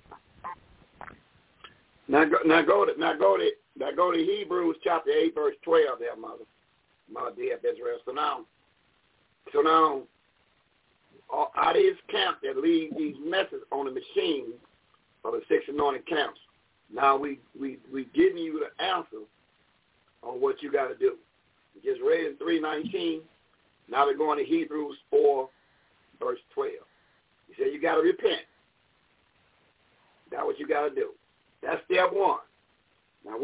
Now go to Hebrews chapter 8, verse 12 there, Mother dear Israel. So now, out of his camp that leave these messages on the machine of the 6 anointed camps. Now we giving you the answer on what you got to do. We just read in 3:19. Now we're going to Hebrews 4, verse 12. He said you got to repent. That's what you got to do. That's step one. Now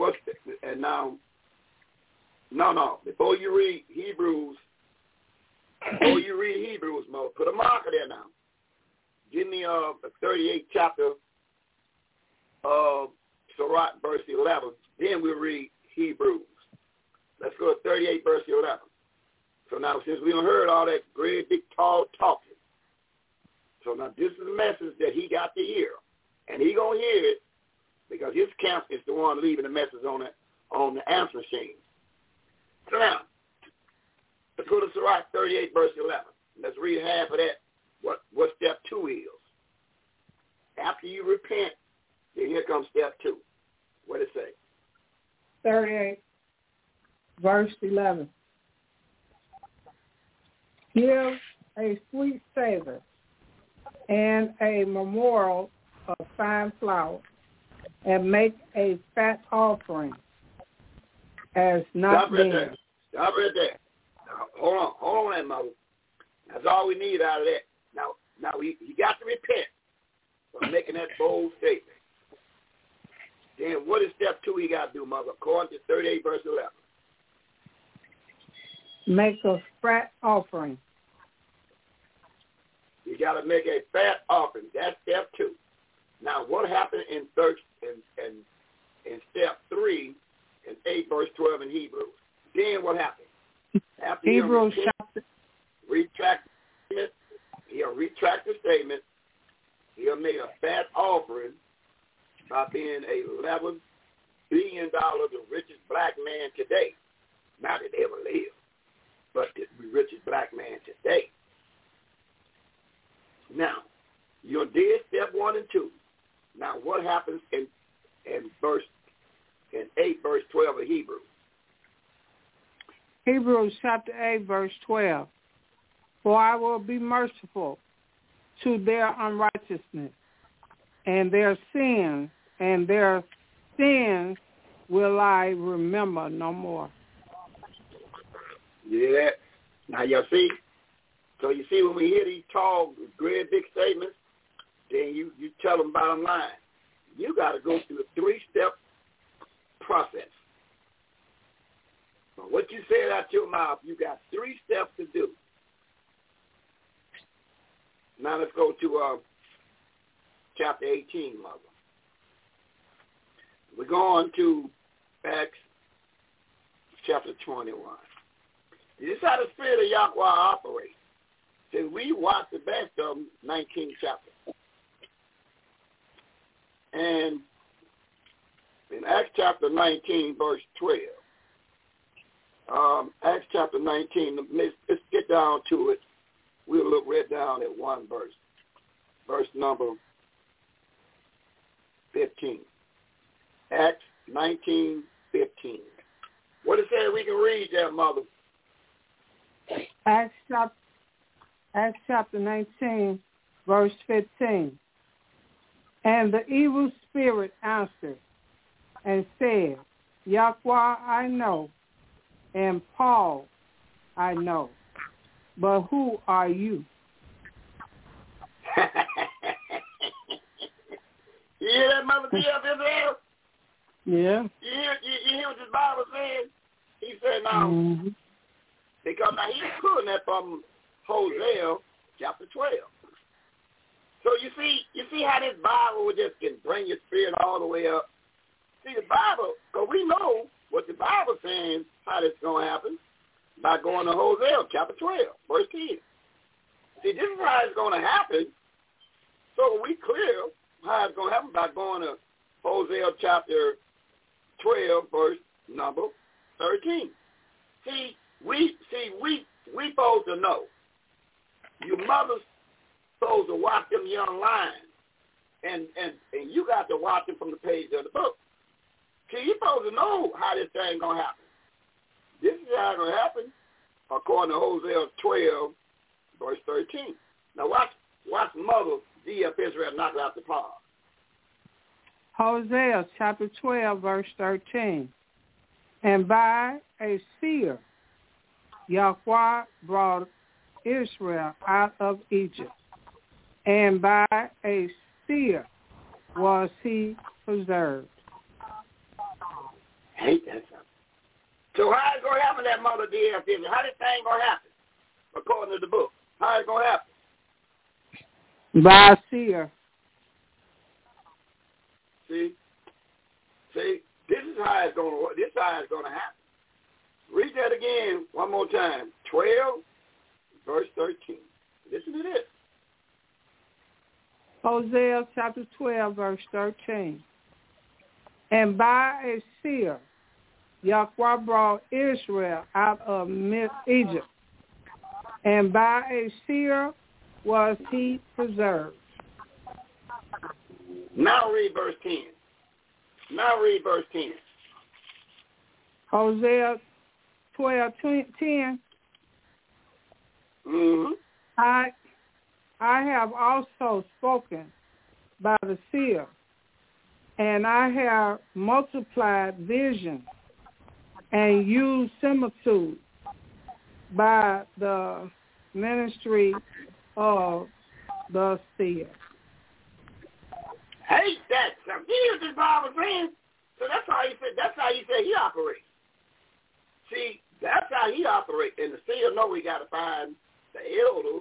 before you read Hebrews, Mo, put a marker there now. Give me the 38th chapter of Sirach, verse 11. Then we'll read Hebrews. Let's go to 38, verse 11. So now, since we done heard all that great, big, tall talking, so now this is the message that he got to hear. And he going to hear it because his camp is the one leaving the message on the answer machine. So now, let's go to Sirach 38, verse 11. Let's read half of that, what step 2 is. After you repent, then here comes step 2. What does it say? 38, verse 11. Give a sweet savor and a memorial of fine flour, and make a fat offering as not being. Stop right there. Now, hold on that, Mother. That's all we need out of that. Now he got to repent for making that bold statement. Then what is step 2 he got to do, Mother, according to 38, verse 11? Make a fat offering. You got to make a fat offering. That's step 2. Now, what happened in step 3 in 8, verse 12 in Hebrews? Then what happened? After Hebrews chapter. He'll retract the statement. He'll make a fat offering by being $11 billion, the richest black man today. Not that ever lived, but the richest black man today. Now, you did step 1 and 2. Now, what happens in 8, verse 12 of Hebrews? Hebrews chapter 8, verse 12. For I will be merciful to their unrighteousness, and their sins will I remember no more. You hear that? Now, you see? So you see, when we hear these tall, great, big statements, then you tell them bottom line. You got to go through a 3-step process. So what you said out your mouth, you got 3 steps to do. Now let's go to chapter 18, Mother. We're going to Acts chapter 21. This is how the Spirit of Yahweh operates. So we watch the best of them, 19th chapter. And in Acts chapter 19, verse 12, Acts chapter 19, let's get down to it. We'll look right down at one verse. Verse number 15. Acts 19:15. What it says we can read there, Mother? Acts chapter 19, verse 15. And the evil spirit answered and said, Yahweh I know, and Paul I know, but who are you? You hear that, Mother D.F.M.L.? Yeah. You hear what the Bible says? He said, now, because now he's pulling that from Hosea chapter 12. So you see how this Bible would just can bring your spirit all the way up. See, the Bible, because we know what the Bible saying, how this is going to happen, by going to Hosea chapter 12, verse 10. See, this is how it's going to happen. So we clear how it's going to happen by going to Hosea chapter 12, verse number 13. See, we supposed to know. Your mother's supposed to watch them young lions, and you got to watch them from the page of the book. See, you're supposed to know how this thing going to happen. This is how it's going to happen, according to Hosea 12, verse 13. Now watch Mother D.F. Israel knock out the park. Hosea chapter 12, verse 13. And by a seer, Yahweh brought Israel out of Egypt, and by a seer was he preserved. Hate that something. So how is going to happen, that Mother D.F. Israel? How this thing going to happen, according to the book? How is it going to happen? By a seer. See, this is how it's going to work. This is how it's going to happen. Read that again one more time. 12, verse 13. Listen to this. Hosea chapter 12, verse 13. And by a seer, Yahweh brought Israel out of Egypt, and by a seer was he preserved. Now read verse 10. Hosea 12:10. Mm-hmm. I have also spoken by the seer, and I have multiplied vision and used similitude by the ministry of the seer. Hate that. Here's the Bible saying. So that's how he said he operates. See, that's how he operates. And the seer know we got to find the elders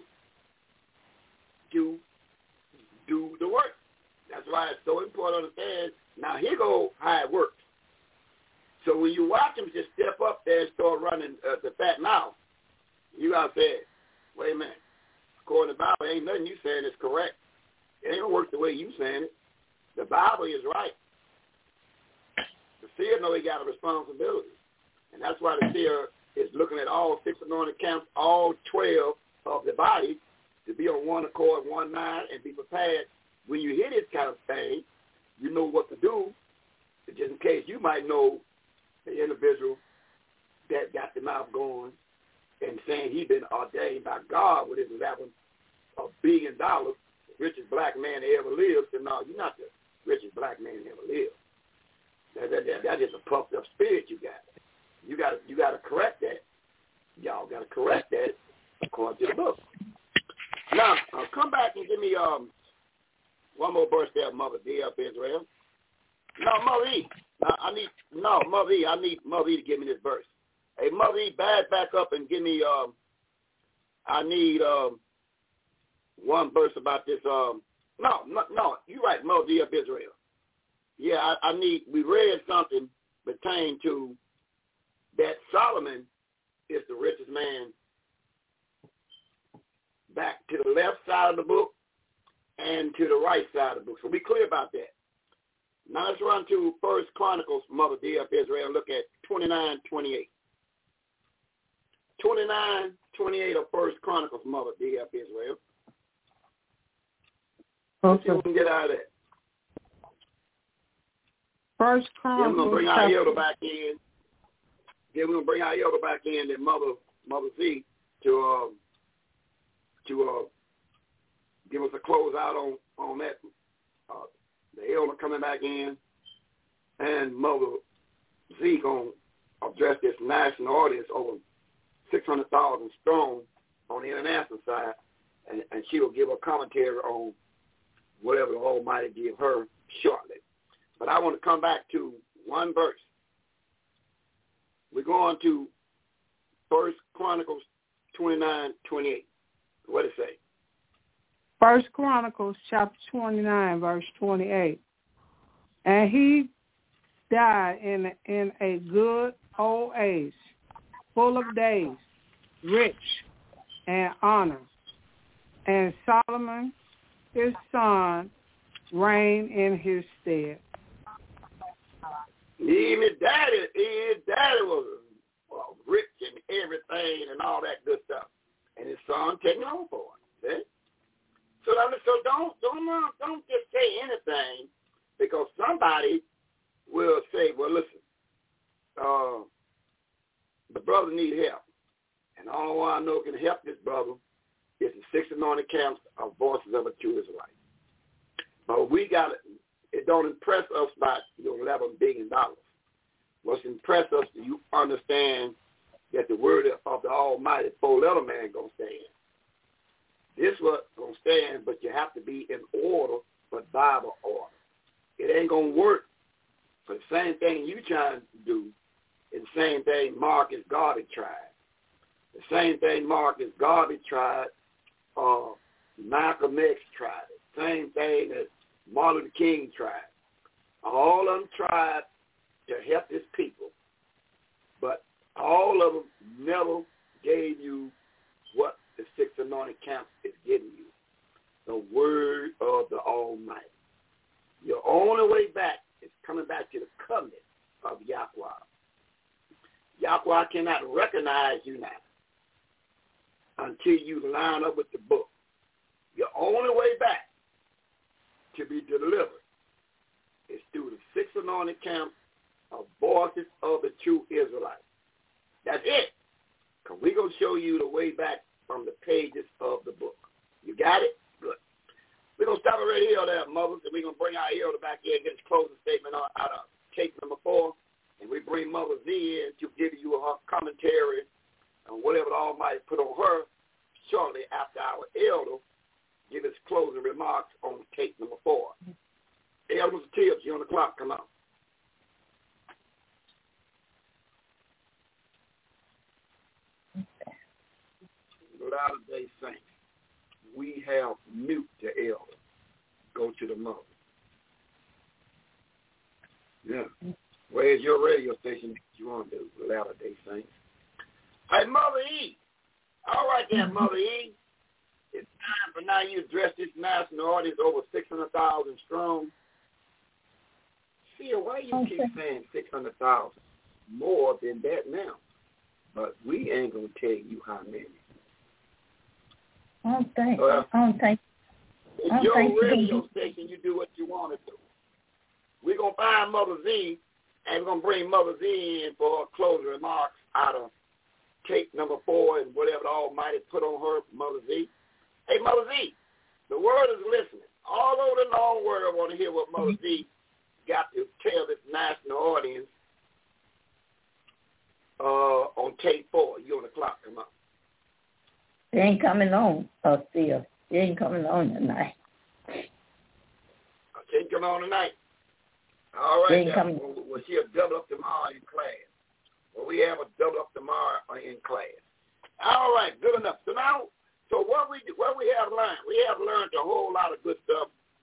to do the work. That's why it's so important to understand. Now, here go how it works. So when you watch them just step up there and start running the fat mouth, you got to say, wait a minute. According to the Bible, ain't nothing you saying is correct. It ain't going to work the way you saying it. The Bible is right. The seer know he got a responsibility. And that's why the seer is looking at all 6 anointed camps, all 12 of the body, to be on one accord, one mind, and be prepared. When you hear this kind of thing, you know what to do, just in case you might know the individual that got the mouth going and saying he's been ordained by God with his having $1 billion, the richest black man that ever lived. So no, you're not the richest black man that ever lived. That's just a puffed up spirit you got. You got to correct that. Y'all got to correct that according to the book. Now, come back and give me one more verse there, Mother D.F. Israel. No, Mother E. I need Mother E to give me this verse. Hey, Mother E, back up and give me. I need one verse about this No. You're right, Mother D of Israel. Yeah, we read something pertaining to that Solomon is the richest man back to the left side of the book and to the right side of the book. So be clear about that. Now let's run to 1 Chronicles, Mother D of Israel, look at 29:28. 29:28 of 1 Chronicles, Mother D of Israel. Let's see what we can get out of that. 1 Chronicles. Then we're going to bring our elder back in. Then we're going to bring our elder back in, and Mother Z, to give us a close out on that. The elder coming back in, and Mother Z going to address this national audience over 600,000 strong on the international side, and she will give a commentary on whatever the Almighty give her shortly. But I want to come back to one verse. We're going to 1 Chronicles 29:28. What does it say? 1 Chronicles chapter 29, verse 28. And he died in a good old age, full of days, rich and honor. And Solomon, his son, reigned in his stead. Even his daddy was rich and everything and all that good stuff. And his son taking over for him. See? So don't just say anything, because somebody will say, well, listen, the brother needs help. And all I know can help this brother is the 6 anointed camps of Voices of a True Israelite. But it don't impress us by your $11 billion. What's impress us, do you understand that the word of the Almighty 4-letter man going to stand? This what's going to stand, but you have to be in order, but Bible order. It ain't going to work. For the same thing you trying to do is the same thing Marcus Garvey tried. The same thing Marcus Garvey tried, Malcolm X tried it. Same thing that Martin Luther King tried. All of them tried to help his people, but all of them never gave you what the 6 anointed camps is giving you, the word of the Almighty. Your only way back is coming back to the covenant of Yahweh. Yahweh cannot recognize you now until you line up with the book. Your only way back to be delivered is through the 6 anointed camps of Voices of the True Israelites. That's it. Because we're going to show you the way back from the pages of the book. You got it? Good. We're going to stop it right here there, mothers, and we're going to bring our elder back in and get his closing statement out of case number 4. And we bring Mother Z in to give you her commentary on whatever the Almighty put on her shortly after our elder give his closing remarks on case number 4. Elder Mr. Tibbs, you're on the clock. Come on. Latter-day Saints, we have mute the elder. Go to the mother. Yeah. Where's your radio station you want to do, Latter-day Saints? Hey, Mother E. All right there, Mother E. It's time for now you address this national audience over 600,000 strong. See, why you keep saying 600,000? More than that now. But we ain't going to tell you how many. I don't think. It's your radio station. You do what you want to do. We're going to find Mother Z, and we're going to bring Mother Z in for closing remarks out of tape number 4 and whatever the Almighty put on her, Mother Z. Hey, Mother Z, the world is listening. All over the long world, I want to hear what Mother Z got to tell this national audience on tape 4. You on the clock. Come on. They ain't coming on, still. They ain't coming on tonight. She ain't coming on tonight. All right, well, she'll double up tomorrow in class. Well, we have a double up tomorrow in class. All right, good enough. So now, what we have learned? We have learned a whole lot of good stuff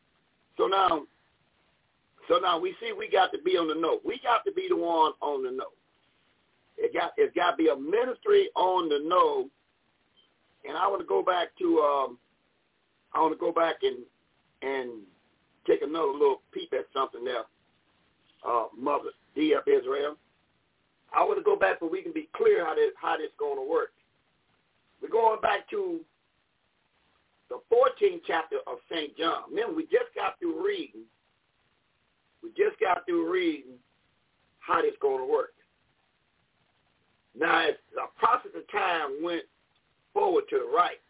now we see we got to be on the know. We got to be the one on the know. It's got to be a ministry on the know. And I want to go back to and take another little peep at something there, Mother D.F. Israel. I want to go back so we can be clear how this going to work. We're going back to the 14th chapter of St. John. Remember, we just got through reading how this going to work. Now, as the process of time went forward to the right,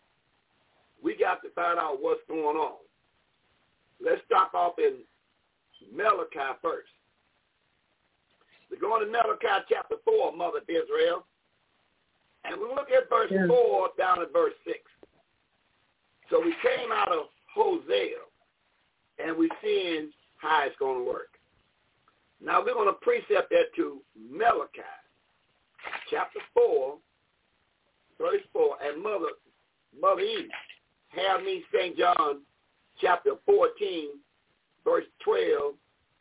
we got to find out what's going on. Let's stop off in Malachi first. We're going to Malachi chapter 4, Mother Israel, and we look at verse 4 down to verse 6. So we came out of Hosea, and we're seeing how it's going to work. Now we're going to precept that to Malachi chapter 4, verse 4, and Mother Eve, have me St. John chapter 14, verse 12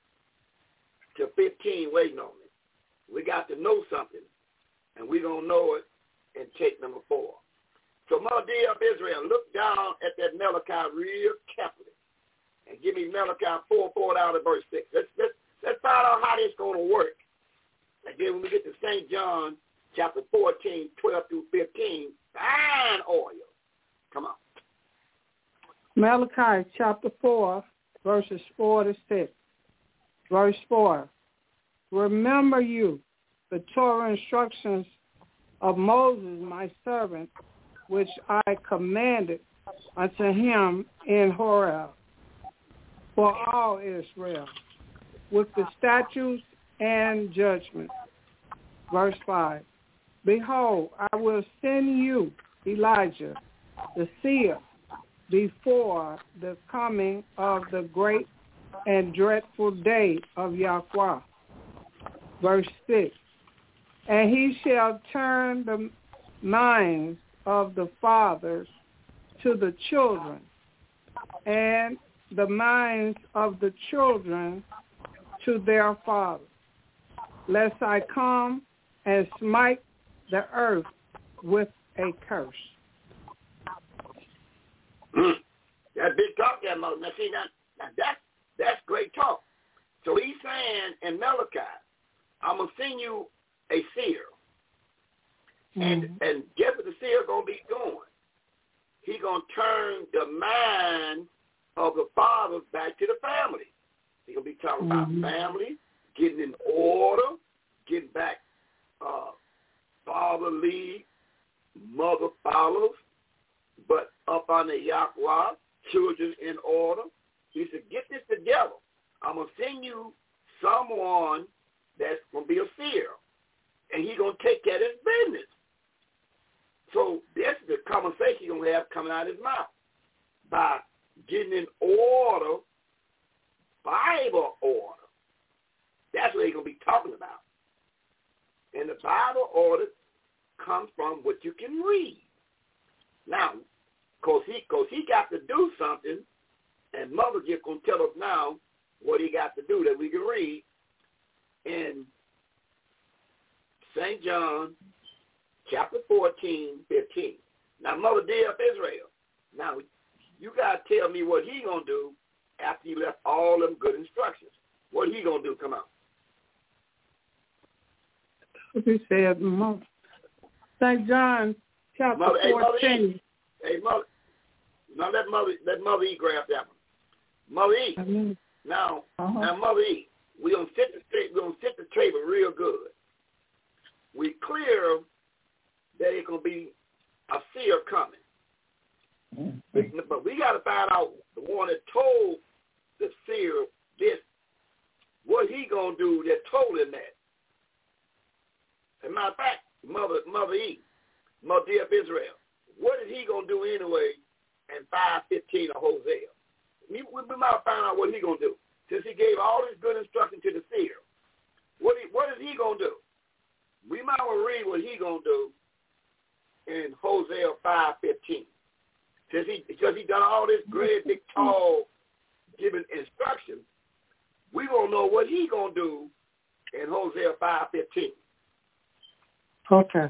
to 15 waiting on me. We got to know something, and we're going to know it in take number 4. So Mother D of Israel, look down at that Malachi real carefully, and give me Malachi 4 down to verse 6. Let's find out how this is going to work. And then when we get to St. John chapter 14, 12 through 15, fine oil. Come on. Malachi chapter 4, verses 4 to 6. Verse 4, remember you the Torah instructions of Moses, my servant, which I commanded unto him in Horeb for all Israel, with the statutes and judgments. Verse 5, behold, I will send you Elijah, the seer, before the coming of the great and dreadful day of Yahweh. Verse 6, and he shall turn the minds of the fathers to the children, and the minds of the children to their fathers, lest I come and smite the earth with a curse. That big talk there, Mother. Now see, now that's great talk. So he's saying in Malachi, I'm going to send you a seer. And guess what the seer going to be doing? He's going to turn the mind of the fathers back to the family. He's going to be talking about family, getting in order, getting back fatherly, mother follows, but up under Yahweh, children in order. He said, get this together. I'm going to send you someone that's going to be a seer, and he's going to take care of his business. So that's the conversation he's going to have coming out of his mouth by getting in order, Bible order. That's what he's going to be talking about. And the Bible order comes from what you can read. Now, because he got to do something, and Mother just going to tell us now what he got to do that we can read in St. John chapter 14, 15. Now, Mother D of Israel, now you got to tell me what he going to do after he left all them good instructions. What he going to do? Come on. He said, St. John chapter 14. Hey, Mother. Now let Mother E grab that one. Mother E. Now Mother E, we're gonna sit the table real good. We clear that it's gonna be a seer coming. But we gotta find out the one that told the seer this, what he gonna do that told him that. As a matter of fact, Mother E, Mother D of Israel, what is he going to do anyway in 5:15 of Hosea? We might find out what he going to do. Since he gave all this good instruction to the seer, what is he going to do? We might well read what he going to do in Hosea 5:15. Because he done all this great, big, tall, giving instructions, we're going to know what he's going to do in Hosea 5:15. Okay.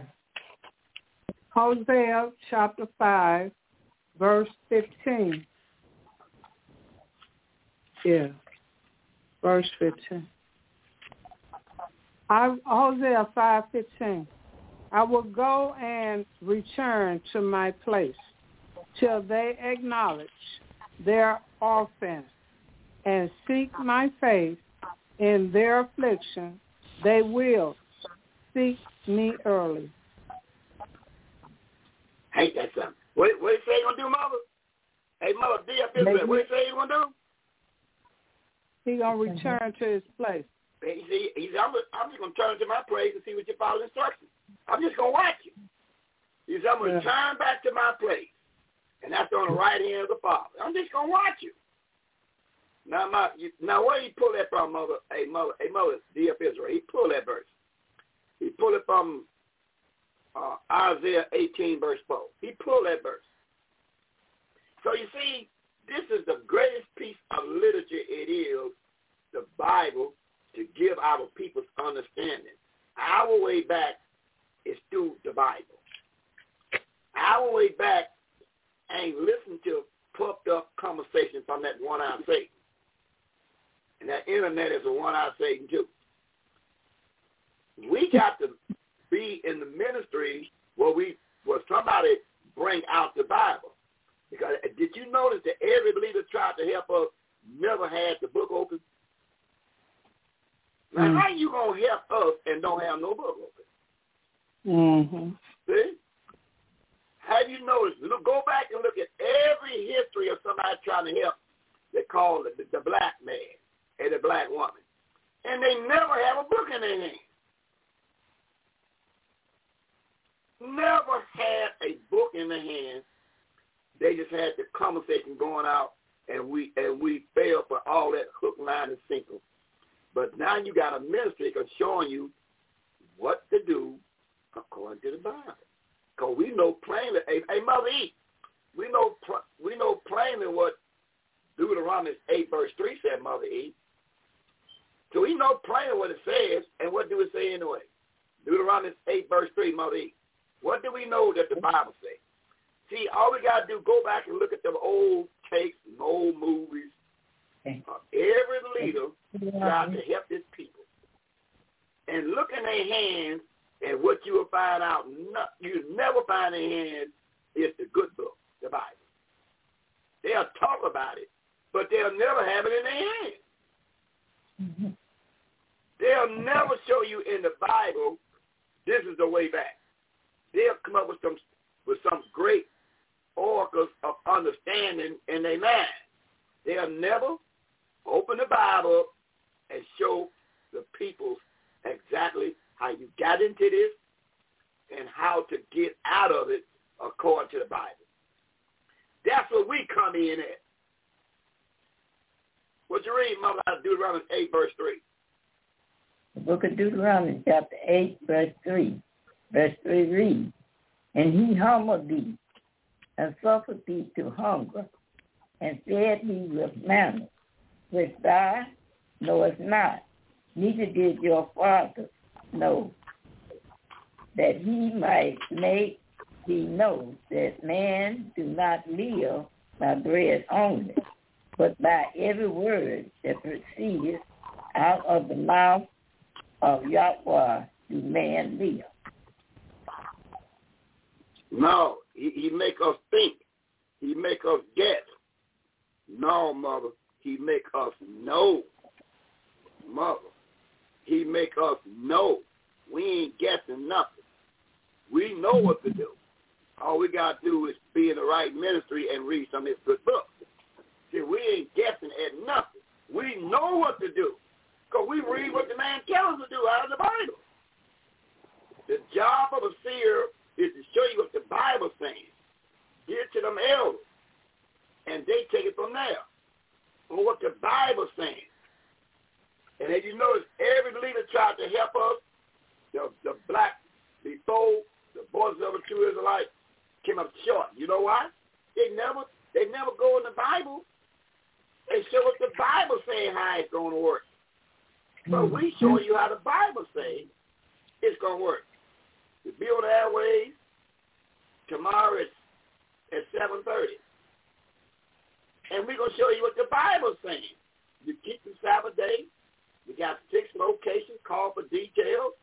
Hosea chapter 5, verse 15. Yeah, verse 15. Hosea 5:15. I will go and return to my place till they acknowledge their offense and seek my face in their affliction. They will seek me early. Ain't that something? What you say you going to do, Mother? Hey, Mother, D.F. what you say you going to do? He's going to return to his place. He said, I'm just going to turn to my place and see what you follow instructions. I'm just going to watch you. He said, I'm going to return back to my place. And that's on the right hand of the Father. I'm just going to watch you. Now, where he pull that from, Mother? Hey, Mother, D.F. Israel. He pulled that verse. He pulled it from Isaiah 18, verse 4. He pulled that verse. So you see, this is the greatest piece of literature it is, the Bible, to give our people's understanding. Our way back is through the Bible. Our way back ain't listen to puffed up conversations from that one-eyed Satan. And that internet is a one-eyed Satan too. We got to be in the ministry where somebody bring out the Bible. Because did you notice that every believer tried to help us never had the book open? Now, how you going to help us and don't have no book open? Mm-hmm. See? Have you noticed? Go back and look at every history of somebody trying to help. They call it the black man and the black woman. And they never have a book in their hand. Never had a book in their hand. They just had the conversation going out, and we fell for all that hook, line, and sinker. But now you got a ministry that's showing you what to do according to the Bible. Because we know plainly, hey, Mother E, we know plainly what Deuteronomy 8, verse 3 said, Mother E. So we know plainly what it says, and what do it say anyway? Deuteronomy 8, verse 3, Mother E. What do we know that the Bible says? See, all we got to do, go back and look at them old tapes and old movies. Every leader tried to help his people. And look in their hands, and what you will find out, you never find in their hands is the good book, the Bible. They'll talk about it, but they'll never have it in their hands. Mm-hmm. They'll never show you in the Bible, this is the way back. They'll come up with some great oracles of understanding in their mind. They'll never open the Bible and show the people exactly how you got into this and how to get out of it according to the Bible. That's what we come in at. What you read, Mother, out of Deuteronomy 8, verse 3? The book of Deuteronomy, chapter 8, verse 3. Verse 3 reads, and he humbled thee, and suffered thee to hunger, and fed thee with manna, which thou knowest not, neither did your fathers know, that he might make thee know that man do not live by bread only, but by every word that proceedeth out of the mouth of Yahweh do man live. No, he make us think. He make us guess. No, Mother, he make us know. Mother, he make us know. We ain't guessing nothing. We know what to do. All we got to do is be in the right ministry and read some of his good books. See, we ain't guessing at nothing. We know what to do because we read what the man tells us to do out of the Bible. The job of a seer is to show you what the Bible's saying. Give it to them elders, and they take it from there on what the Bible's saying. And as you notice, every leader tried to help us. The black, before the boys of the true Israelites came up short. You know why? They never go in the Bible They show us the Bible saying how it's going to work. But we show you how the Bible says it's going to work. We build airways tomorrow at 7:30. And we're going to show you what the Bible's saying. You keep the Sabbath day. We got 6 locations. Call for details.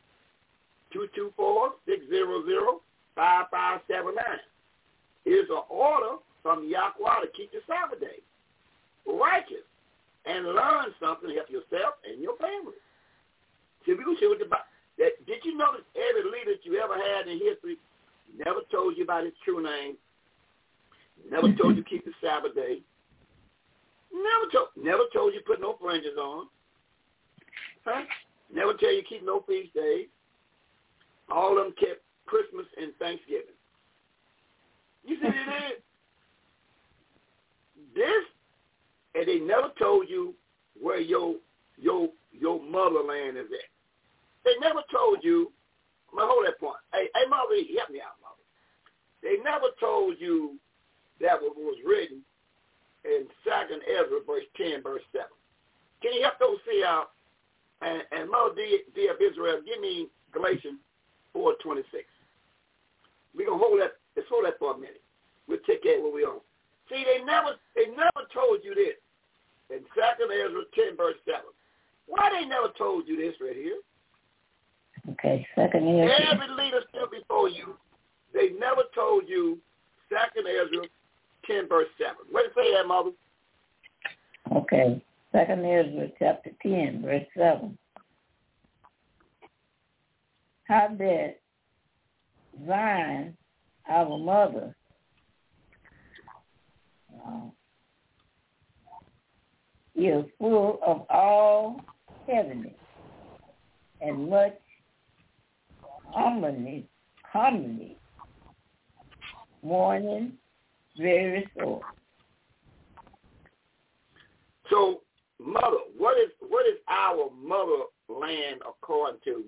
224-600-5579. Here's an order from Yahweh to keep the Sabbath day righteous and learn something to help yourself and your family. See, we're going to show you what the Bible. Did you notice every leader that you ever had in history never told you about his true name, never told you keep the Sabbath day, never told you put no fringes on, huh? Never tell you keep no feast days. All of them kept Christmas and Thanksgiving. You see it is? This, and they never told you where your motherland is at. They never told you. I'm going to hold that point. Hey, Mother, help me out, Mother. They never told you that what was written in 2nd Ezra, verse 10, verse 7. Can you help those see out? And Mother D of Israel, give me Galatians 4:26. We're going to hold that. Let's hold that for a minute. We'll take care of what we own. See, they never told you this in 2nd Ezra 10, verse 7. Why they never told you this right here? Okay, 2nd Ezra. Every leader still before you, they never told you 2nd Ezra 10, verse 7. What did it say there, Mother? Okay, 2nd Ezra chapter 10, verse 7. How that Zion, our mother, is full of all heaviness and much harmony, mourning, very sore. So, Mother, what is our motherland according to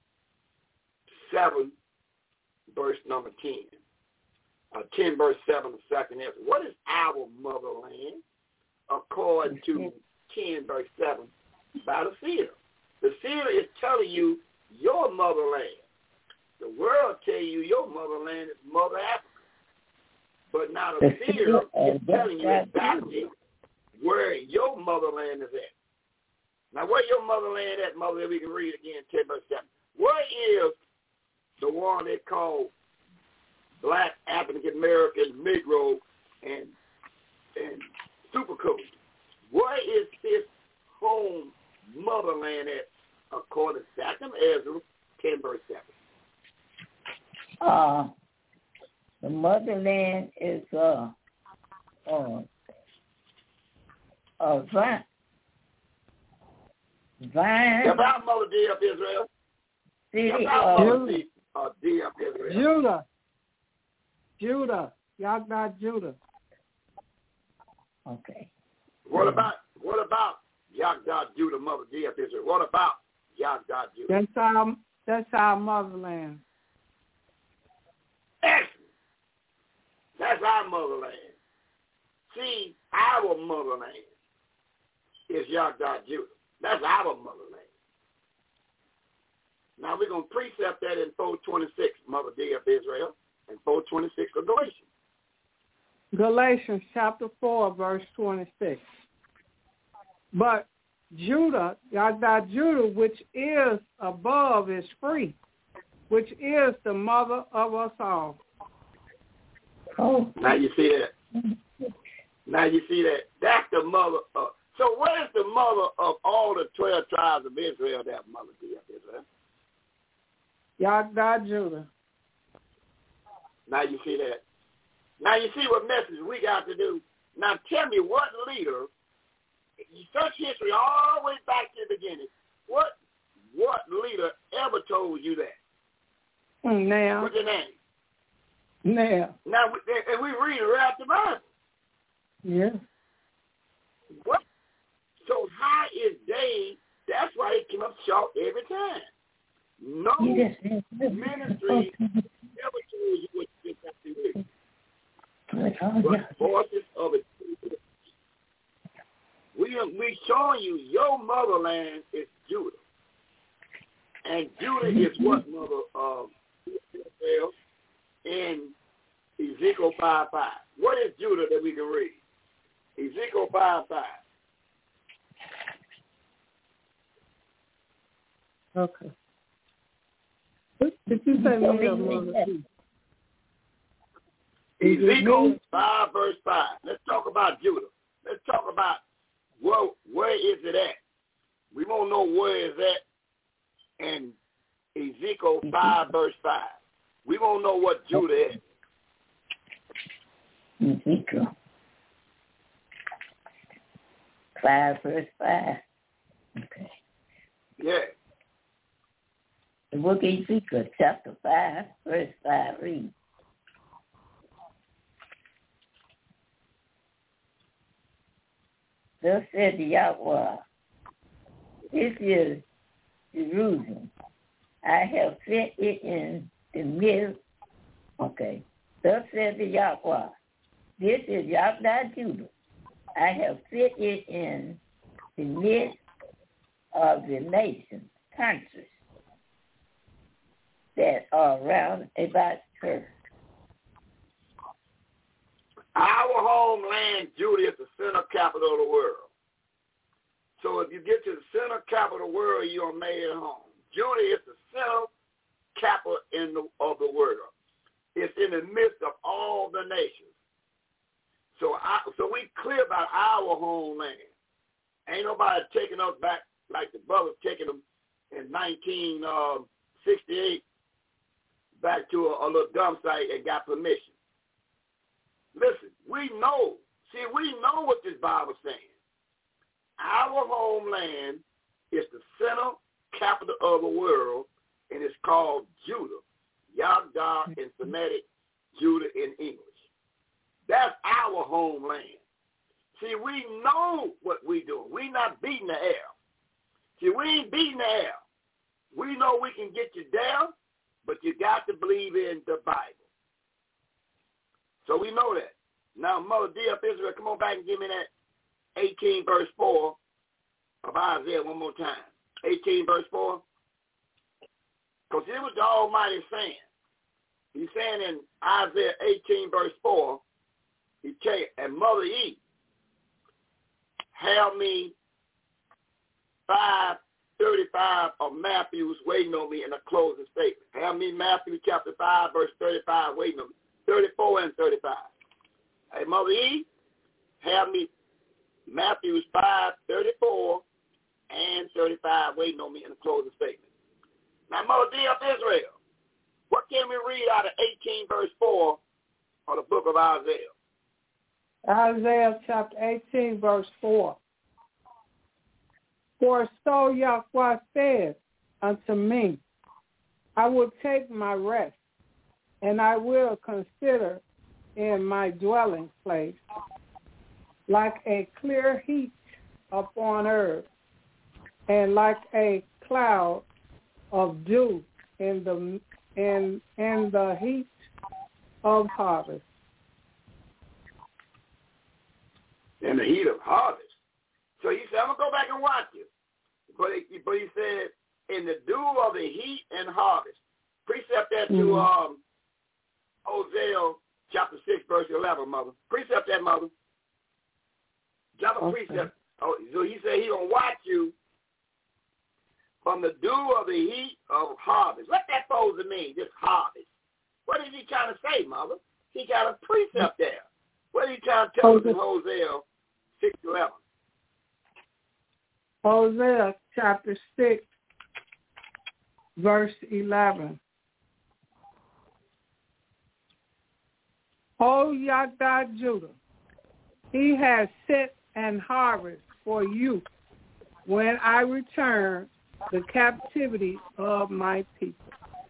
7, verse number 10? 10, verse 7 of 2nd Ezra. What is our motherland according to 10, verse 7 by the seer? The seer is telling you your motherland. The world tell you your motherland is Mother Africa. But now the seer is telling you exactly where your motherland is at. Now, where your motherland at, Mother, we can read again, 10, verse 7. Where is the one they call Black, African American, Negro, and Super Cool? Where is his home motherland at according to 2nd Ezra 10, verse 7? The motherland is Zion. About Mother D of Israel. D of Israel. Judah. Yagda Judah. Okay. What about Yagda Judah, Mother D of Israel? What about Yagda Judah? That's our motherland. Excellent. That's our motherland. See, our motherland is Yagda Judah. That's our motherland. Now we're going to precept that in 426, Mother D of Israel, and 426 of Galatians. Galatians chapter 4, verse 26. But Judah, Yagda Judah, which is above, is free, which is the mother of us all. Oh. Now you see that. That's the mother of. So where's the mother of all the 12 tribes of Israel, that Mother D of Israel? Yagda Judah. Now you see that. Now you see what message we got to do. Now tell me what leader, you search history all the way back to the beginning, what leader ever told you that? Now. What's your name? Now. Now, and we read it right out the Bible. Yeah. What? So how is they, that's why they came up short every time. No ministry ever told you what you got to do. But voices of it. we showing you your motherland is Judah. And Judah is what, Mother in Ezekiel 5:5. What is Judah that we can read? Ezekiel 5:5. Okay. Did you say Ezekiel 5 verse 5. Let's talk about Judah. Let's talk about where is it at. We won't know where is it in Ezekiel 5 verse 5. We won't know what Judah is. Ezekiel 5 verse 5. Okay. Yeah. The book of Ezekiel, chapter 5, verse 5, read. Thus said Yahweh, this is Jerusalem. I have set it in the midst. Okay. Thus said Yahweh, this is Yahweh Judah. I have set it in the midst of the nations, countries that are round about her. Our homeland, Judah, is the center capital of the world. So if you get to the center capital of the world, you're made at home. Judah is the center capital of the world. It's in the midst of all the nations. So we clear about our homeland. Ain't nobody taking us back like the brothers taking them in 1968 back to a little dump site and got permission. Listen, we know what this Bible's saying. Our homeland is the center capital of the world, and it's called Judah. Yagdah in Semitic, Judah in English. That's our homeland. See, we know what we're doing. We're not beating the air. See, we ain't beating the air. We know we can get you down, but you got to believe in the Bible. So we know that. Now, Mother D of Israel, come on back and give me that 18 verse 4 of Isaiah one more time. 18 verse 4. Because it was the Almighty saying. He's saying in Isaiah 18 verse 4, he tell you, and Mother E, have me 5:35 of Matthew's waiting on me in a closing statement. Have me Matthew chapter 5 verse 35 waiting on me. 34 and 35. Hey, Mother E, have me Matthew's 5:34 and 35 waiting on me in a closing statement. Now, Mother D of Israel, what can we read out of 18 verse 4 of the book of Isaiah? Isaiah chapter 18, verse 4. For so Yahweh said unto me, I will take my rest, and I will consider in my dwelling place like a clear heat upon earth, and like a cloud of dew in the heat of harvest. In the heat of harvest. So he said, I'm going to go back and watch you. But he said, in the dew of the heat and harvest. Precept that to Hosea chapter 6, verse 11, Mother. Precept that, Mother. Drop a precept. Oh, so he said he's going to watch you from the dew of the heat of harvest. What that supposed to mean, this harvest? What is he trying to say, Mother? He got a precept there. What is he trying to tell us in Hosea 6:11? Hosea chapter 6, verse 11. O Yahweh Judah, he has set an harvest for you when I return the captivity of my people.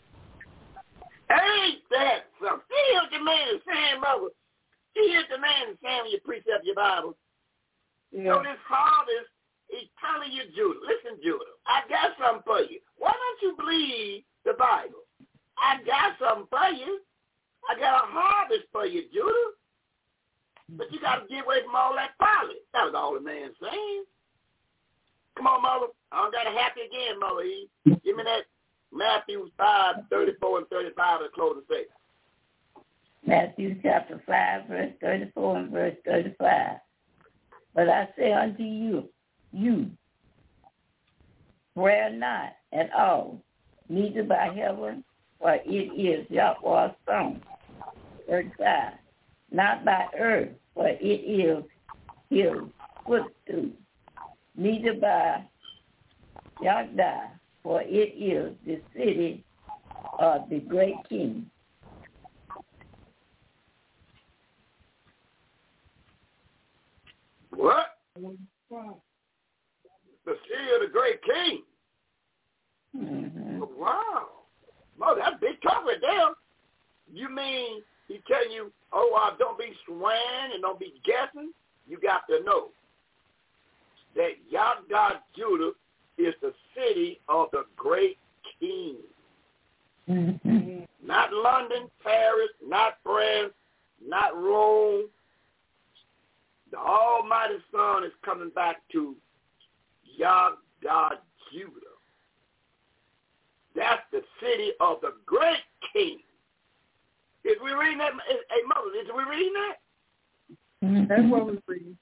Ain't that something? See what the man is saying, Mother? See what the man is saying when you precept your Bible? Yeah. So this harvest, he's telling you, Judah, listen, Judah, I got something for you. Why don't you believe the Bible? I got something for you. I got a harvest for you, Judah. But you got to get away from all that folly. That was all the man saying. Come on, Mother. I don't got to happy again, Mother E. Give me that Matthew 5, 34 and 35 to close the statement. Matthew chapter 5, verse 34 and verse 35. But I say unto you, pray not at all, neither by heaven, for it is Yahweh's throne. 35. Not by earth, for it is his footstool. Neither by Yahweh, for it is the city of the great king. What? The city of the great king. Mm-hmm. Wow. Mother, that's big talk right there. You mean he telling you, don't be swaying and don't be guessing? You got to know that Yahweh Judah is the city of the great king. Mm-hmm. Not London, Paris, not France, not Rome. The Almighty Son is coming back to Yahweh Judah. That's the city of the great king. Is we reading that? Hey, Mother, is we reading that? Mm-hmm. That's what we're reading.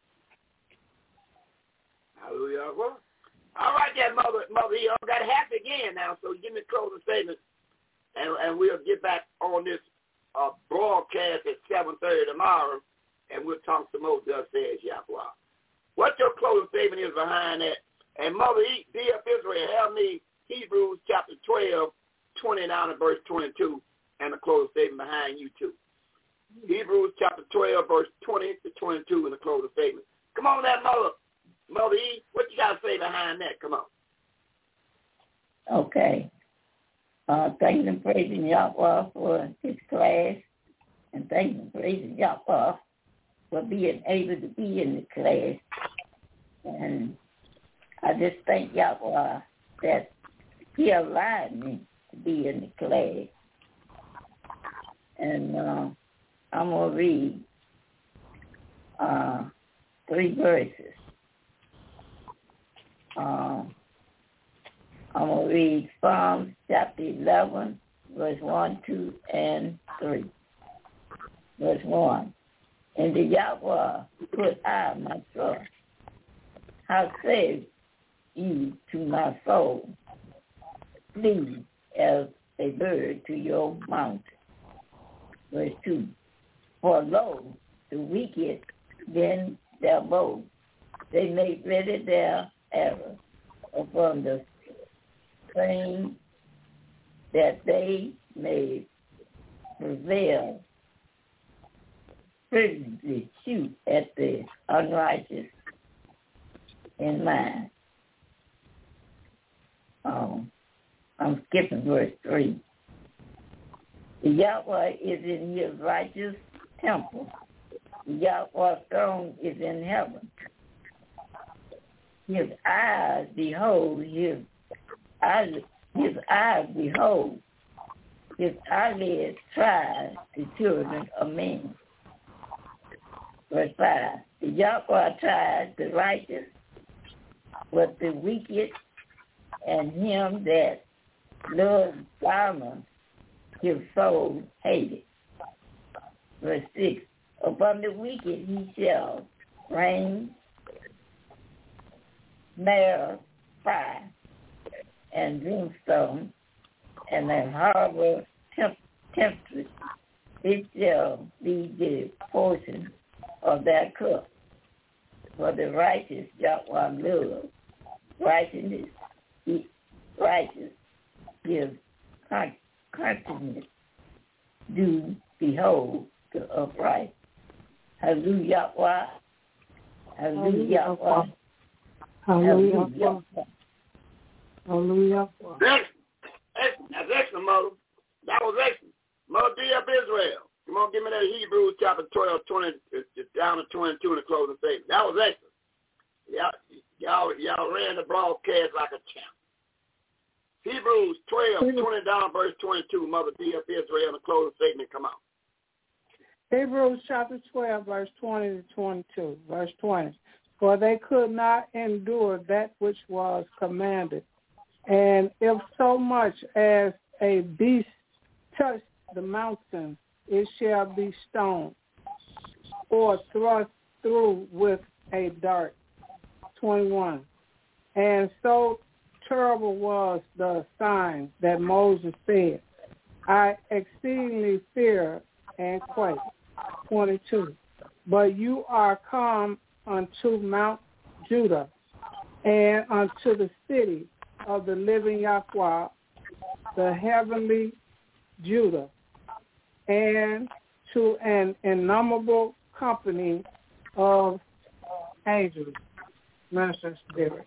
Hallelujah. All right, then, Mother, you got happy again now, so give me a closing statement, and we'll get back on this broadcast at 7:30 tomorrow, and we'll talk some more, thus says Yahweh. What your closing statement is behind that? And Mother D.F. Israel, help me, Hebrews chapter 12, 29 and verse 22, and the closing statement behind you too. Hebrews chapter 12, verse 20 to 22, and the closing statement. Come on, that Mother E, what you got to say behind that? Come on. Okay. Thank and praising Yahweh for his class, and thank and praising Yahweh for being able to be in the class. And I just thank Yahweh that he allowed me to be in the class. And I'm going to read 3 verses. I'm going to read Psalms chapter 11, verse 1, 2, and 3. Verse 1. In the Yahweh put I my trust. How say you to my soul, flee as a bird to your mountain. Verse 2. For lo, the wicked bend their bow. They make ready their arrows upon the plain, that they may prevail, prudently shoot at the unrighteous in mind. I'm skipping verse 3. The Yahweh is in his righteous temple. The Yahweh's throne is in heaven. His eyes behold, his eyelids try the children of men. Verse 5. The Yahweh tries the righteous, but the wicked and him that loves violence, his soul hated. Verse 6. Upon the wicked he shall rain, snare, fire, and brimstone, and an horrible temptress. It shall be the portion of their cup. For the righteous Yahweh loves righteousness. Righteous gives consciousness. Do behold the upright. Hallelujah. Hallelujah. Hallelujah. Hallelujah. That's excellent, Mother. That was excellent. Mother D.F. Israel. Come on, give me that Hebrews chapter 12, 20, down to 22 in the closing statement. That was excellent. Y'all ran the broadcast like a champ. Hebrews 12, 20 down, verse 22, Mother D.F. Israel, in the closing statement. Come on. Hebrews chapter 12, verse 20 to 22. Verse 20. for they could not endure that which was commanded. And if so much as a beast touch the mountain, it shall be stoned, or thrust through with a dart. 21. And so terrible was the sign that Moses said, I exceedingly fear and quake. 22. But you are come unto Mount Judah, and unto the city of the living Yahweh, the heavenly Judah, and to an innumerable company of angels, minister spirits.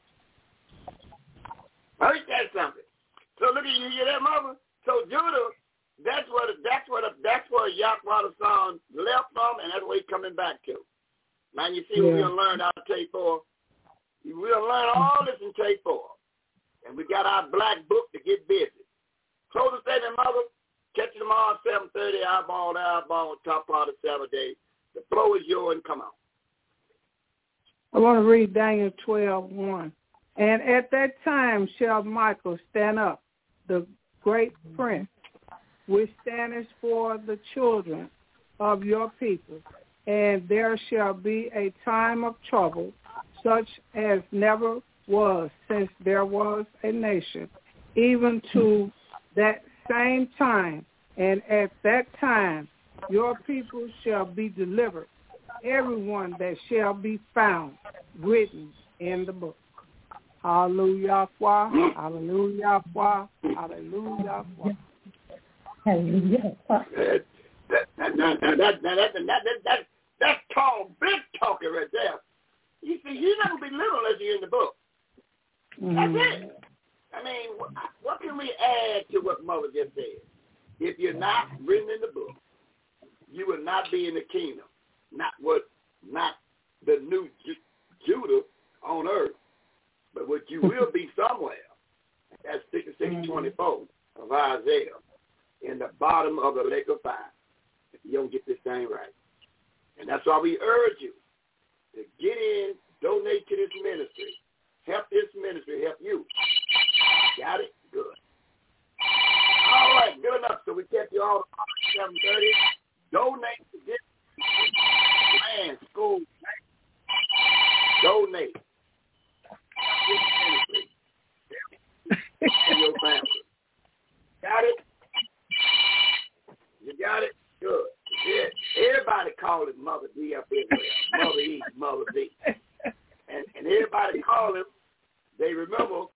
I think that's something. So look at you hear that, mother? So Judah, that's where Yahweh the Son left from, and that's where he's coming back to. Man, you see what we're going to learn out of Tape 4? We're going to learn all this in Tape 4. And we got our black book to get busy. Close the statement, mother. Catch you tomorrow at 7:30, eyeball, top part of 7 days. The floor is yours, and come on. I want to read Daniel 12:1. And at that time shall Michael stand up, the great prince, which standeth for the children of your people. And there shall be a time of trouble, such as never was since there was a nation, even to that same time. And at that time your people shall be delivered, everyone that shall be found written in the book. Hallelujah, hallelujah, hallelujah. Hallelujah. That's called big talking right there. You see, you're not going to be little unless you're in the book. That's it. I mean, what can we add to what Mother just said? If you're not written in the book, you will not be in the kingdom. Not the new Judah on earth, but what you will be somewhere. That's 66:24 of Isaiah, in the bottom of the lake of fire, if you don't get this thing right. And that's why we urge you to get in, donate to this ministry, help this ministry, help you. Got it? Good. All right, good enough. So we kept you all at 7:30. Donate to this land, school. Donate. This ministry. And your family. Got it? You got it? Good. Yeah. Everybody call it Mother D up in there. Mother E, Mother D. And everybody call him, they remember